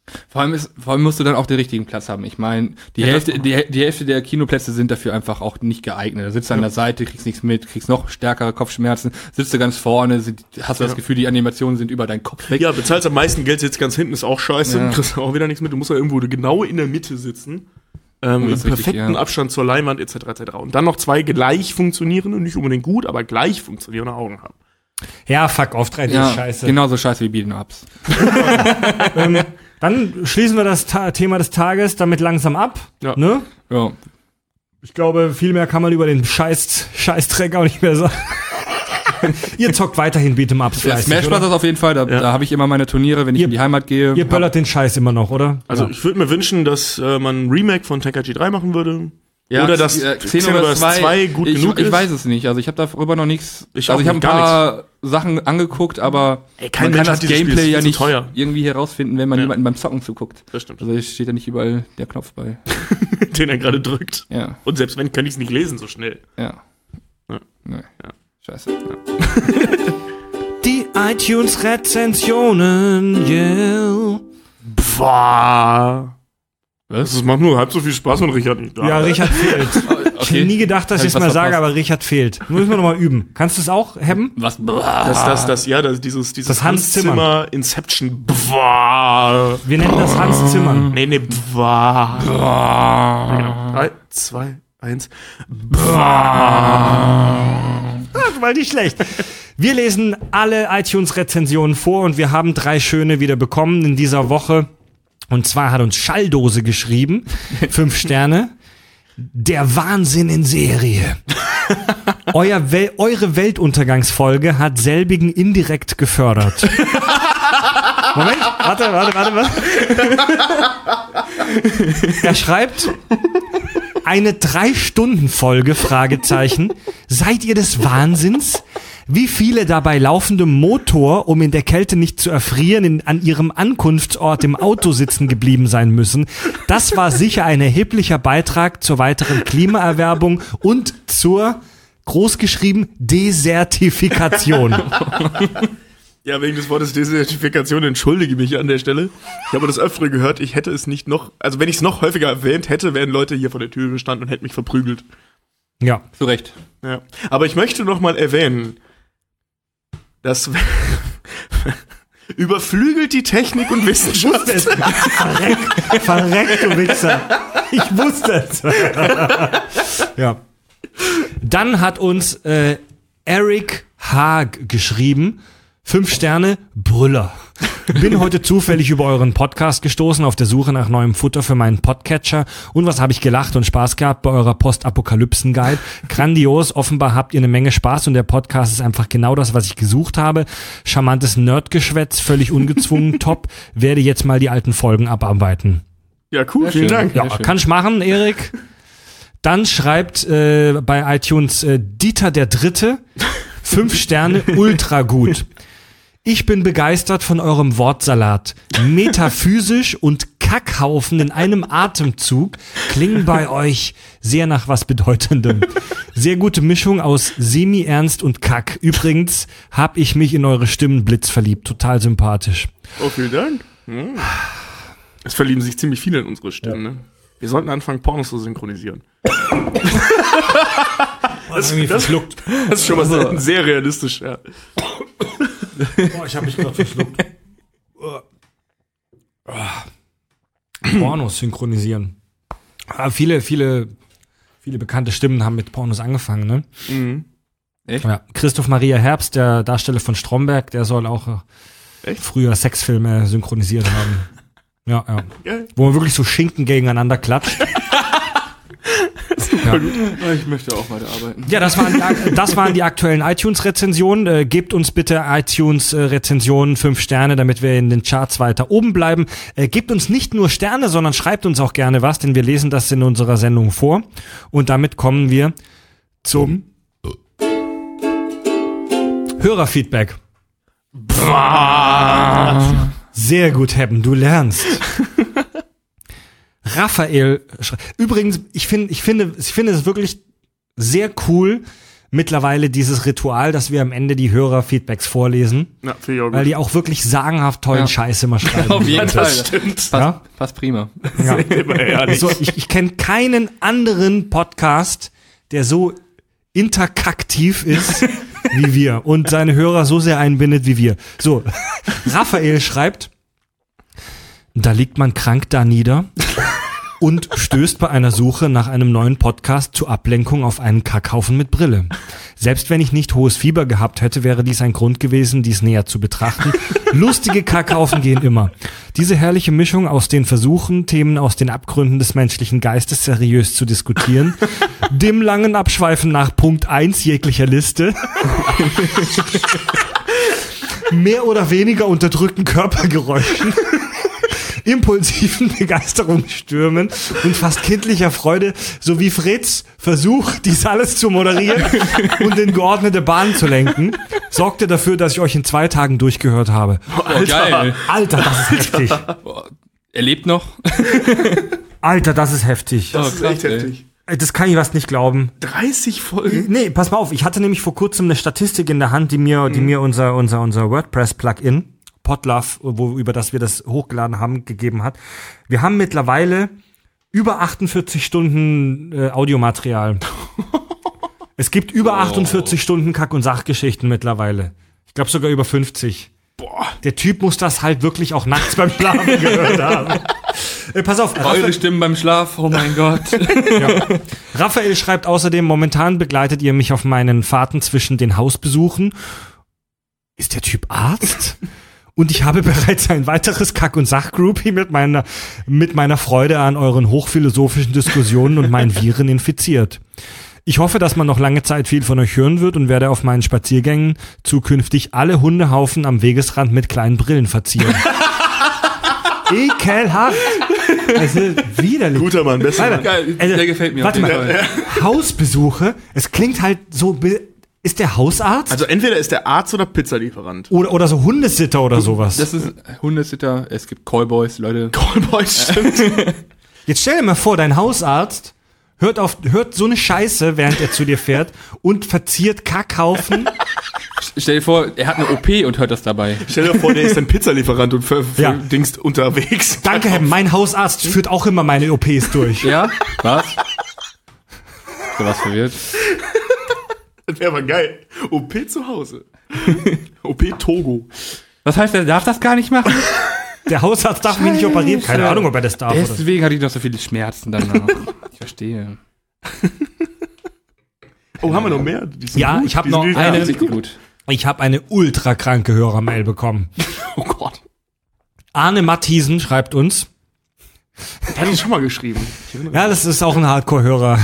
Vor allem, ist, vor allem musst du dann auch den richtigen Platz haben. Ich meine, die, ja, Hälfte, die, die Hälfte der Kinoplätze sind dafür einfach auch nicht geeignet. Da sitzt du ja. an der Seite, kriegst nichts mit, kriegst noch stärkere Kopfschmerzen, sitzt du ganz vorne, sind, hast du ja. das Gefühl, die Animationen sind über deinen Kopf weg. Ja, bezahlst am meisten Geld, sitzt ganz hinten, ist auch scheiße, ja. kriegst auch wieder nichts mit. Du musst ja irgendwo genau in der Mitte sitzen. Ähm, Im perfekten richtig, ja. Abstand zur Leinwand et cetera et cetera. Und dann noch zwei gleich funktionierende, nicht unbedingt gut, aber gleich funktionierende Augen haben. Ja, fuck off, drei D ja, ist scheiße. Genauso scheiße wie Beat'em-Ups. ähm, dann schließen wir das Ta- Thema des Tages damit langsam ab. Ja. Ne? Ja. Ich glaube, viel mehr kann man über den Scheiß, Scheißdreck auch nicht mehr sagen. Ihr zockt weiterhin Beat'em-Ups fleißig, Smash Bros. Auf jeden Fall, da, ja. da habe ich immer meine Turniere, wenn ich ihr, in die Heimat gehe. Ihr böllert den Scheiß immer noch, oder? Also ja. ich würde mir wünschen, dass äh, man ein Remake von Tenkaichi drei machen würde. Ja, oder dass äh, Xenoverse zwei gut ich, genug ich ist. Ich weiß es nicht, also ich habe darüber noch nichts. Ich also ich habe ein gar paar nix. Sachen angeguckt, aber Ey, kein man Mensch kann hat das dieses Gameplay Spiel, ja ist viel nicht zu teuer. irgendwie herausfinden, wenn man Ja. jemanden beim Zocken zuguckt. Das stimmt. Also es steht ja nicht überall der Knopf bei. Den er gerade drückt. Ja. Und selbst wenn, kann ich es nicht lesen so schnell. Ja. Ja. Nee. Ja. Scheiße. Ja. Die iTunes-Rezensionen, yeah. Boah. Was? Das macht nur halb so viel Spaß, wenn Richard nicht da ist. Ja, Richard fehlt. Ich hätte nie gedacht, dass ich es mal sage, aber Richard fehlt. Müssen wir nochmal üben. Kannst du es auch, Hebben? Was? Das, das, das, ja, das, dieses, dieses Das Hans Zimmer. Inception. Boah. Wir nennen das Hans Zimmern. Nee, nee, boah. Boah. Genau. Drei, zwei, eins. Boah. Das war nicht schlecht. Wir lesen alle iTunes-Rezensionen vor und wir haben drei schöne wieder bekommen in dieser Woche. Und zwar hat uns Schalldose geschrieben, fünf Sterne, der Wahnsinn in Serie. Euer Wel- eure Weltuntergangsfolge hat selbigen indirekt gefördert. Moment, warte, warte, warte, warte. Er schreibt, eine Drei-Stunden-Folge, Fragezeichen. Seid ihr des Wahnsinns? Wie viele dabei laufendem Motor, um in der Kälte nicht zu erfrieren, in, an ihrem Ankunftsort im Auto sitzen geblieben sein müssen. Das war sicher ein erheblicher Beitrag zur weiteren Klimaerwerbung und zur, großgeschrieben, Desertifikation. Ja, wegen des Wortes Desertifikation entschuldige ich mich an der Stelle. Ich habe das öfter gehört, ich hätte es nicht noch, also wenn ich es noch häufiger erwähnt hätte, wären Leute hier vor der Tür gestanden und hätten mich verprügelt. Ja. Zu Recht. Ja. Aber ich möchte noch mal erwähnen, dass überflügelt die Technik und Wissenschaft. Ich wusste es. Verreck, verreck, du Wichser. Ich wusste es. Ja. Dann hat uns äh, Eric Haag geschrieben, fünf Sterne, Brüller. Bin heute zufällig über euren Podcast gestoßen auf der Suche nach neuem Futter für meinen Podcatcher. Und was habe ich gelacht und Spaß gehabt bei eurer Postapokalypsen-Guide. Grandios, offenbar habt ihr eine Menge Spaß und der Podcast ist einfach genau das, was ich gesucht habe. Charmantes Nerdgeschwätz, völlig ungezwungen, top. Werde jetzt mal die alten Folgen abarbeiten. Ja, cool, vielen Dank. Ja, kann ich machen, Erik. Dann schreibt äh, bei iTunes äh, Dieter der Dritte, fünf Sterne, ultra gut. Ich bin begeistert von eurem Wortsalat. Metaphysisch und Kackhaufen in einem Atemzug klingen bei euch sehr nach was Bedeutendem. Sehr gute Mischung aus Semi-Ernst und Kack. Übrigens habe ich mich in eure Stimmen blitzverliebt. Total sympathisch. Oh, vielen Dank. Hm. Es verlieben sich ziemlich viele in unsere Stimmen, ja. Ne? Wir sollten anfangen, Pornos zu synchronisieren. das, das, das, das ist schon mal sehr, sehr realistisch, ja. Boah, ich habe mich gerade verschluckt. Pornos synchronisieren. Aber viele, viele, viele bekannte Stimmen haben mit Pornos angefangen, ne? Mhm. Echt? Ja. Christoph Maria Herbst, der Darsteller von Stromberg, der soll auch Echt? früher Sexfilme synchronisiert haben. Ja, ja. Geil. Wo man wirklich so Schinken gegeneinander klatscht. Ja. Ich möchte auch weiter arbeiten. Ja, das waren die, das waren die aktuellen iTunes-Rezensionen. Äh, gebt uns bitte iTunes-Rezensionen fünf Sterne, damit wir in den Charts weiter oben bleiben. Äh, gebt uns nicht nur Sterne, sondern schreibt uns auch gerne was, denn wir lesen das in unserer Sendung vor. Und damit kommen wir zum Hörerfeedback. Sehr gut, Hebben, du lernst. Raphael, übrigens, ich finde, ich finde, ich finde es wirklich sehr cool, mittlerweile dieses Ritual, dass wir am Ende die Hörerfeedbacks vorlesen, Ja, finde ich auch gut. weil die auch wirklich sagenhaft tollen Ja. Scheiß immer schreiben. Auf jeden Fall. das stimmt. Passt, Ja? passt prima. Ja. Immer ehrlich. So, ich ich kenne keinen anderen Podcast, der so interkaktiv ist wie wir und seine Hörer so sehr einbindet wie wir. So, Raphael schreibt, da liegt man krank da nieder und stößt bei einer Suche nach einem neuen Podcast zur Ablenkung auf einen Kackhaufen mit Brille. Selbst wenn ich nicht hohes Fieber gehabt hätte, wäre dies ein Grund gewesen, dies näher zu betrachten. Lustige Kackhaufen gehen immer. Diese herrliche Mischung aus den Versuchen, Themen aus den Abgründen des menschlichen Geistes seriös zu diskutieren, dem langen Abschweifen nach Punkt eins jeglicher Liste, mehr oder weniger unterdrückten Körpergeräuschen, impulsiven Begeisterungsstürmen und fast kindlicher Freude sowie Freds Versuch, dies alles zu moderieren und in geordnete Bahnen zu lenken, sorgte dafür, dass ich euch in zwei Tagen durchgehört habe. Oh, geil. Alter, das ist heftig. Er lebt noch. Alter, das ist heftig. Das ist echt ey. heftig. Das kann ich was nicht glauben. dreißig Folgen? Nee, pass mal auf, ich hatte nämlich vor kurzem eine Statistik in der Hand, die mir, die mir unser, unser, unser WordPress-Plugin, Podlove, wo, über das wir das hochgeladen haben, gegeben hat. Wir haben mittlerweile über achtundvierzig Stunden äh, Audiomaterial. Es gibt über achtundvierzig Stunden Kack- und Sachgeschichten mittlerweile. Ich glaube sogar über fünfzig. Boah. Der Typ muss das halt wirklich auch nachts beim Schlafen gehört haben. Äh, pass auf, Eure Raphael, Stimmen beim Schlaf, oh mein Gott. Raphael schreibt außerdem, momentan begleitet ihr mich auf meinen Fahrten zwischen den Hausbesuchen. Ist der Typ Arzt? Und ich habe bereits ein weiteres Kack- und Sachgroupie mit meiner, mit meiner Freude an euren hochphilosophischen Diskussionen und meinen Viren infiziert. Ich hoffe, dass man noch lange Zeit viel von euch hören wird und werde auf meinen Spaziergängen zukünftig alle Hundehaufen am Wegesrand mit kleinen Brillen verzieren. Ekelhaft. Also, widerlich. Guter Mann, besser Mann. Geil, Also, der gefällt mir warte auf jeden mal, Fall. Hausbesuche, es klingt halt so, be- ist der Hausarzt? Also entweder ist der Arzt oder Pizzalieferant. oder, oder so Hundesitter oder sowas. Das ist Hundesitter, es gibt Callboys, Leute. Callboys, stimmt. Jetzt stell dir mal vor, dein Hausarzt hört auf, hört so eine Scheiße, während er zu dir fährt und verziert Kackhaufen. Stell dir vor, er hat eine O P und hört das dabei. Stell dir vor, der ist ein Pizzalieferant und ver- ver- Ja. dingst unterwegs. Danke, Herr, mein Hausarzt führt auch immer meine O Ps durch. Ja? Was? Du warst verwirrt. Das wäre aber geil. O P zu Hause. O P Togo. Was heißt, er darf das gar nicht machen? Der Hausarzt darf mich nicht operieren. Keine Ahnung, ob er das darf. Oder? Deswegen hatte ich noch so viele Schmerzen danach. Ich verstehe. Oh, haben wir noch mehr? Die sind Ja, gut. ich hab Die noch sind eine- richtig Richtig gut. Ich habe eine ultra kranke Hörermail bekommen. Oh Gott. Arne Mathiesen schreibt uns. Der hat uns schon mal geschrieben. Ja, das ist auch ein Hardcore-Hörer.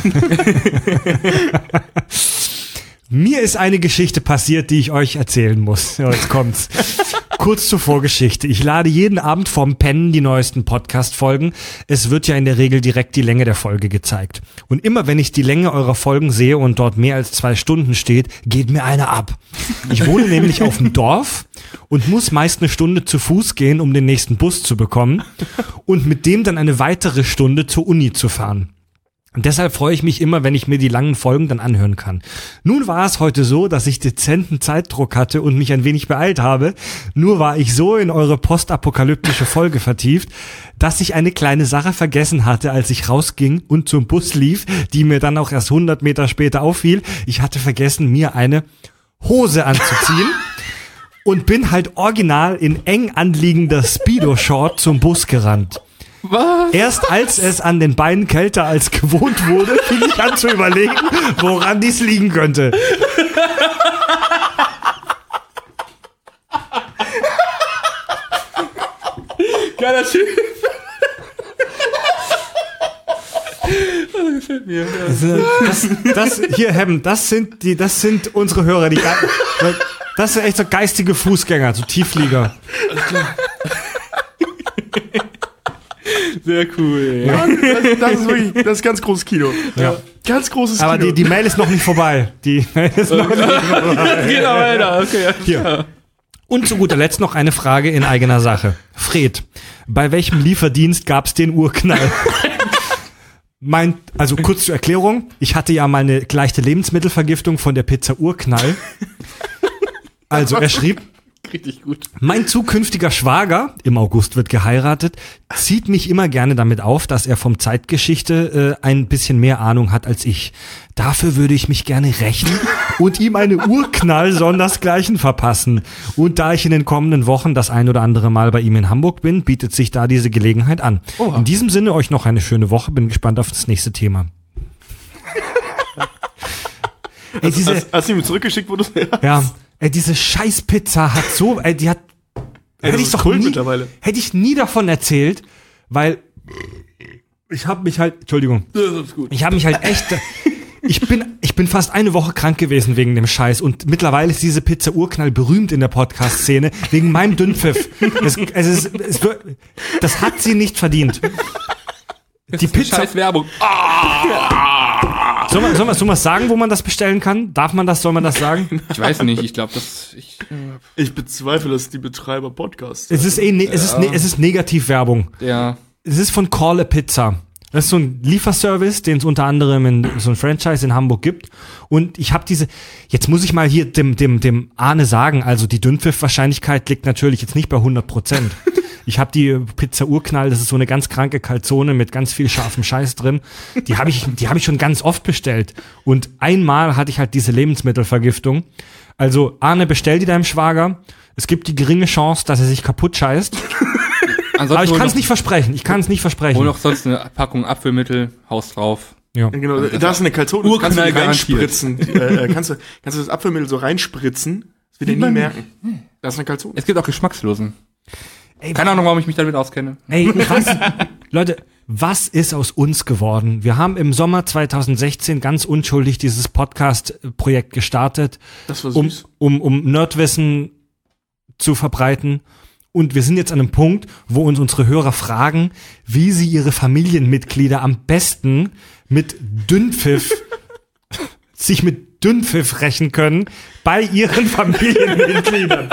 Mir ist eine Geschichte passiert, die ich euch erzählen muss. Ja, jetzt kommt's. Kurz zur Vorgeschichte. Ich lade jeden Abend vorm Pennen die neuesten Podcast-Folgen. Es wird ja in der Regel direkt die Länge der Folge gezeigt. Und immer wenn ich die Länge eurer Folgen sehe und dort mehr als zwei Stunden steht, geht mir eine ab. Ich wohne nämlich auf dem Dorf und muss meist eine Stunde zu Fuß gehen, um den nächsten Bus zu bekommen und mit dem dann eine weitere Stunde zur Uni zu fahren. Und deshalb freue ich mich immer, wenn ich mir die langen Folgen dann anhören kann. Nun war es heute so, dass ich dezenten Zeitdruck hatte und mich ein wenig beeilt habe. Nur war ich so in eure postapokalyptische Folge vertieft, dass ich eine kleine Sache vergessen hatte, als ich rausging und zum Bus lief, die mir dann auch erst hundert Meter später auffiel. Ich hatte vergessen, mir eine Hose anzuziehen. Und bin halt original in eng anliegender Speedo-Short zum Bus gerannt. Was? Erst als es an den Beinen kälter als gewohnt wurde, fing ich an zu überlegen, woran dies liegen könnte. Geiler Typ. Das gefällt mir. Das, das hier, Hem, das sind die, das sind unsere Hörer, die ge- das sind echt so geistige Fußgänger, so Tieflieger. Sehr cool. Ja, das, das ist wirklich, das ist ganz großes Kino. Ja. Ganz großes Aber Kino. die, die Mail ist noch nicht vorbei. Die Mail ist noch nicht vorbei. Geht aber weiter. Okay. Hier. Und zu guter Letzt noch eine Frage in eigener Sache. Fred, bei welchem Lieferdienst gab's den Urknall? Mein, also kurz zur Erklärung, ich hatte ja mal eine leichte Lebensmittelvergiftung von der Pizza Urknall. Also er schrieb, Richtig gut. mein zukünftiger Schwager, im August wird geheiratet, zieht mich immer gerne damit auf, dass er vom Zeitgeschichte äh, ein bisschen mehr Ahnung hat als ich. Dafür würde ich mich gerne rächen und ihm eine Urknall sondersgleichen verpassen. Und da ich in den kommenden Wochen das ein oder andere Mal bei ihm in Hamburg bin, bietet sich da diese Gelegenheit an. Oha. In diesem Sinne euch noch eine schöne Woche, bin gespannt auf das nächste Thema. Ey, diese, hast, hast du ihm zurückgeschickt, wo du es hast? Ja. Ey, diese Scheißpizza hat so, ey, die hat, ey, hätte ich doch nie, hätte ich nie davon erzählt, weil ich habe mich halt, Entschuldigung, Das ist gut. ich habe mich halt echt, ich bin, ich bin fast eine Woche krank gewesen wegen dem Scheiß und mittlerweile ist diese Pizza Urknall berühmt in der Podcast-Szene wegen meinem Dünnpfiff. Das, es ist, es wird, das hat sie nicht verdient. Die Pizza. Scheiß Werbung. Soll man, soll man, soll man sagen, wo man das bestellen kann? Darf man das? Soll man das sagen? Ich weiß nicht, ich glaube, das. Ich, Ich bezweifle, dass die Betreiber Podcasts. Es ist eh, ne, es ist, ne, es ist Negativwerbung. ja. Es ist von Call a Pizza. Das ist so ein Lieferservice, den es unter anderem in so ein Franchise in Hamburg gibt. Und ich habe diese, jetzt muss ich mal hier dem, dem, dem Arne sagen, also die Dünnpfiff-Wahrscheinlichkeit liegt natürlich jetzt nicht bei hundert Prozent. Ich habe die Pizza Urknall, das ist so eine ganz kranke Calzone mit ganz viel scharfem Scheiß drin. Die habe ich, die habe ich schon ganz oft bestellt. Und einmal hatte ich halt diese Lebensmittelvergiftung. Also Arne, bestell die deinem Schwager. Es gibt die geringe Chance, dass er sich kaputt scheißt. Ansonsten Aber ich hol kann es noch- nicht versprechen. Ich kann es nicht versprechen. Hol noch sonst eine Packung Apfelmittel, haus drauf. Ja. Ja, genau, da ist eine Calzone, Urknall kannst du die garantiert. reinspritzen. äh, kannst, du, kannst du das Apfelmittel so reinspritzen, das wird er nie merken. Da ist eine Calzone. Es gibt auch Geschmackslosen. Ey, Keine Ahnung, warum ich mich damit auskenne. Ey, was, Leute, was ist aus uns geworden? Wir haben im Sommer zwanzig sechzehn ganz unschuldig dieses Podcast-Projekt gestartet, Das war um, süß. um, um Nerdwissen zu verbreiten. Und wir sind jetzt an einem Punkt, wo uns unsere Hörer fragen, wie sie ihre Familienmitglieder am besten mit Dünnpfiff, sich mit Dünnpfiff rächen können bei ihren Familienmitgliedern.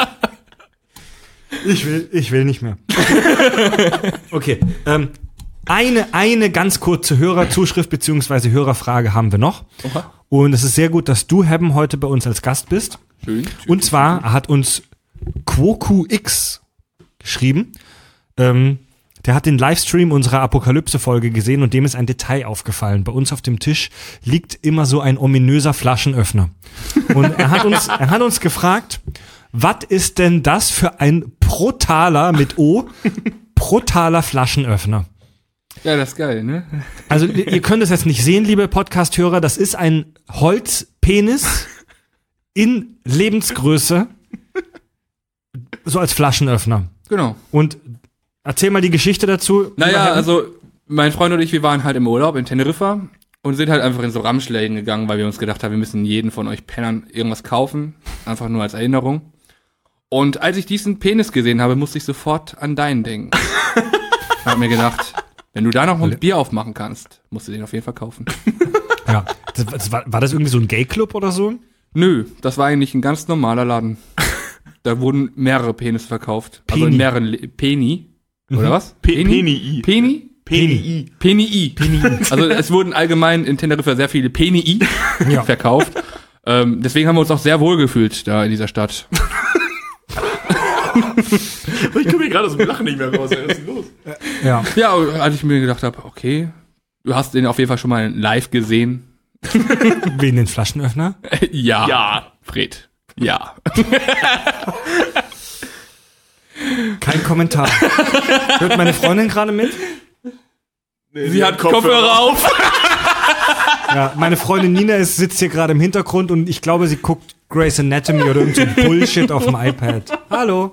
Ich will, ich will nicht mehr. Okay, ähm, eine, eine ganz kurze Hörerzuschrift beziehungsweise Hörerfrage haben wir noch. Oha. Und es ist sehr gut, dass du, Hebben, heute bei uns als Gast bist. Schön. Und zwar hat uns QuoQX geschrieben. Ähm, der hat den Livestream unserer Apokalypse-Folge gesehen und dem ist ein Detail aufgefallen. Bei uns auf dem Tisch liegt immer so ein ominöser Flaschenöffner. Und er hat uns, er hat uns gefragt, was ist denn das für ein Protaler mit O, Protaler Flaschenöffner? Ja, das ist geil, ne? Also ihr ihr könnt es jetzt nicht sehen, liebe Podcast-Hörer, das ist ein Holzpenis in Lebensgröße, so als Flaschenöffner. Genau. Und erzähl mal die Geschichte dazu. Naja, also mein Freund und ich, wir waren halt im Urlaub in Teneriffa und sind halt einfach in so Ramschläden gegangen, weil wir uns gedacht haben, wir müssen jeden von euch Pennern irgendwas kaufen. Einfach nur als Erinnerung. Und als ich diesen Penis gesehen habe, musste ich sofort an deinen denken. Ich habe mir gedacht, wenn du da noch mal ein Bier aufmachen kannst, musst du den auf jeden Fall kaufen. Ja, das, das war, war das irgendwie so ein Gay-Club oder so? Nö, das war eigentlich ein ganz normaler Laden. Da wurden mehrere Penis verkauft. Also in Peni. mehreren Le- Peni. Oder was? Pe- Penii. Peni? Penii. Penii. Also es wurden allgemein in Teneriffa sehr viele Penii Ja. verkauft. Ähm, deswegen haben wir uns auch sehr wohl gefühlt da in dieser Stadt. Ich komme mir gerade aus dem Lachen nicht mehr raus. Ey. Was ist denn los? Ja. Ja, als ich mir gedacht habe, okay, du hast den auf jeden Fall schon mal live gesehen. Wen den Flaschenöffner? Ja. Ja. Fred. Ja. Kein Kommentar. Hört meine Freundin gerade mit? Nee, Sie hat Kopfhörer auf. Ja, meine Freundin Nina ist, sitzt hier gerade im Hintergrund und ich glaube, sie guckt Grey's Anatomy oder irgend so Bullshit auf dem iPad. Hallo.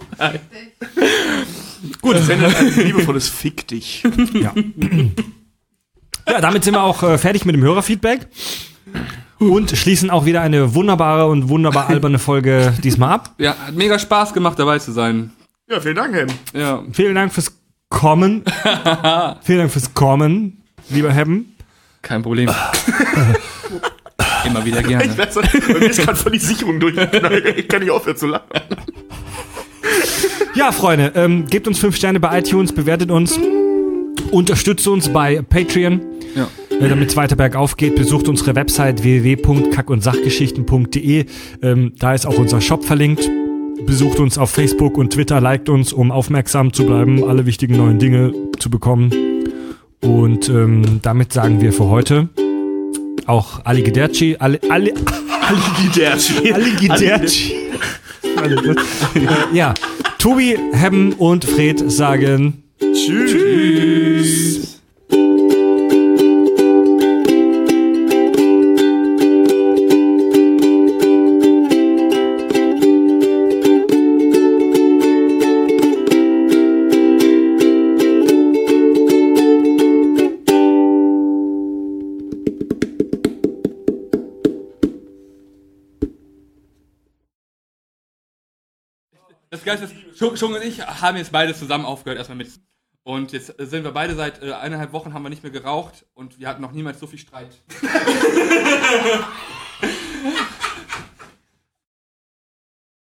Gut, das sendet ein liebevolles Fick dich. Ja. Ja, damit sind wir auch äh, fertig mit dem Hörerfeedback und schließen auch wieder eine wunderbare und wunderbar alberne Folge diesmal ab. Ja, hat mega Spaß gemacht, dabei zu sein. Ja, vielen Dank, Hem. Ja. Vielen Dank fürs Kommen. Vielen Dank fürs Kommen, lieber Hebben. Kein Problem. Immer wieder Ich gerne. weiß, bei mir ist gerade voll die Sicherung durchgeknallt. Ich kann nicht aufhören zu lachen. Ja, Freunde, ähm, gebt uns fünf Sterne bei iTunes, bewertet uns, unterstützt uns bei Patreon. Ja. äh, damit es weiter bergauf geht, besucht unsere Website w w w punkt kack und sachgeschichten punkt d e. Ähm, da ist auch unser Shop verlinkt. Besucht uns auf Facebook und Twitter, liked uns, um aufmerksam zu bleiben, alle wichtigen neuen Dinge zu bekommen. Und ähm, damit sagen wir für heute auch Arrivederci, alle, alle, Arrivederci. Arrivederci. äh, ja, Tobi, Hebben und Fred sagen Tschüss. Tschüss. Das Geilste ist, Schung, Schung und ich haben jetzt beide zusammen aufgehört, erstmal mit. Und jetzt sind wir beide seit äh, eineinhalb Wochen haben wir nicht mehr geraucht und wir hatten noch niemals so viel Streit.